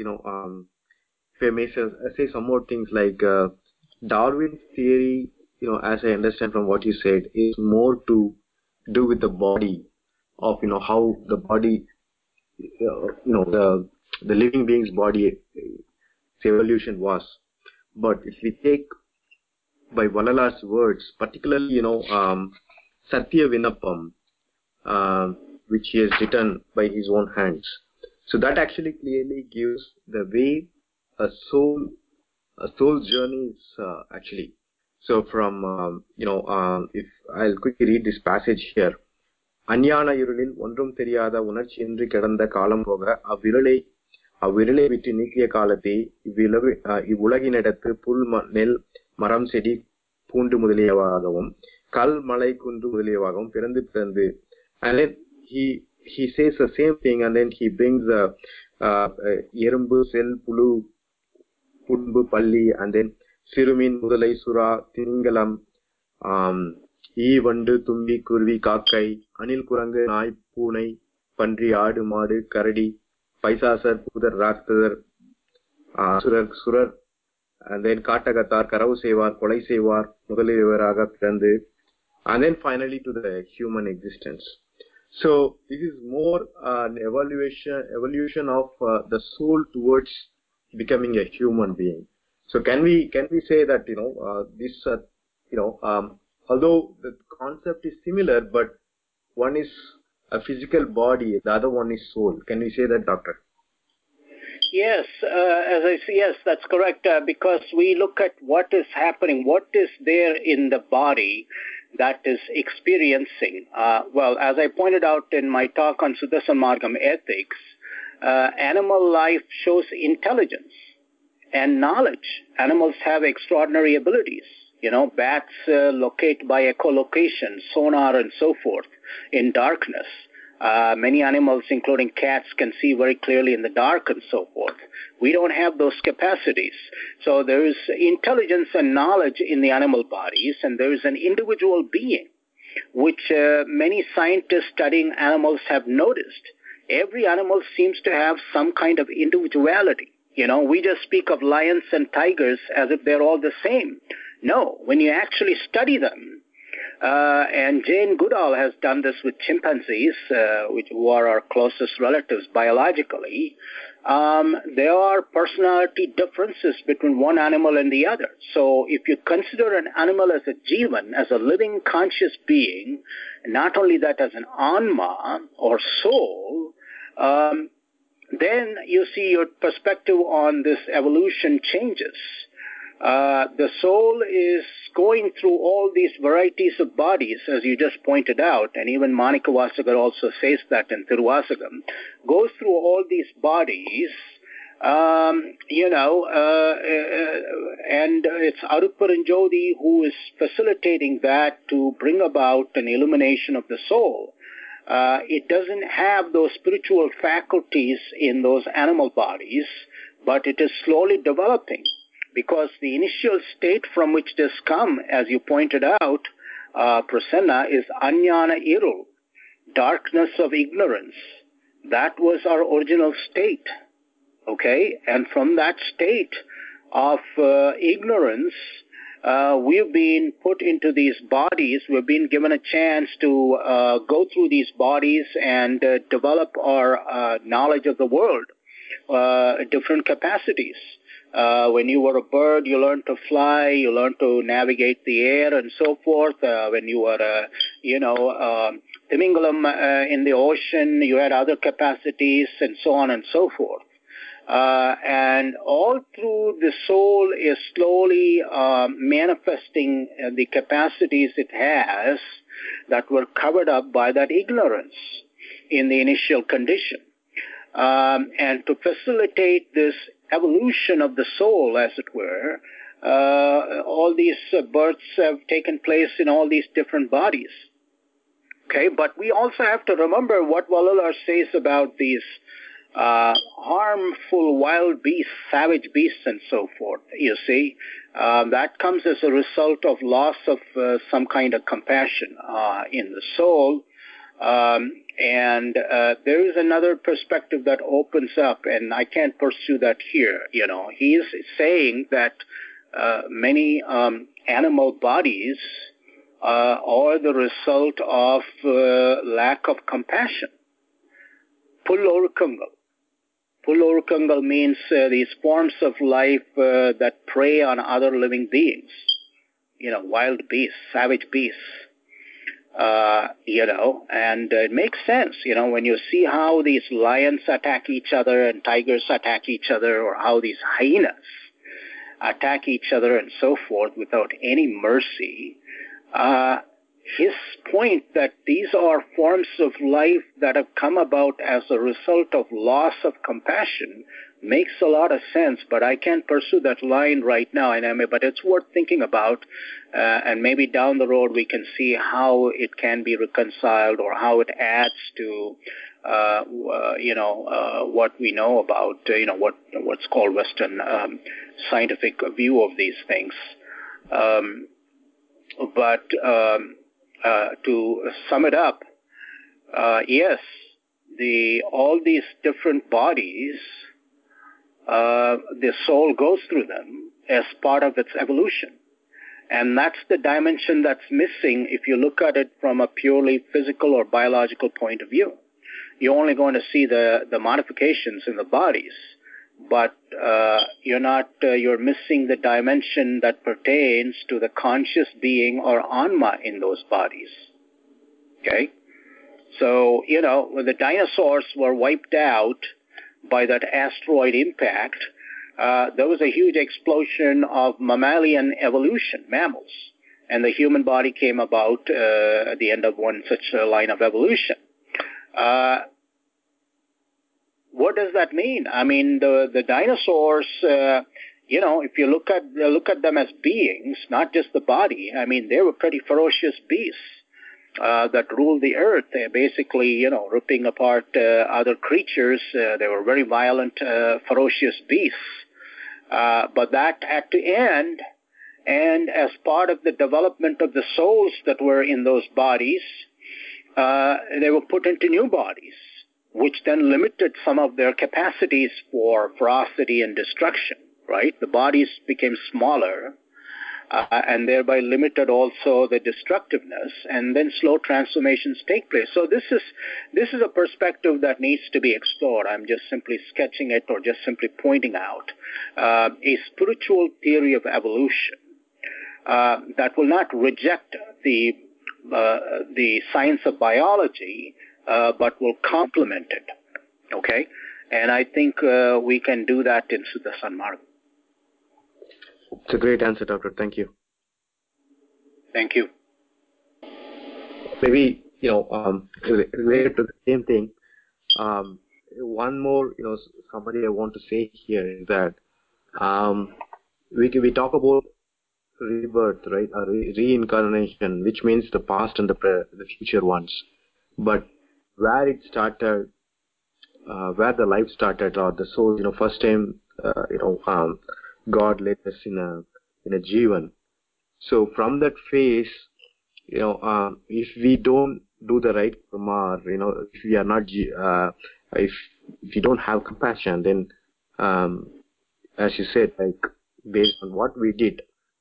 if I may say some more things like Darwin's theory, as I understand from what you said, is more to do with the body of, how the body, the living being's body, its evolution was. But if we take by Vallalar's words, particularly, Satya Vinapam, which he has written by his own hands. So that actually clearly gives the way a soul's journey is actually. So from, if I'll quickly read this passage here. அஞ்ஞான இருளில் ஒன்றும் தெரியாத உணர்ச்சியின்றி கிடந்த காலம் போக அவ்விரலை விட்டு நீக்கிய காலத்தை இவ்வுலகினிடத்து புல் நெல் மரம் செடி பூண்டு முதலியவாகவும் கல் மலை குன்று முதலியவாகவும் பிறந்து and then he says the same thing, and then he brings எறும்பு செல் புழு புண்பு பள்ளி, and then சிறுமீன் முதலை சுறா திமிங்கலம் ஈ வண்டு தும்பி குருவி காக்கை அணில் குரங்கு நாய் பூனை பன்றி ஆடு மாடு கரடி பைசாசர் பூதர் ராட்சதர் சுரர் and then காட்டகத்தார் கரவு செய்வார் கொலை செய்வார் முதலியவராக பிறந்து, and then finally to the human existence. So this is more an evolution of the soul towards becoming a human being. So can we say that this although the concept is similar, but one is a physical body, the other one is soul. Can we say that, Doctor? Yes, as I say, yes, that's correct. Because we look at what is happening, what is there in the body that is experiencing. Well, as I pointed out in my talk on Sudarshan-margam ethics, animal life shows intelligence and knowledge. Animals have extraordinary abilities. Bats locate by echolocation, sonar, and so forth in darkness. Many animals, including cats, can see very clearly in the dark and so forth. We don't have those capacities. So there is intelligence and knowledge in the animal bodies, and there is an individual being, which many scientists studying animals have noticed. Every animal seems to have some kind of individuality. We just speak of lions and tigers as if they're all the same. No, when you actually study them, and Jane Goodall has done this with chimpanzees, who are our closest relatives biologically, there are personality differences between one animal and the other. So if you consider an animal as a jivan, as a living conscious being, not only that as an anma or soul, then you see your perspective on this evolution changes. The soul is going through all these varieties of bodies, as you just pointed out, and even Manikavasagar also says that in Thiruvasagam, goes through all these bodies, and it's Arupperanjodi who is facilitating that to bring about an illumination of the soul. It doesn't have those spiritual faculties in those animal bodies, but it is slowly developing. Because the initial state from which this come, as you pointed out, Prasanna, is Ajnana Irul, darkness of ignorance. That was our original state, okay? And from that state of ignorance, we've been put into these bodies. We've been given a chance to go through these bodies and develop our knowledge of the world, different capacities. When you were a bird, you learned to fly, you learned to navigate the air and so forth. When you were a, Timingalam in the ocean, you had other capacities and so on and so forth. And all through the soul is slowly manifesting the capacities it has that were covered up by that ignorance in the initial condition. And to facilitate this evolution of the soul, as it were, all these births have taken place in all these different bodies. Okay, but we also have to remember what Valalar says about these harmful wild beasts, savage beasts, and so forth. You see, that comes as a result of loss of some kind of compassion in the soul. And there is another perspective that opens up, and I can't pursue that here. He is saying that many animal bodies are the result of lack of compassion. Pullorkungal. Pullorkungal means these forms of life that prey on other living beings. Wild beasts, savage beasts. And it makes sense, when you see how these lions attack each other and tigers attack each other, or how these hyenas attack each other and so forth without any mercy. His point that these are forms of life that have come about as a result of loss of compassion makes a lot of sense, but I can't pursue that line right now. But it's worth thinking about, and maybe down the road we can see how it can be reconciled, or how it adds to, what we know about, what's called Western scientific view of these things. But to sum it up, yes, all these different bodies, the soul goes through them as part of its evolution. And that's the dimension that's missing if you look at it from a purely physical or biological point of view. You're only going to see the modifications in the bodies, but you're missing the dimension that pertains to the conscious being or Anma in those bodies. Okay? So, when the dinosaurs were wiped out by that asteroid impact, there was a huge explosion of mammalian evolution, mammals, and the human body came about at the end of one such line of evolution. What does that mean? I mean, the dinosaurs, if you look at them as beings, not just the body, I mean, they were pretty ferocious beasts that ruled the earth. They're basically, ripping apart other creatures. They were very violent, ferocious beasts. But that had to end, and as part of the development of the souls that were in those bodies, they were put into new bodies, which then limited some of their capacities for ferocity and destruction, right? The bodies became smaller, and thereby limited also the destructiveness, and then slow transformations take place. So this is a perspective that needs to be explored. I'm just simply sketching it, or just simply pointing out a spiritual theory of evolution that will not reject the science of biology, but will complement it. Okay? And I think we can do that in Siddha Sanmarga. It's a great answer, Doctor. Thank you. Thank you. Maybe, related to the same thing, one more, somebody I want to say here is that we talk about rebirth, right? Reincarnation, which means the past and the future ones. But where it started, where the life started, or the soul, first time, God led us in a Jivan. So from that phase, if we don't do the right karma, if we are not, if we don't have compassion, then, as you said, like based on what we did,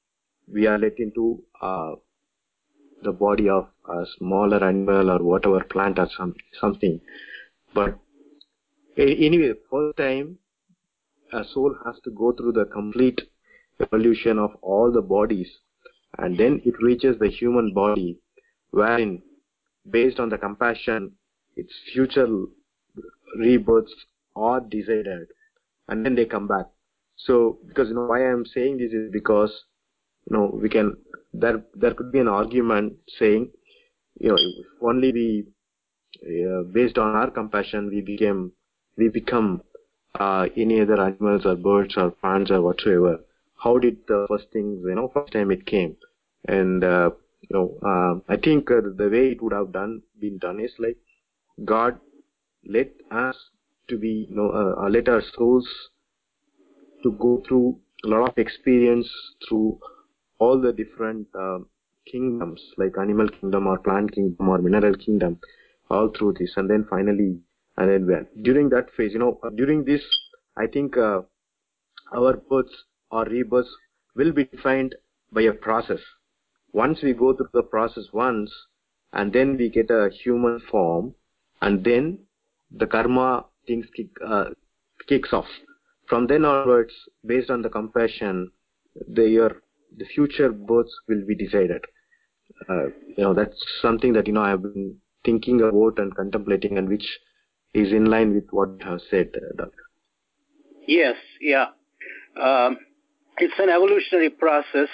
we are let into the body of a smaller animal or whatever, plant or something. But anyway, first time a soul has to go through the complete evolution of all the bodies, and then it reaches the human body, wherein, based on the compassion, its future rebirths are decided, and then they come back. So, because why I am saying this is because we can there could be an argument saying if only we based on our compassion we become any other animals or birds or plants or whatsoever. How did the first time it came? And I think the way it would have been done is like God let us to be let our souls to go through a lot of experience through all the different kingdoms, like animal kingdom or plant kingdom or mineral kingdom, all through this, and then finally, and then during that phase, during this, I think our births or rebirths will be defined by a process. Once we go through the process once, and then we get a human form, and then the karma things kicks off. From then onwards, based on the compassion, the future births will be decided. That's something that I have been thinking about and contemplating, and which is in line with what you have said, Doctor. Yes, yeah. It's an evolutionary process,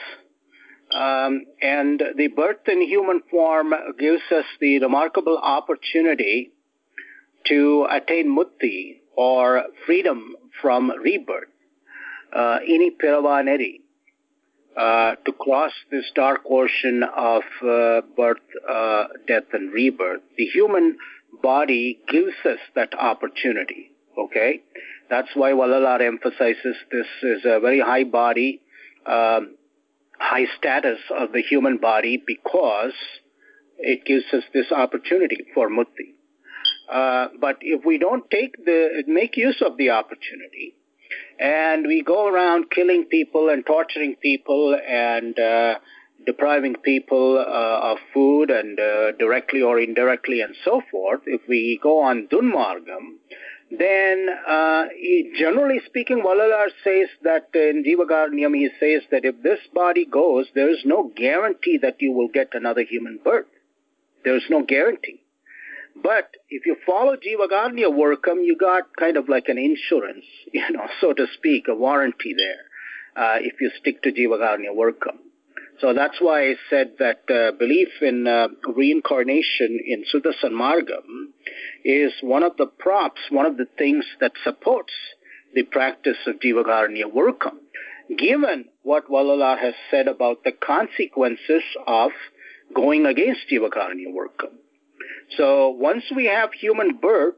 and the birth in human form gives us the remarkable opportunity to attain mukti, or freedom from rebirth, ini piravaneri, to cross this dark ocean of birth, death, and rebirth. The human body gives us that opportunity, okay? That's why Vallalar emphasizes this is a very high body, high status of the human body, because it gives us this opportunity for mukti. But if we don't make use of the opportunity, and we go around killing people and torturing people and depriving people of food, and directly or indirectly and so forth, if we go on Dunmargam, then generally speaking, Vallalar says that in Jivagarnyam, he says that if this body goes, there is no guarantee that you will get another human birth. There is no guarantee. But if you follow Jivagarnya Workam, you got kind of like an insurance, so to speak, a warranty there, if you stick to Jivagarnya Workam. So that's why I said that belief in reincarnation in Sudarshan Margam is one of the props, one of the things that supports the practice of Jivagarnya Workam, given what Vallalar has said about the consequences of going against Jivagarnya Workam. So once we have human birth,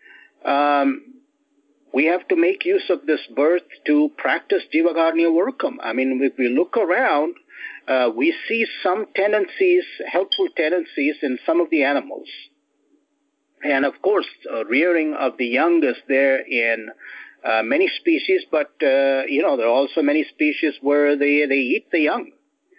we have to make use of this birth to practice Jivagarnya Workam. I mean, if we look around, we see some tendencies, helpful tendencies in some of the animals. And of course, rearing of the young is there in many species, but, there are also many species where they eat the young,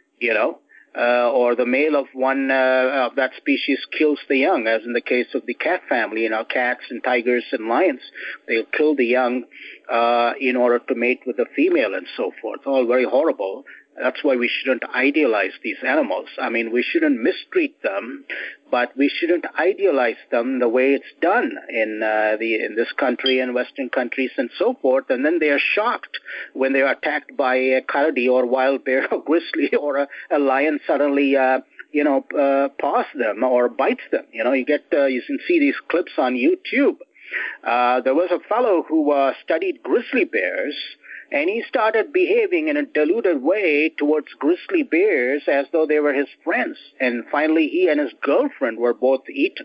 or the male of one of that species kills the young, as in the case of the cat family, cats and tigers and lions. They'll kill the young in order to mate with the female and so forth. All very horrible. That's why we shouldn't idealize these animals. I mean, we shouldn't mistreat them, but we shouldn't idealize them the way it's done in this country and Western countries and so forth. And then they are shocked when they are attacked by a coyote or wild bear or grizzly, or a lion suddenly paws them or bites them. You can see these clips on YouTube. There was a fellow who studied grizzly bears, and he started behaving in a deluded way towards grizzly bears as though they were his friends. And finally, he and his girlfriend were both eaten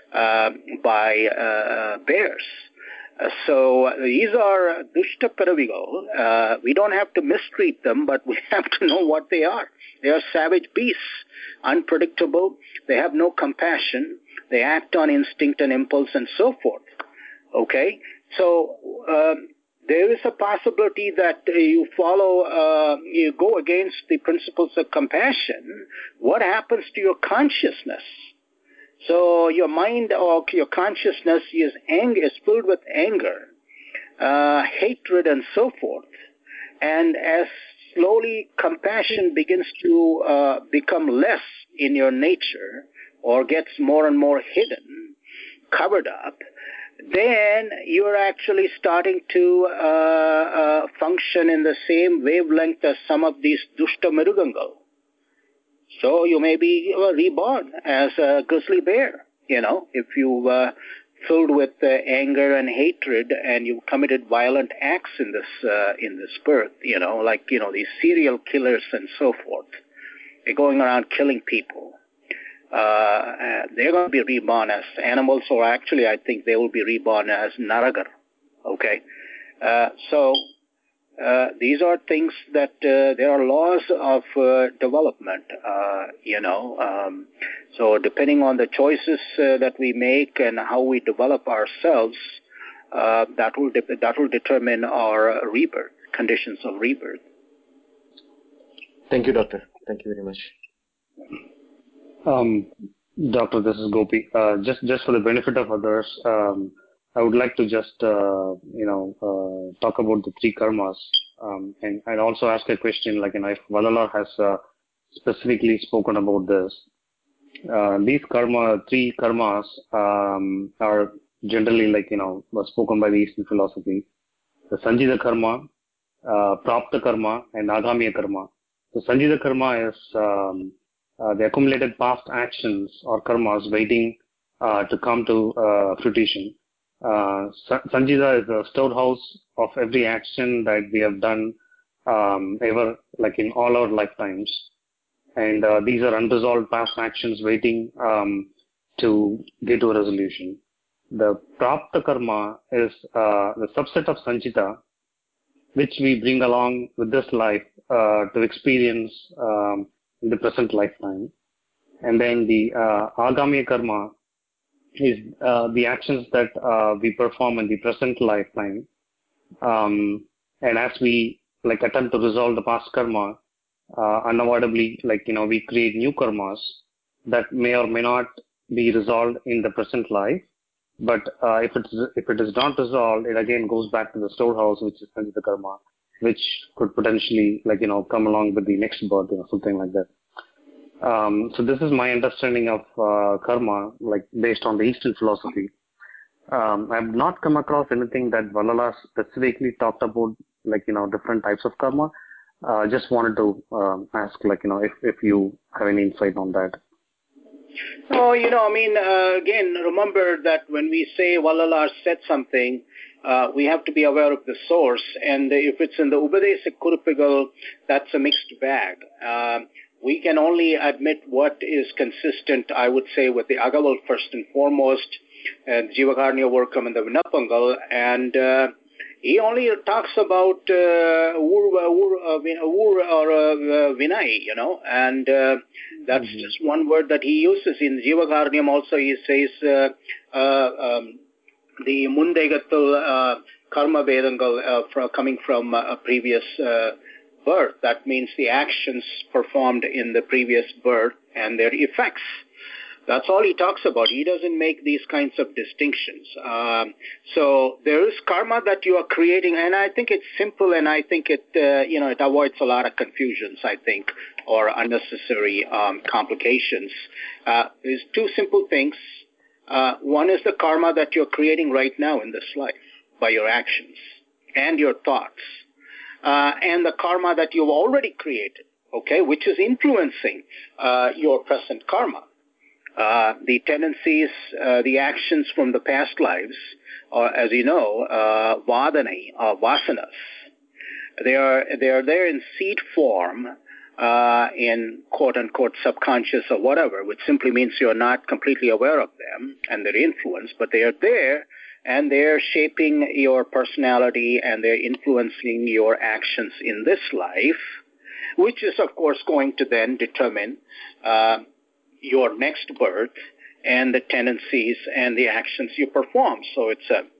by bears. So these are dushta piravigal. We don't have to mistreat them, but we have to know what they are. They are savage beasts, unpredictable. They have no compassion. They act on instinct and impulse and so forth. Okay? So there is a possibility that you go against the principles of compassion. What happens to your consciousness? So your mind or your consciousness is filled with anger, hatred, and so forth. And as slowly compassion begins to become less in your nature or gets more and more hidden, covered up, then you're actually starting to function in the same wavelength as some of these dushta mirugangal. So you may be reborn as a grizzly bear, if you filled with anger and hatred and you committed violent acts in this birth, these serial killers and so forth. They're going around killing people. They're going to be reborn as animals, or actually I think they will be reborn as Naragar. Okay? So these are things that there are laws of development, so depending on the choices that we make and how we develop ourselves, that will determine our rebirth, conditions of rebirth. Thank you, Doctor. Thank you very much. Doctor, this is Gopi. Just for the benefit of others, I would like to just talk about the three karmas, and I'd also ask a question if Valalar has specifically spoken about this. These three karmas are generally spoken by the Eastern philosophy: the Sanjita karma, Prapta karma, and Agamiya karma. So Sanjita karma is the accumulated past actions or karmas waiting to come to fruition. Sanjita is the storehouse of every action that we have done ever, in all our lifetimes. And these are unresolved past actions waiting to get to a resolution. The Prapta karma is the subset of Sanjita, which we bring along with this life to experience in the present lifetime. And then the Agamiya karma is the actions that we perform in the present lifetime. And as we attempt to resolve the past karma, unavoidably, we create new karmas that may or may not be resolved in the present life. But if it is not resolved, it again goes back to the storehouse, which is Sanjita karma, which could potentially, come along with the next birth, something like that. So this is my understanding of karma, based on the Eastern philosophy. I've not come across anything that Valalar specifically talked about, different types of karma. Just wanted to ask, if you have any insight on that. Oh, again, remember that when we say Valalar said something, we have to be aware of the source. And if it's in the Upadesa Kuripugal, that's a mixed bag. We can only admit what is consistent, I would say, with the Agaval first and foremost, and Jivakarnya Workam and the Vinapangal. And he only talks about Vinay, and that's just one word that he uses. In Jivakarnyam also he says the Mundegatul Karma Vedangal coming from a previous birth. That means the actions performed in the previous birth and their effects. That's all he talks about. He doesn't make these kinds of distinctions. So there is karma that you are creating, and I think it's simple, and I think it it avoids a lot of confusions, I think, or unnecessary complications. There's two simple things. One is the karma that you're creating right now in this life by your actions and your thoughts, and the karma that you've already created, okay, which is influencing your present karma. The tendencies, the actions from the past lives, or as you know, vadana, vasanas, they are there in seed form, in quote-unquote subconscious or whatever, which simply means you're not completely aware of them and their influence, but they are there, and they're shaping your personality, and they're influencing your actions in this life, which is, of course, going to then determine your next birth and the tendencies and the actions you perform. So it's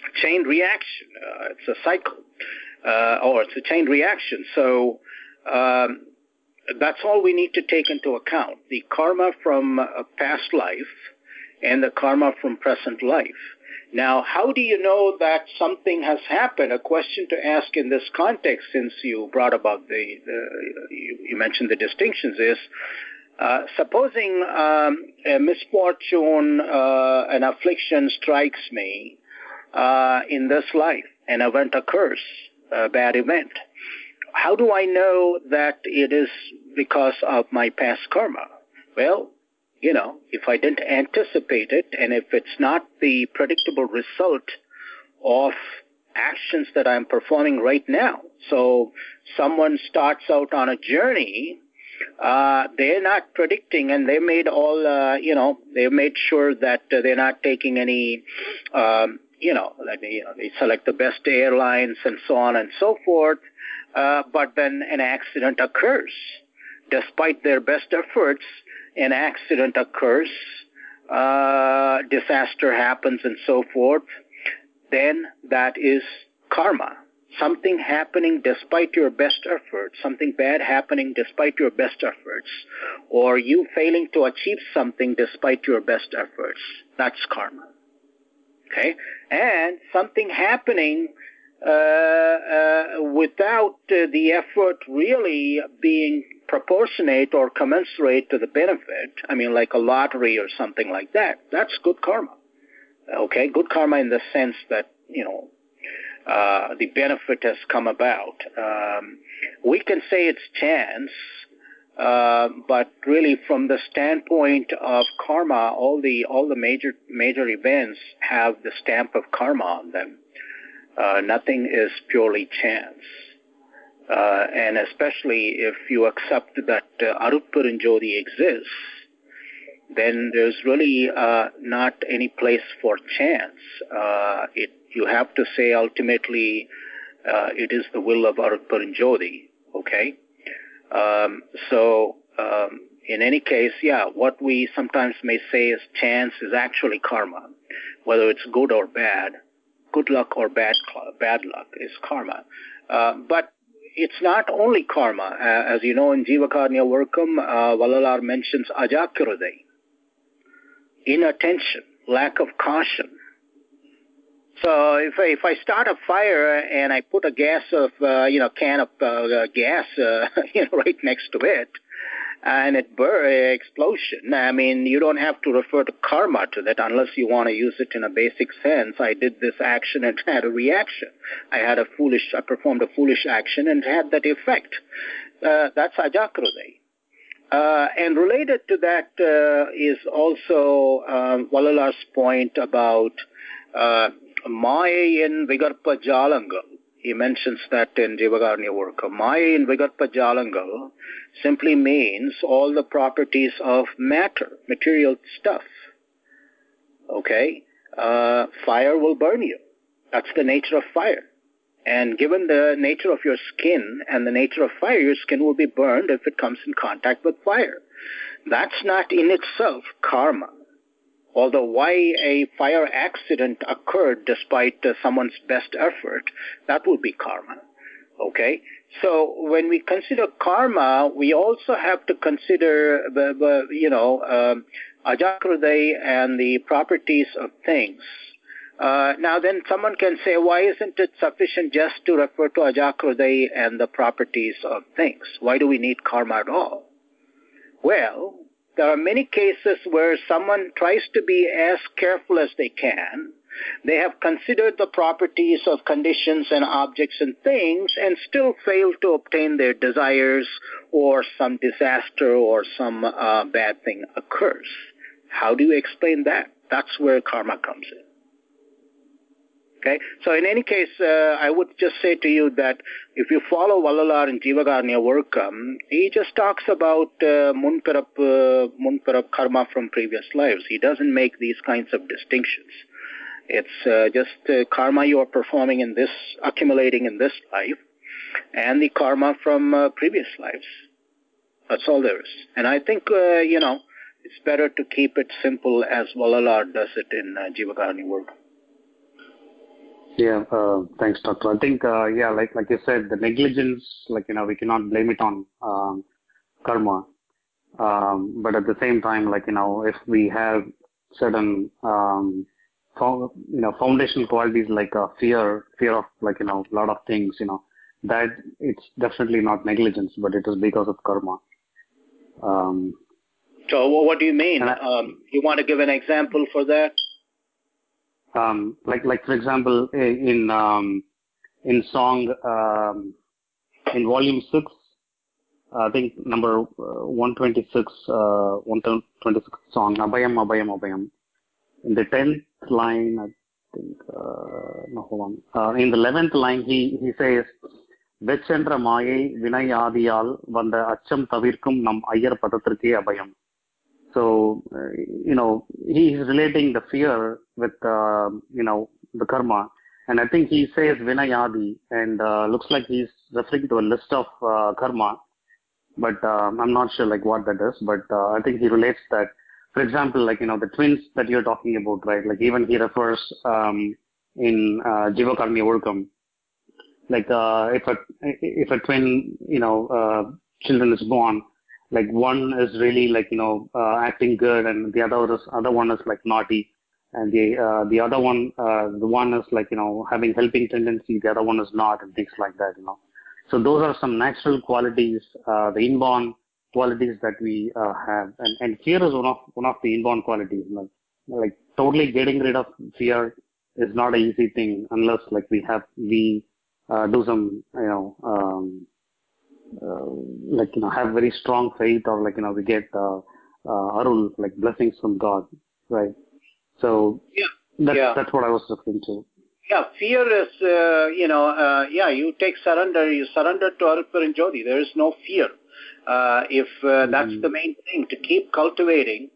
chain reaction. It's a cycle, or it's a chain reaction. So that's all we need to take into account: the karma from a past life and the karma from present life. Now, how do you know that something has happened? A question to ask in this context, since you brought about you mentioned the distinctions, is supposing a misfortune, an affliction strikes me in this life, an event occurs, a bad event. How do I know that it is because of my past karma? Well, if I didn't anticipate it, and if it's not the predictable result of actions that I'm performing right now. So someone starts out on a journey, they're not predicting, and they made they made sure that they're not taking any, they select the best airlines and so on and so forth, but then an accident occurs. Despite their best efforts, an accident occurs, disaster happens and so forth, then that is karma. Something happening despite your best efforts, something bad happening despite your best efforts, or you failing to achieve something despite your best efforts, that's karma. Okay? And something happening without the effort really being proportionate or commensurate to the benefit, like a lottery or something like that, that's good karma. Okay, good karma in the sense that, the benefit has come about. We can say it's chance, but really from the standpoint of karma, all the major events have the stamp of karma on them. Nothing is purely chance. And especially if you accept that Arutperunjodi exists, then there's really not any place for chance. You have to say ultimately it is the will of Arutperunjodi. Okay? In any case, what we sometimes may say is chance is actually karma. Whether it's good or bad, good luck or bad luck is karma. But it's not only karma. As you know, in Jivakarnya Workam, Vallalar mentions ajakirudai, inattention, lack of caution. So if I start a fire and I put a can of gas, right next to it, and it explosion. You don't have to refer to karma to that unless you want to use it in a basic sense. I did this action and had a reaction. I performed a foolish action and had that effect. That's ajakrude. And related to that is also Vallalar's point about Maya in Vigarpa Jalangal. He mentions that in Jivakarnya Worka. Maya in Vigarpa Jalangal simply means all the properties of matter, material stuff. Okay? Fire will burn you. That's the nature of fire. And given the nature of your skin and the nature of fire, your skin will be burned if it comes in contact with fire. That's not in itself karma. Although why a fire accident occurred despite someone's best effort, that would be karma. Okay? So when we consider karma, we also have to consider ajakrude and the properties of things. Now then someone can say, why isn't it sufficient just to refer to ajakrude and the properties of things? Why do we need karma at all? Well, there are many cases where someone tries to be as careful as they can. They have considered the properties of conditions and objects and things and still fail to obtain their desires, or some disaster or some bad thing occurs. How do you explain that? That's where karma comes in. Okay? So in any case, I would just say to you that if you follow Vallalar in Jivakarnya Workam, he just talks about munparap karma from previous lives. He doesn't make these kinds of distinctions. It's just karma you are performing in this, accumulating in this life, and the karma from previous lives. That's all there is. And I think, it's better to keep it simple as Vallalar does it in Jivakarnya Workam. Yeah, thanks, Doctor. I think, like you said, the negligence, we cannot blame it on karma. But at the same time, if we have certain, foundational qualities like fear of, a lot of things, that it's definitely not negligence, but it is because of karma. So what do you mean? You want to give an example for that? For example, in song, in volume 6, I think number 126 song, Abhayam, Abhayam, Abhayam. In the 10th line, I think, no, hold on. In the 11th line, he says, Vechendra Mayai Vinay Adiyal Vanda Acham Tavirkum Nam Ayar Padatrike Abhayam. So, he is relating the fear with, the karma. And I think he says Vinayadi, and looks like he's referring to a list of karma. But I'm not sure what that is. But I think he relates that. For example, the twins that you're talking about, right? Even he refers in Jiva Karmi Olkam. If a twin, children is born, one is really acting good, and the other one is naughty, and the other one, the one is having helping tendency, the other one is not, and things like that. So those are some natural qualities, the inborn qualities that we have, and fear is one of the inborn qualities. Totally getting rid of fear is not an easy thing unless we do some have very strong faith, or we get arul, blessings from God, right? So that's what I was referring to. Yeah, fear is, you take surrender, you surrender to Arupar and Jyoti. There is no fear. If that's the main thing, to keep cultivating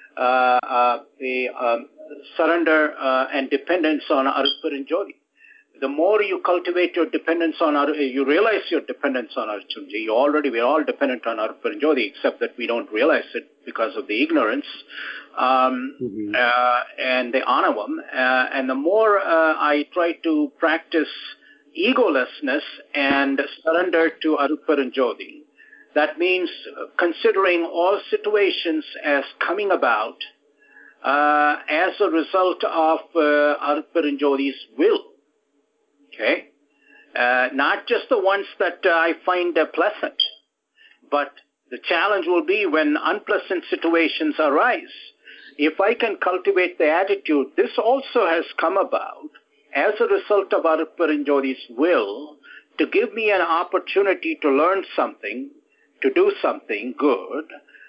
the surrender and dependence on Arupar and Jyoti. The more you cultivate your dependence on you realize your dependence on Arjunji. We're all dependent on Arupar and Jyoti, except that we don't realize it because of the ignorance and the anavam. And the more I try to practice egolessness and surrender to Arupar and Jyoti, that means considering all situations as coming about as a result of Arupar and Jyoti's will. Okay, not just the ones that I find pleasant, but the challenge will be when unpleasant situations arise. If I can cultivate the attitude, this also has come about as a result of Arupar and Jyoti's will to give me an opportunity to learn something, to do something good,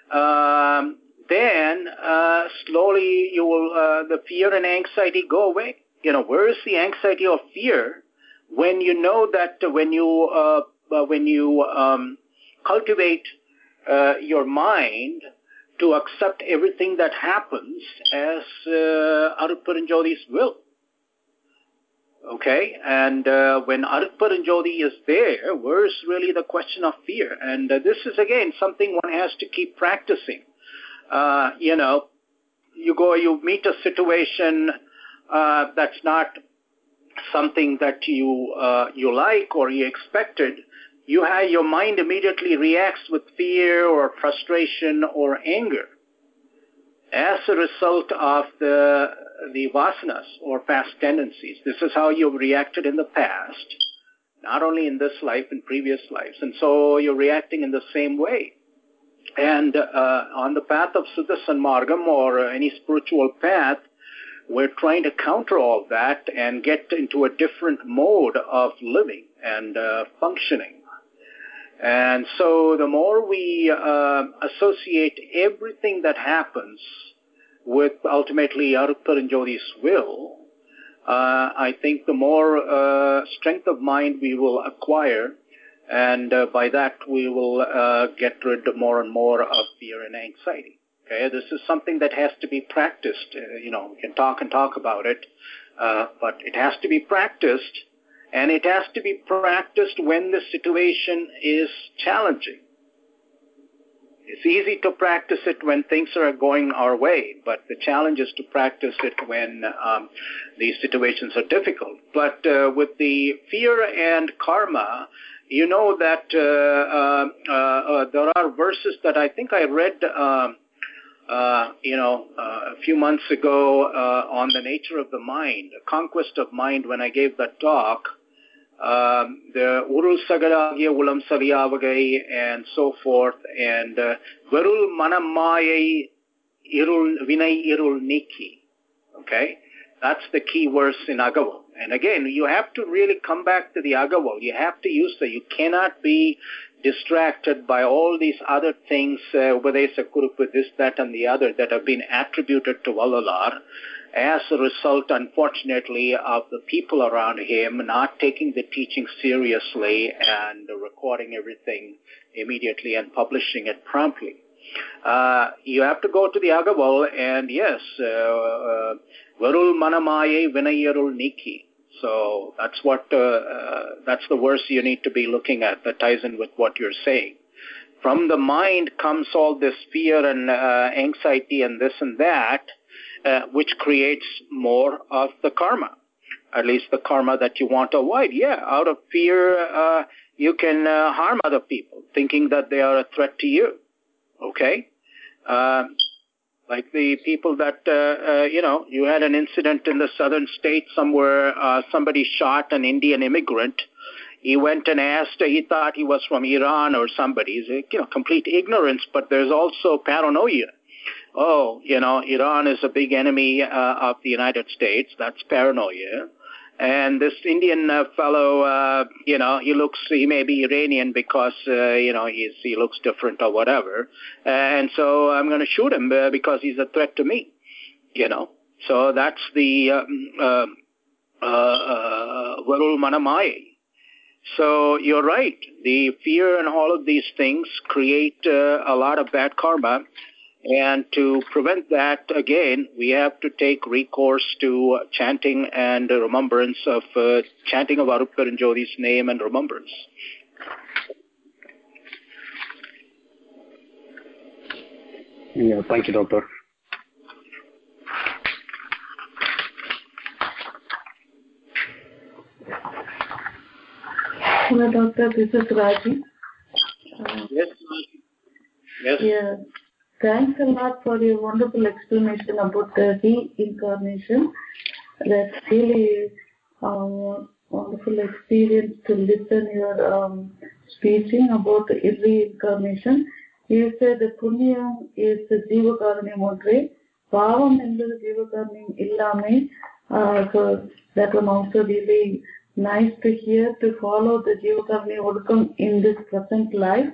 then slowly you will the fear and anxiety go away. Where is the anxiety or fear? When you know that when you cultivate your mind to accept everything that happens as Arupar and Jyoti's will. Okay, and when Arupar and Jyoti is there, where's really the question of fear? And this is again something one has to keep practicing. You meet a situation that's not something that you like or you expected. Your mind immediately reacts with fear or frustration or anger as a result of the vasanas or past tendencies. This is how you've reacted in the past, not only in this life, in previous lives. And so you're reacting in the same way. And on the path of Siddha Sanmargam or any spiritual path, we're trying to counter all that and get into a different mode of living and functioning. And so the more we associate everything that happens with ultimately Arupar and Jyoti's will, I think the more strength of mind we will acquire, and by that we will get rid more and more of fear and anxiety. Okay, this is something that has to be practiced. We can talk about it, but it has to be practiced, and it has to be practiced when the situation is challenging. It's easy to practice it when things are going our way, but the challenge is to practice it when these situations are difficult. But with the fear and karma, you know that there are verses that I think I read a few months ago on the nature of the mind, conquest of mind, when I gave that talk. The Urul Sagaragya Ulam Sariyavagai and so forth, and Verul Manamayai Irul Vinay Irul Niki. Okay? That's the key verse in Agaval. And again, you have to really come back to the Agaval. You have to use that. You cannot be distracted by all these other things, Ubadesa Kurupa, this, that, and the other, that have been attributed to Vallalar as a result, unfortunately, of the people around him not taking the teaching seriously and recording everything immediately and publishing it promptly. You have to go to the Agaval, and yes, Varul Manamaye Vinayarul Niki. So that's what that's the verse you need to be looking at that ties in with what you're saying. From the mind comes all this fear and anxiety and this and that, which creates more of the karma, at least the karma that you want to avoid. Yeah, out of fear, you can harm other people, thinking that they are a threat to you. Okay? Like the people that, you had an incident in the southern state somewhere, somebody shot an Indian immigrant. He went and asked, he thought he was from Iran or somebody. It's complete ignorance, but there's also paranoia. Oh, Iran is a big enemy of the United States. That's paranoia. And this Indian fellow, he may be Iranian because, he looks different or whatever. And so I'm going to shoot him because he's a threat to me, So that's the Varul Manamaye. So you're right. The fear and all of these things create a lot of bad karma. And to prevent that, again, we have to take recourse to chanting and remembrance of chanting of Aruparanjodi's name and remembrance. Yeah, thank you, Doctor. Hello, Doctor. This is Raji. Yes. Yes. Yeah. Thanks a lot for your wonderful explanation about the reincarnation. That's really a wonderful experience to listen your speaking about the reincarnation. You said the Punyam is the Jivakaranyam Montre, Pavam and the Jivakaranyam Illame. So that one also really nice to hear, to follow the Jivakaranyam Odukam in this present life.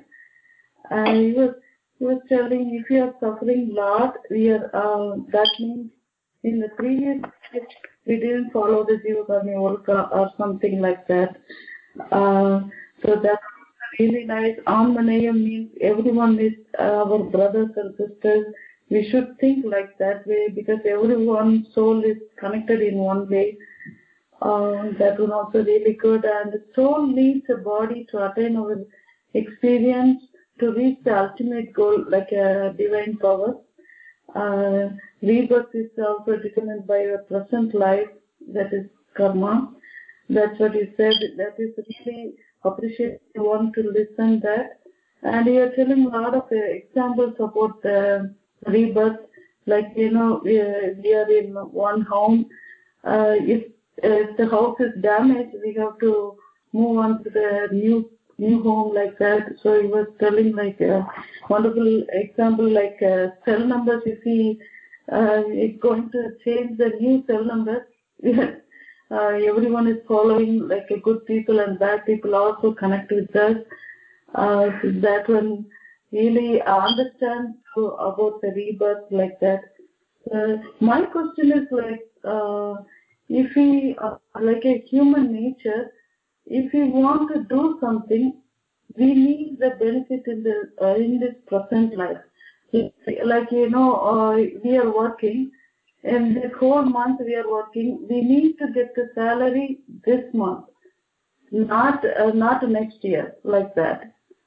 He was telling, if you are suffering a lot, that means in the previous life we didn't follow the Jivakarni or something like that. So that's really nice. Ammanayam means everyone is our brothers and sisters. We should think like that way, because everyone's soul is connected in one way. That was also really good. And the soul needs a body to attain our experience, to reach the ultimate goal, like a divine power. Rebirth is also determined by your present life, that is karma. That's what you said. That is really appreciate. You want to listen that. And you are telling a lot of examples about the rebirth. Like, we are in one home. If the house is damaged, we have to move on to the new home, like that. So he was telling like a wonderful example, like cell numbers. If he is going to change the new cell numbers, everyone is following, like a good people and bad people also connect with us. So that one really understand about the rebirth, like that. My question is like, if we like a human nature, if we want to do something, we need the benefit in this present life. Like, we are working, and this whole month we are working. We need to get the salary this month, not next year, like that.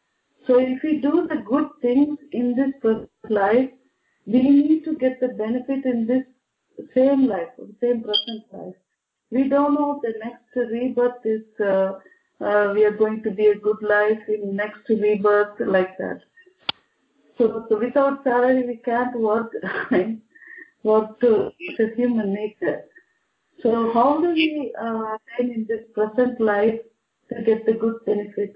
So if we do the good things in this present life, we need to get the benefit in this same life, same present life. We don't know the next rebirth is, we are going to be a good life in next rebirth, like that. So without salary, we can't work, work to the human nature. So how do we attain in this present life to get the good benefits?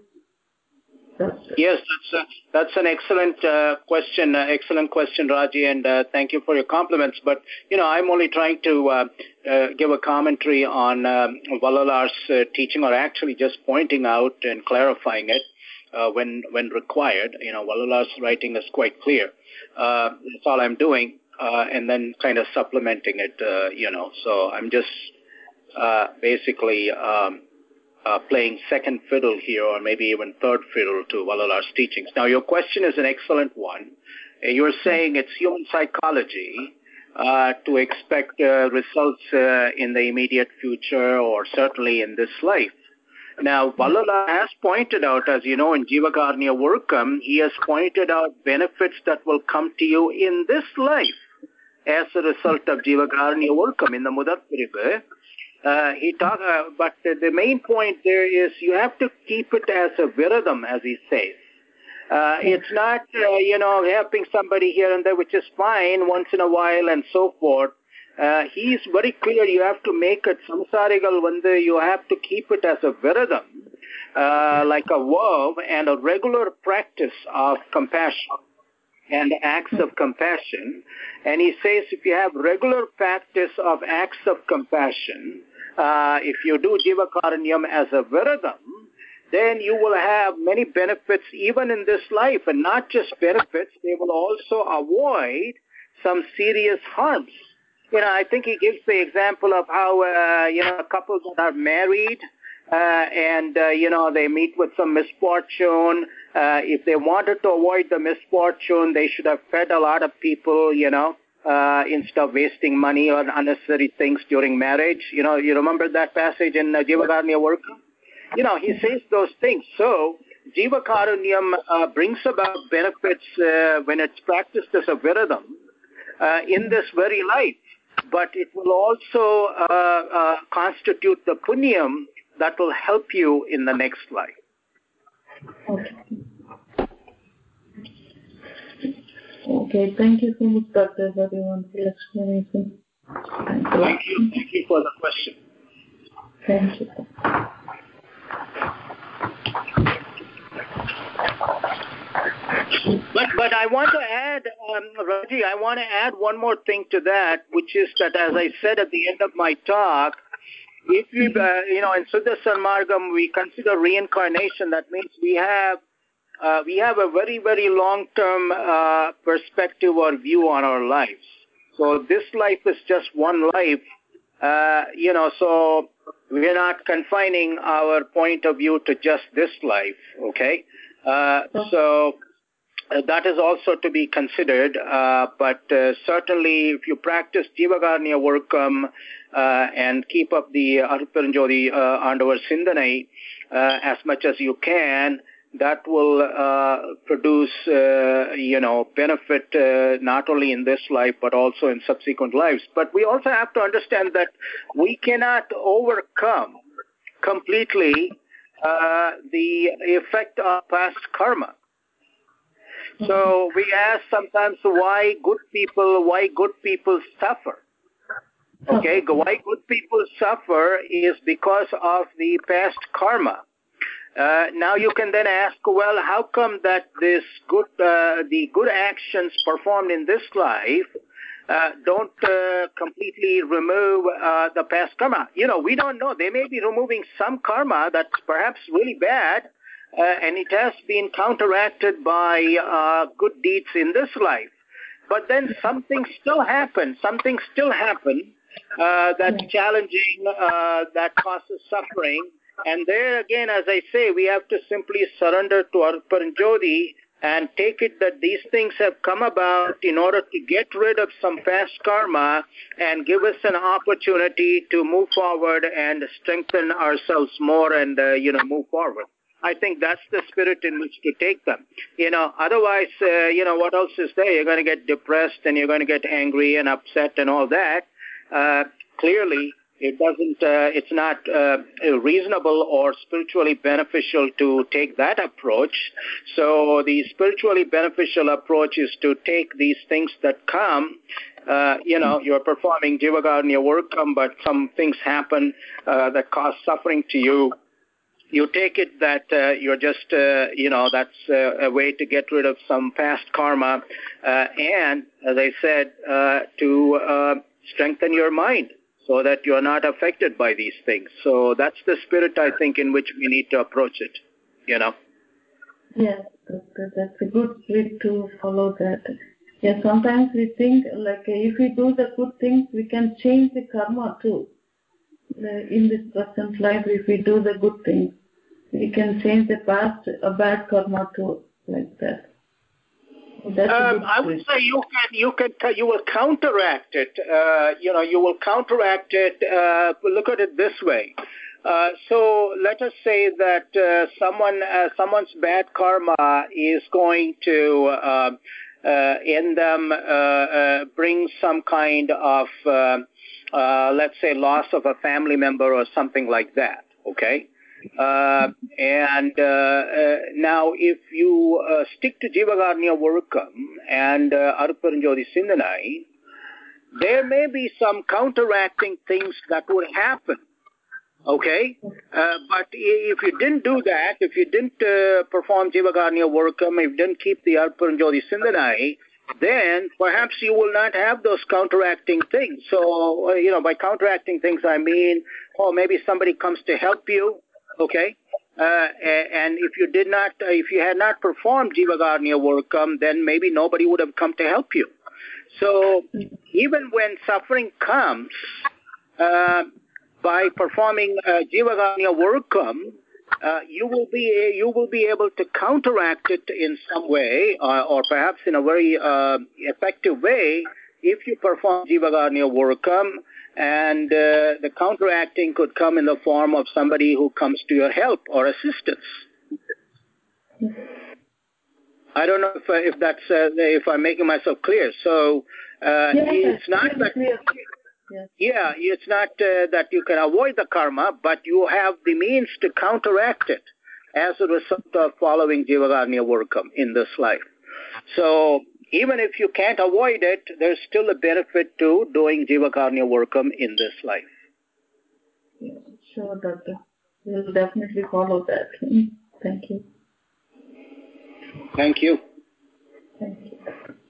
Yes, that's an excellent question, Raji, and thank you for your compliments. But I'm only trying to give a commentary on Vallalar's teaching, or actually just pointing out and clarifying it when required. Vallalar's writing is quite clear. That's all I'm doing, and then kind of supplementing it. So I'm just basically. Playing second fiddle here, or maybe even third fiddle to Vallalar's teachings. Now, your question is an excellent one. You're saying it's human psychology to expect results in the immediate future, or certainly in this life. Now, Vallalar has pointed out, as you know, in Jivakarnya Workam, he has pointed out benefits that will come to you in this life as a result of Jivakarnya Workam in the Mudar Pirivu. But the main point there is you have to keep it as a viradam, as he says. It's not, helping somebody here and there, which is fine once in a while and so forth. He's very clear. You have to make it samsarigal vande. You have to keep it as a viradam, like a verb, and a regular practice of compassion and acts of compassion. And he says if you have regular practice of acts of compassion, if you do Jivakaranyam as a viradam, then you will have many benefits even in this life. And not just benefits, they will also avoid some serious harms. I think he gives the example of how, couples that are married, and they meet with some misfortune. If they wanted to avoid the misfortune, they should have fed a lot of people, instead of wasting money on unnecessary things during marriage. You remember that passage in Jivakaranya Workam? He says those things. So Jivakaranyam brings about benefits when it's practiced as a viradam in this very life. But it will also constitute the punyam that will help you in the next life. Okay, thank you so much, Dr. for the wonderful explanation. Thank you for the question. Thank you. But I want to add, Raji, I want to add one more thing to that, which is that, as I said at the end of my talk, if we, in Siddha Sanmargam, we consider reincarnation. That means we have a very, very long-term perspective or view on our lives. So this life is just one life, so we're not confining our point of view to just this life, okay? So that is also to be considered, but certainly if you practice Jivakarnya Workam and keep up the Arupperanjodi Andavar Sindanai as much as you can, that will produce, benefit not only in this life but also in subsequent lives. But we also have to understand that we cannot overcome completely the effect of past karma. So we ask sometimes why good people suffer. Okay, why good people suffer is because of the past karma. Now you can then ask, well, how come that the good actions performed in this life don't completely remove the past karma? We don't know. They may be removing some karma that's perhaps really bad, and it has been counteracted by good deeds in this life. But then something still happens. That's challenging, that causes suffering. And there again, as I say, we have to simply surrender to Arupperanjodi and take it that these things have come about in order to get rid of some past karma and give us an opportunity to move forward and strengthen ourselves more and, move forward. I think that's the spirit in which to take them. Otherwise, what else is there? You're going to get depressed and you're going to get angry and upset and all that. Clearly, it's not reasonable or spiritually beneficial to take that approach. So the spiritually beneficial approach is to take these things that come. You're performing Jivakarnya Workam, but some things happen that cause suffering to you. You take it that you're just, that's a way to get rid of some past karma, and, as I said, to strengthen your mind so that you're not affected by these things. So that's the spirit, I think, in which we need to approach it, Yes, that's a good spirit to follow that. Yeah, sometimes we think, if we do the good things, we can change the karma too. In this present life, if we do the good things, we can change the past, a bad karma too, like that. I would say you will counteract it. You will counteract it. Look at it this way. So let us say that someone's bad karma is going to in them bring some kind of let's say loss of a family member or something like that. Okay. And now if you stick to Jivakarnya Workam and Aruparanjodi Sindanai, there may be some counteracting things that would happen. Okay? But if you didn't do that, if you didn't perform Jivakarnya Workam, if you didn't keep the Aruparanjodi Sindanai, then perhaps you will not have those counteracting things. So, by counteracting things, I mean, maybe somebody comes to help you. Okay, and if you had not performed Jivakarnya Workam, then maybe nobody would have come to help you. So even when suffering comes by performing Jivakarnya Workam, you will be able to counteract it in some way, or perhaps in a very effective way, if you perform Jivakarnya Workam. And the counteracting could come in the form of somebody who comes to your help or assistance. I don't know if that's if I'm making myself clear. So it's not that it's not that you can avoid the karma, but you have the means to counteract it as a result of following Jivakarnya Workam in this life. So even if you can't avoid it, there's still a benefit to doing Jivakarnya Workam in this life. Yeah, sure, Doctor. We'll definitely follow that. Thank you. Thank you. Thank you.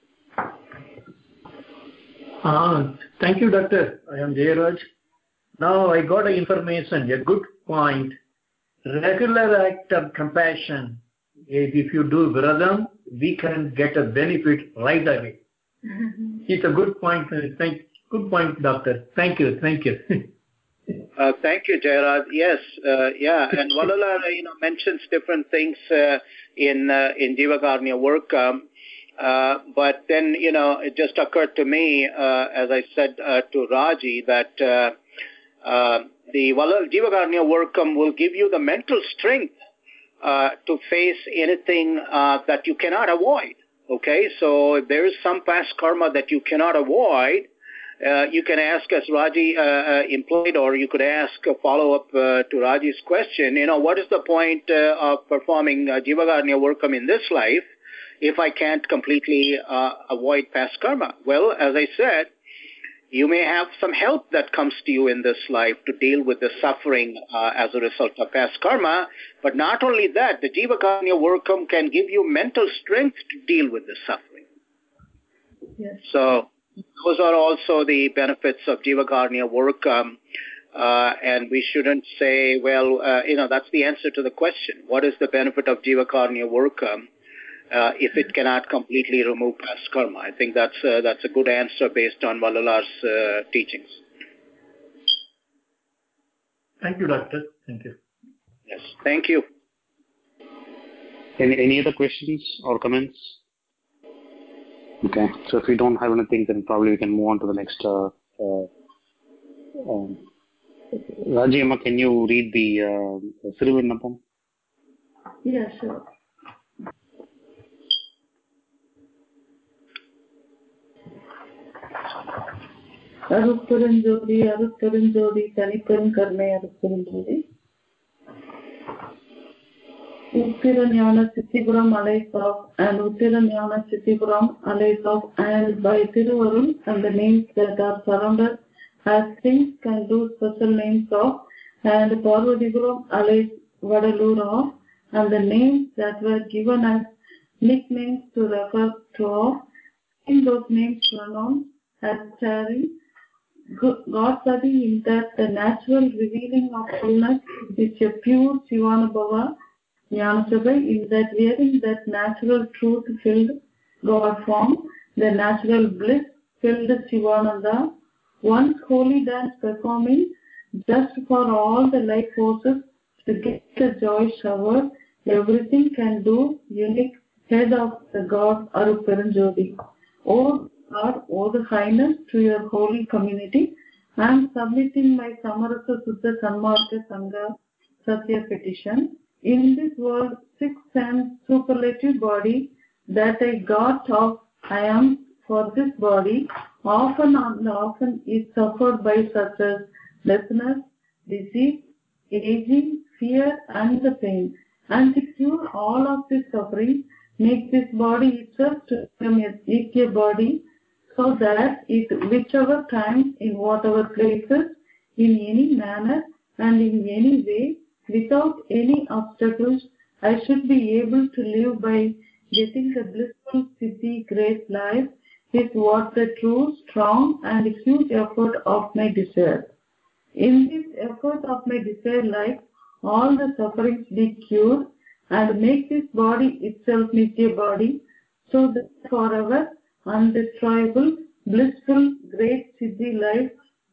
Thank you, Doctor. I am Jayaraj. Now I got information, a good point. Regular act of compassion. If you do Viradam, we can get a benefit right away. It's a good point. Good point, Doctor. Thank you. Thank you. Thank you, Jayaraj. Yes, and Valala, mentions different things in Jivakarnya Workam, but then it just occurred to me, as I said to Raji, that the Jivakarnya Workam will give you the mental strength to face anything that you cannot avoid. Okay, so if there is some past karma that you cannot avoid, you can ask, as Raji implied, or you could ask a follow-up to Raji's question, what is the point of performing Jivakarnya Workam in this life if I can't completely avoid past karma? Well, as I said, you may have some help that comes to you in this life to deal with the suffering as a result of past karma. But not only that, the Jivakarnya Workam can give you mental strength to deal with the suffering. Yes. So those are also the benefits of Jivakarnya Workam. And we shouldn't say, well, that's the answer to the question. What is the benefit of Jivakarnya Workam? If it cannot completely remove past karma. I think that's a good answer based on Valalar's teachings. Thank you, Doctor. Thank you. Yes, thank you. Any other questions or comments? Okay, so if we don't have anything, then probably we can move on to the next. Raji Amma, can you read the Siruvinnapam? Yeah, sure. அருட்பெருஞ்சோதி அருட்பெருஞ்சோதி தனிப்பெரும் கருணை அருட்பெருஞ்சோதி. Uttiranyana Sithipuram Allies of and Uttiranyana Sithipuram Allies of and by Thiruvarul and the names that are surrounded as things can do special names of and Parvatipuram Allies Vadalur of and the names that were given as nicknames to refer to of in those names pronounced as Chari. God study in that the natural revealing of fullness is a pure Shivanubhava Jnanasabha in that wearing that natural truth filled God form, the natural bliss filled Shivananda, once holy dance performing just for all the life forces to get the joy shower, everything can do, unique head of the God Aruperanjodi. O God, O the Highness, to your holy community, I am submitting my Samarasa Suddha Sanmarka Sangha Satya petition. In this world, 6 and superlative body that I got of I am for this body, often and often is suffered by such as deafness, disease, aging, fear and the pain. And to cure all of this suffering, make this body itself to become a Nitya body, so that it whichever time, in whatever places, in any manner and in any way, without any obstacles, I should be able to live by getting a blissful, siddhi, great life is what the true, strong and huge effort of my desire. In this effort of my desire life, all the sufferings be cured and make this body itself Nitya body, so that forever undestroyable, blissful, great siddhi life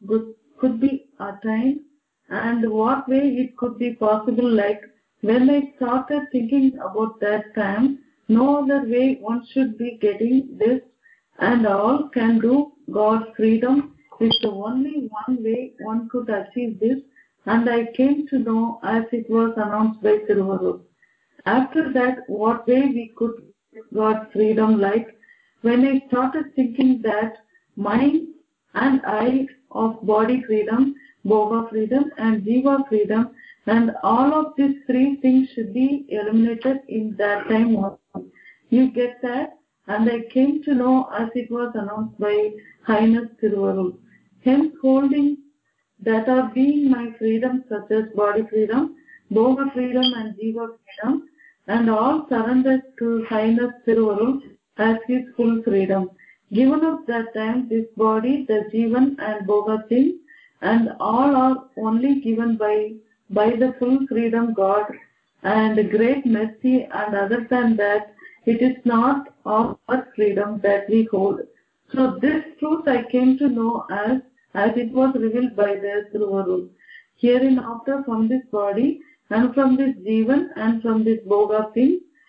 could be attained. And what way it could be possible, like when I started thinking about that time, no other way one should be getting this and all can do God's freedom is the only one way one could achieve this, and I came to know as it was announced by Thiruvarul. After that, what way we could get God's freedom, like when I started thinking that mind and I of body freedom, Bhoga freedom and Jiva freedom, and all of these 3 things should be eliminated in that time. You get that? And I came to know as it was announced by Highness Thiruvarul. Hence, holding that are being my freedom, such as body freedom, Bhoga freedom and Jiva freedom, and all surrendered to Highness Thiruvarul as his full freedom. Given up that time, this body, the Jivan and Bhoga thing, and all are only given by the full freedom God and great mercy, and other than that, it is not our freedom that we hold. So this truth I came to know as it was revealed by the Thiruvarul. Hereinafter from this body and from this Jivan and from this Bhoga thing,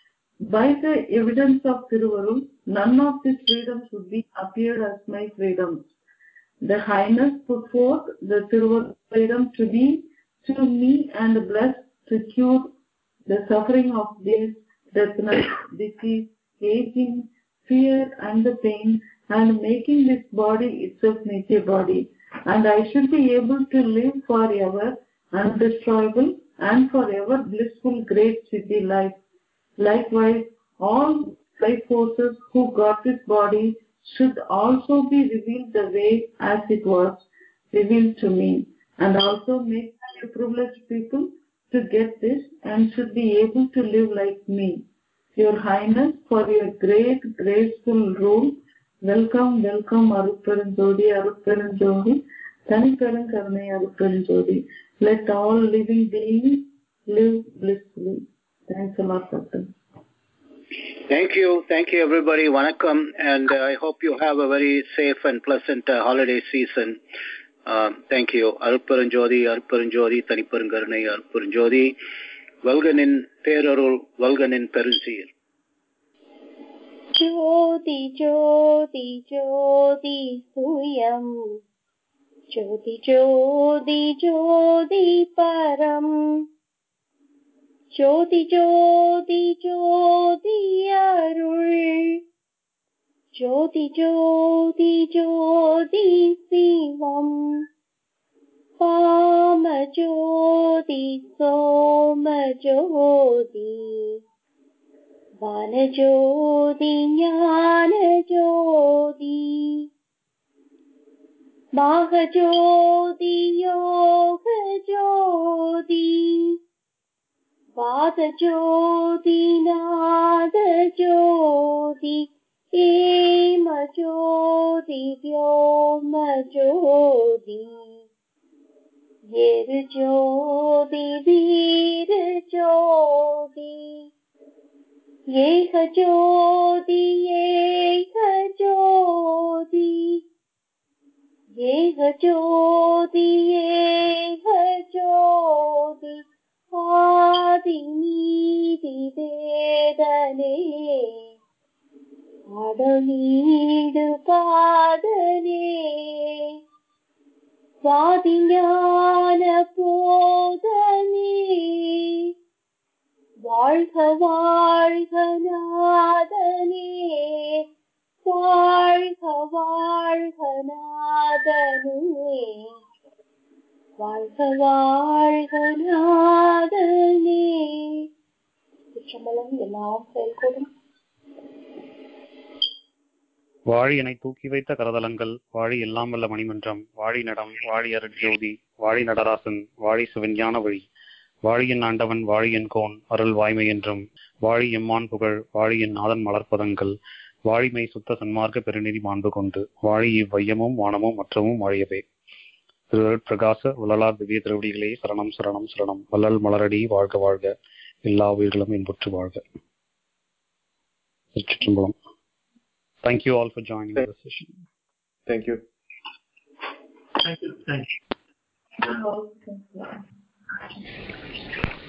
by the evidence of Thiruvarul, none of these freedoms would be appeared as my freedoms. The Highness put forth the Thiruvarul freedom to be to me and blessed to cure the suffering of this deafness, disease, aging, fear and the pain, and making this body itself Nitya body. And I should be able to live forever undestroyable and forever blissful great siddhi life. Likewise, all life forces who got this body should also be revealed the way as it was revealed to me, and also make privileged people to get this and should be able to live like me. Your Highness, for your great graceful rule, welcome, welcome Aruperanjodi, Aruperanjodi, Taniperum Karunai Aruperanjodi. Let all living beings live blissfully. Thanks a lot, Doctor. Thank you everybody. Vanakkam, and I hope you have a very safe and pleasant holiday season. Thank you. Aruperanjodi, Aruperanjodi, Taniperum Karunai Aruperanjodi. Valganin Perarul, Valganin Perunseer. Jyoti Jyoti Jyoti Suyam Jyoti Jyoti Jyoti Param ஜோதி ஜோதி ஜோதி அருள், ஜோதி ஜோதி ஜோதி சிவம், காம ஜோதி சோம ஜோதி, வனஜோதி ஞான ஜோதி, மாகஜோதி யோக ஜோதி, வாத ஜோதி நாத ஜோதி, ஏம ஜோதி வ்யோம ஜோதி, ஏரு ஜோதி வீர ஜோதி, ஏக ஜோதி ஏக ஜோதி, ஏக ஜோதி ஏக ஜோதி, ஆதி நீதி வேதனே, அடலீடு பாதனே, சுவாதி ஞான போதனே, வாழ்க வாழ்க நாதனே, வாழ்க வாழ்க நாதனே, வாழ்க வாழ்க நாதனே. திருச்சம்பலம் எல்லாம் செயல்கூடும். வாழி என தூக்கி வைத்த கரதலங்கள், வாழி எல்லாம் வல்ல மணிமன்றம், வாழி நடம், வாழி அருட்ஜோதி, வாழி நடராசன், வாழி சிவஞான வழி, வாழியன் ஆண்டவன், வாழியன் கோன், அருள் வாய்மை என்றும், வாழி எம்மான் புகழ், வாழியன் நாதன் மலர்ப்பதங்கள், வாழிமை சுத்த சன்மார்க்க பெருநிதி மாண்பு கொண்டு, வாழி இவ்வையமும் வானமும் மற்றமும் வாழியவே. திரு பிரகாச வள்ளலார் திவ்ய திருவடிகளே சரணம் சரணம் சரணம். வள்ளல் மலரடி வாழ்க வாழ்க, எல்லா உயிர்களும் இன்புற்று வாழ்க. திருச்சிற்றம்பலம். Thank you all for joining this session. Thank you. Thank you. Thank you. Thank you.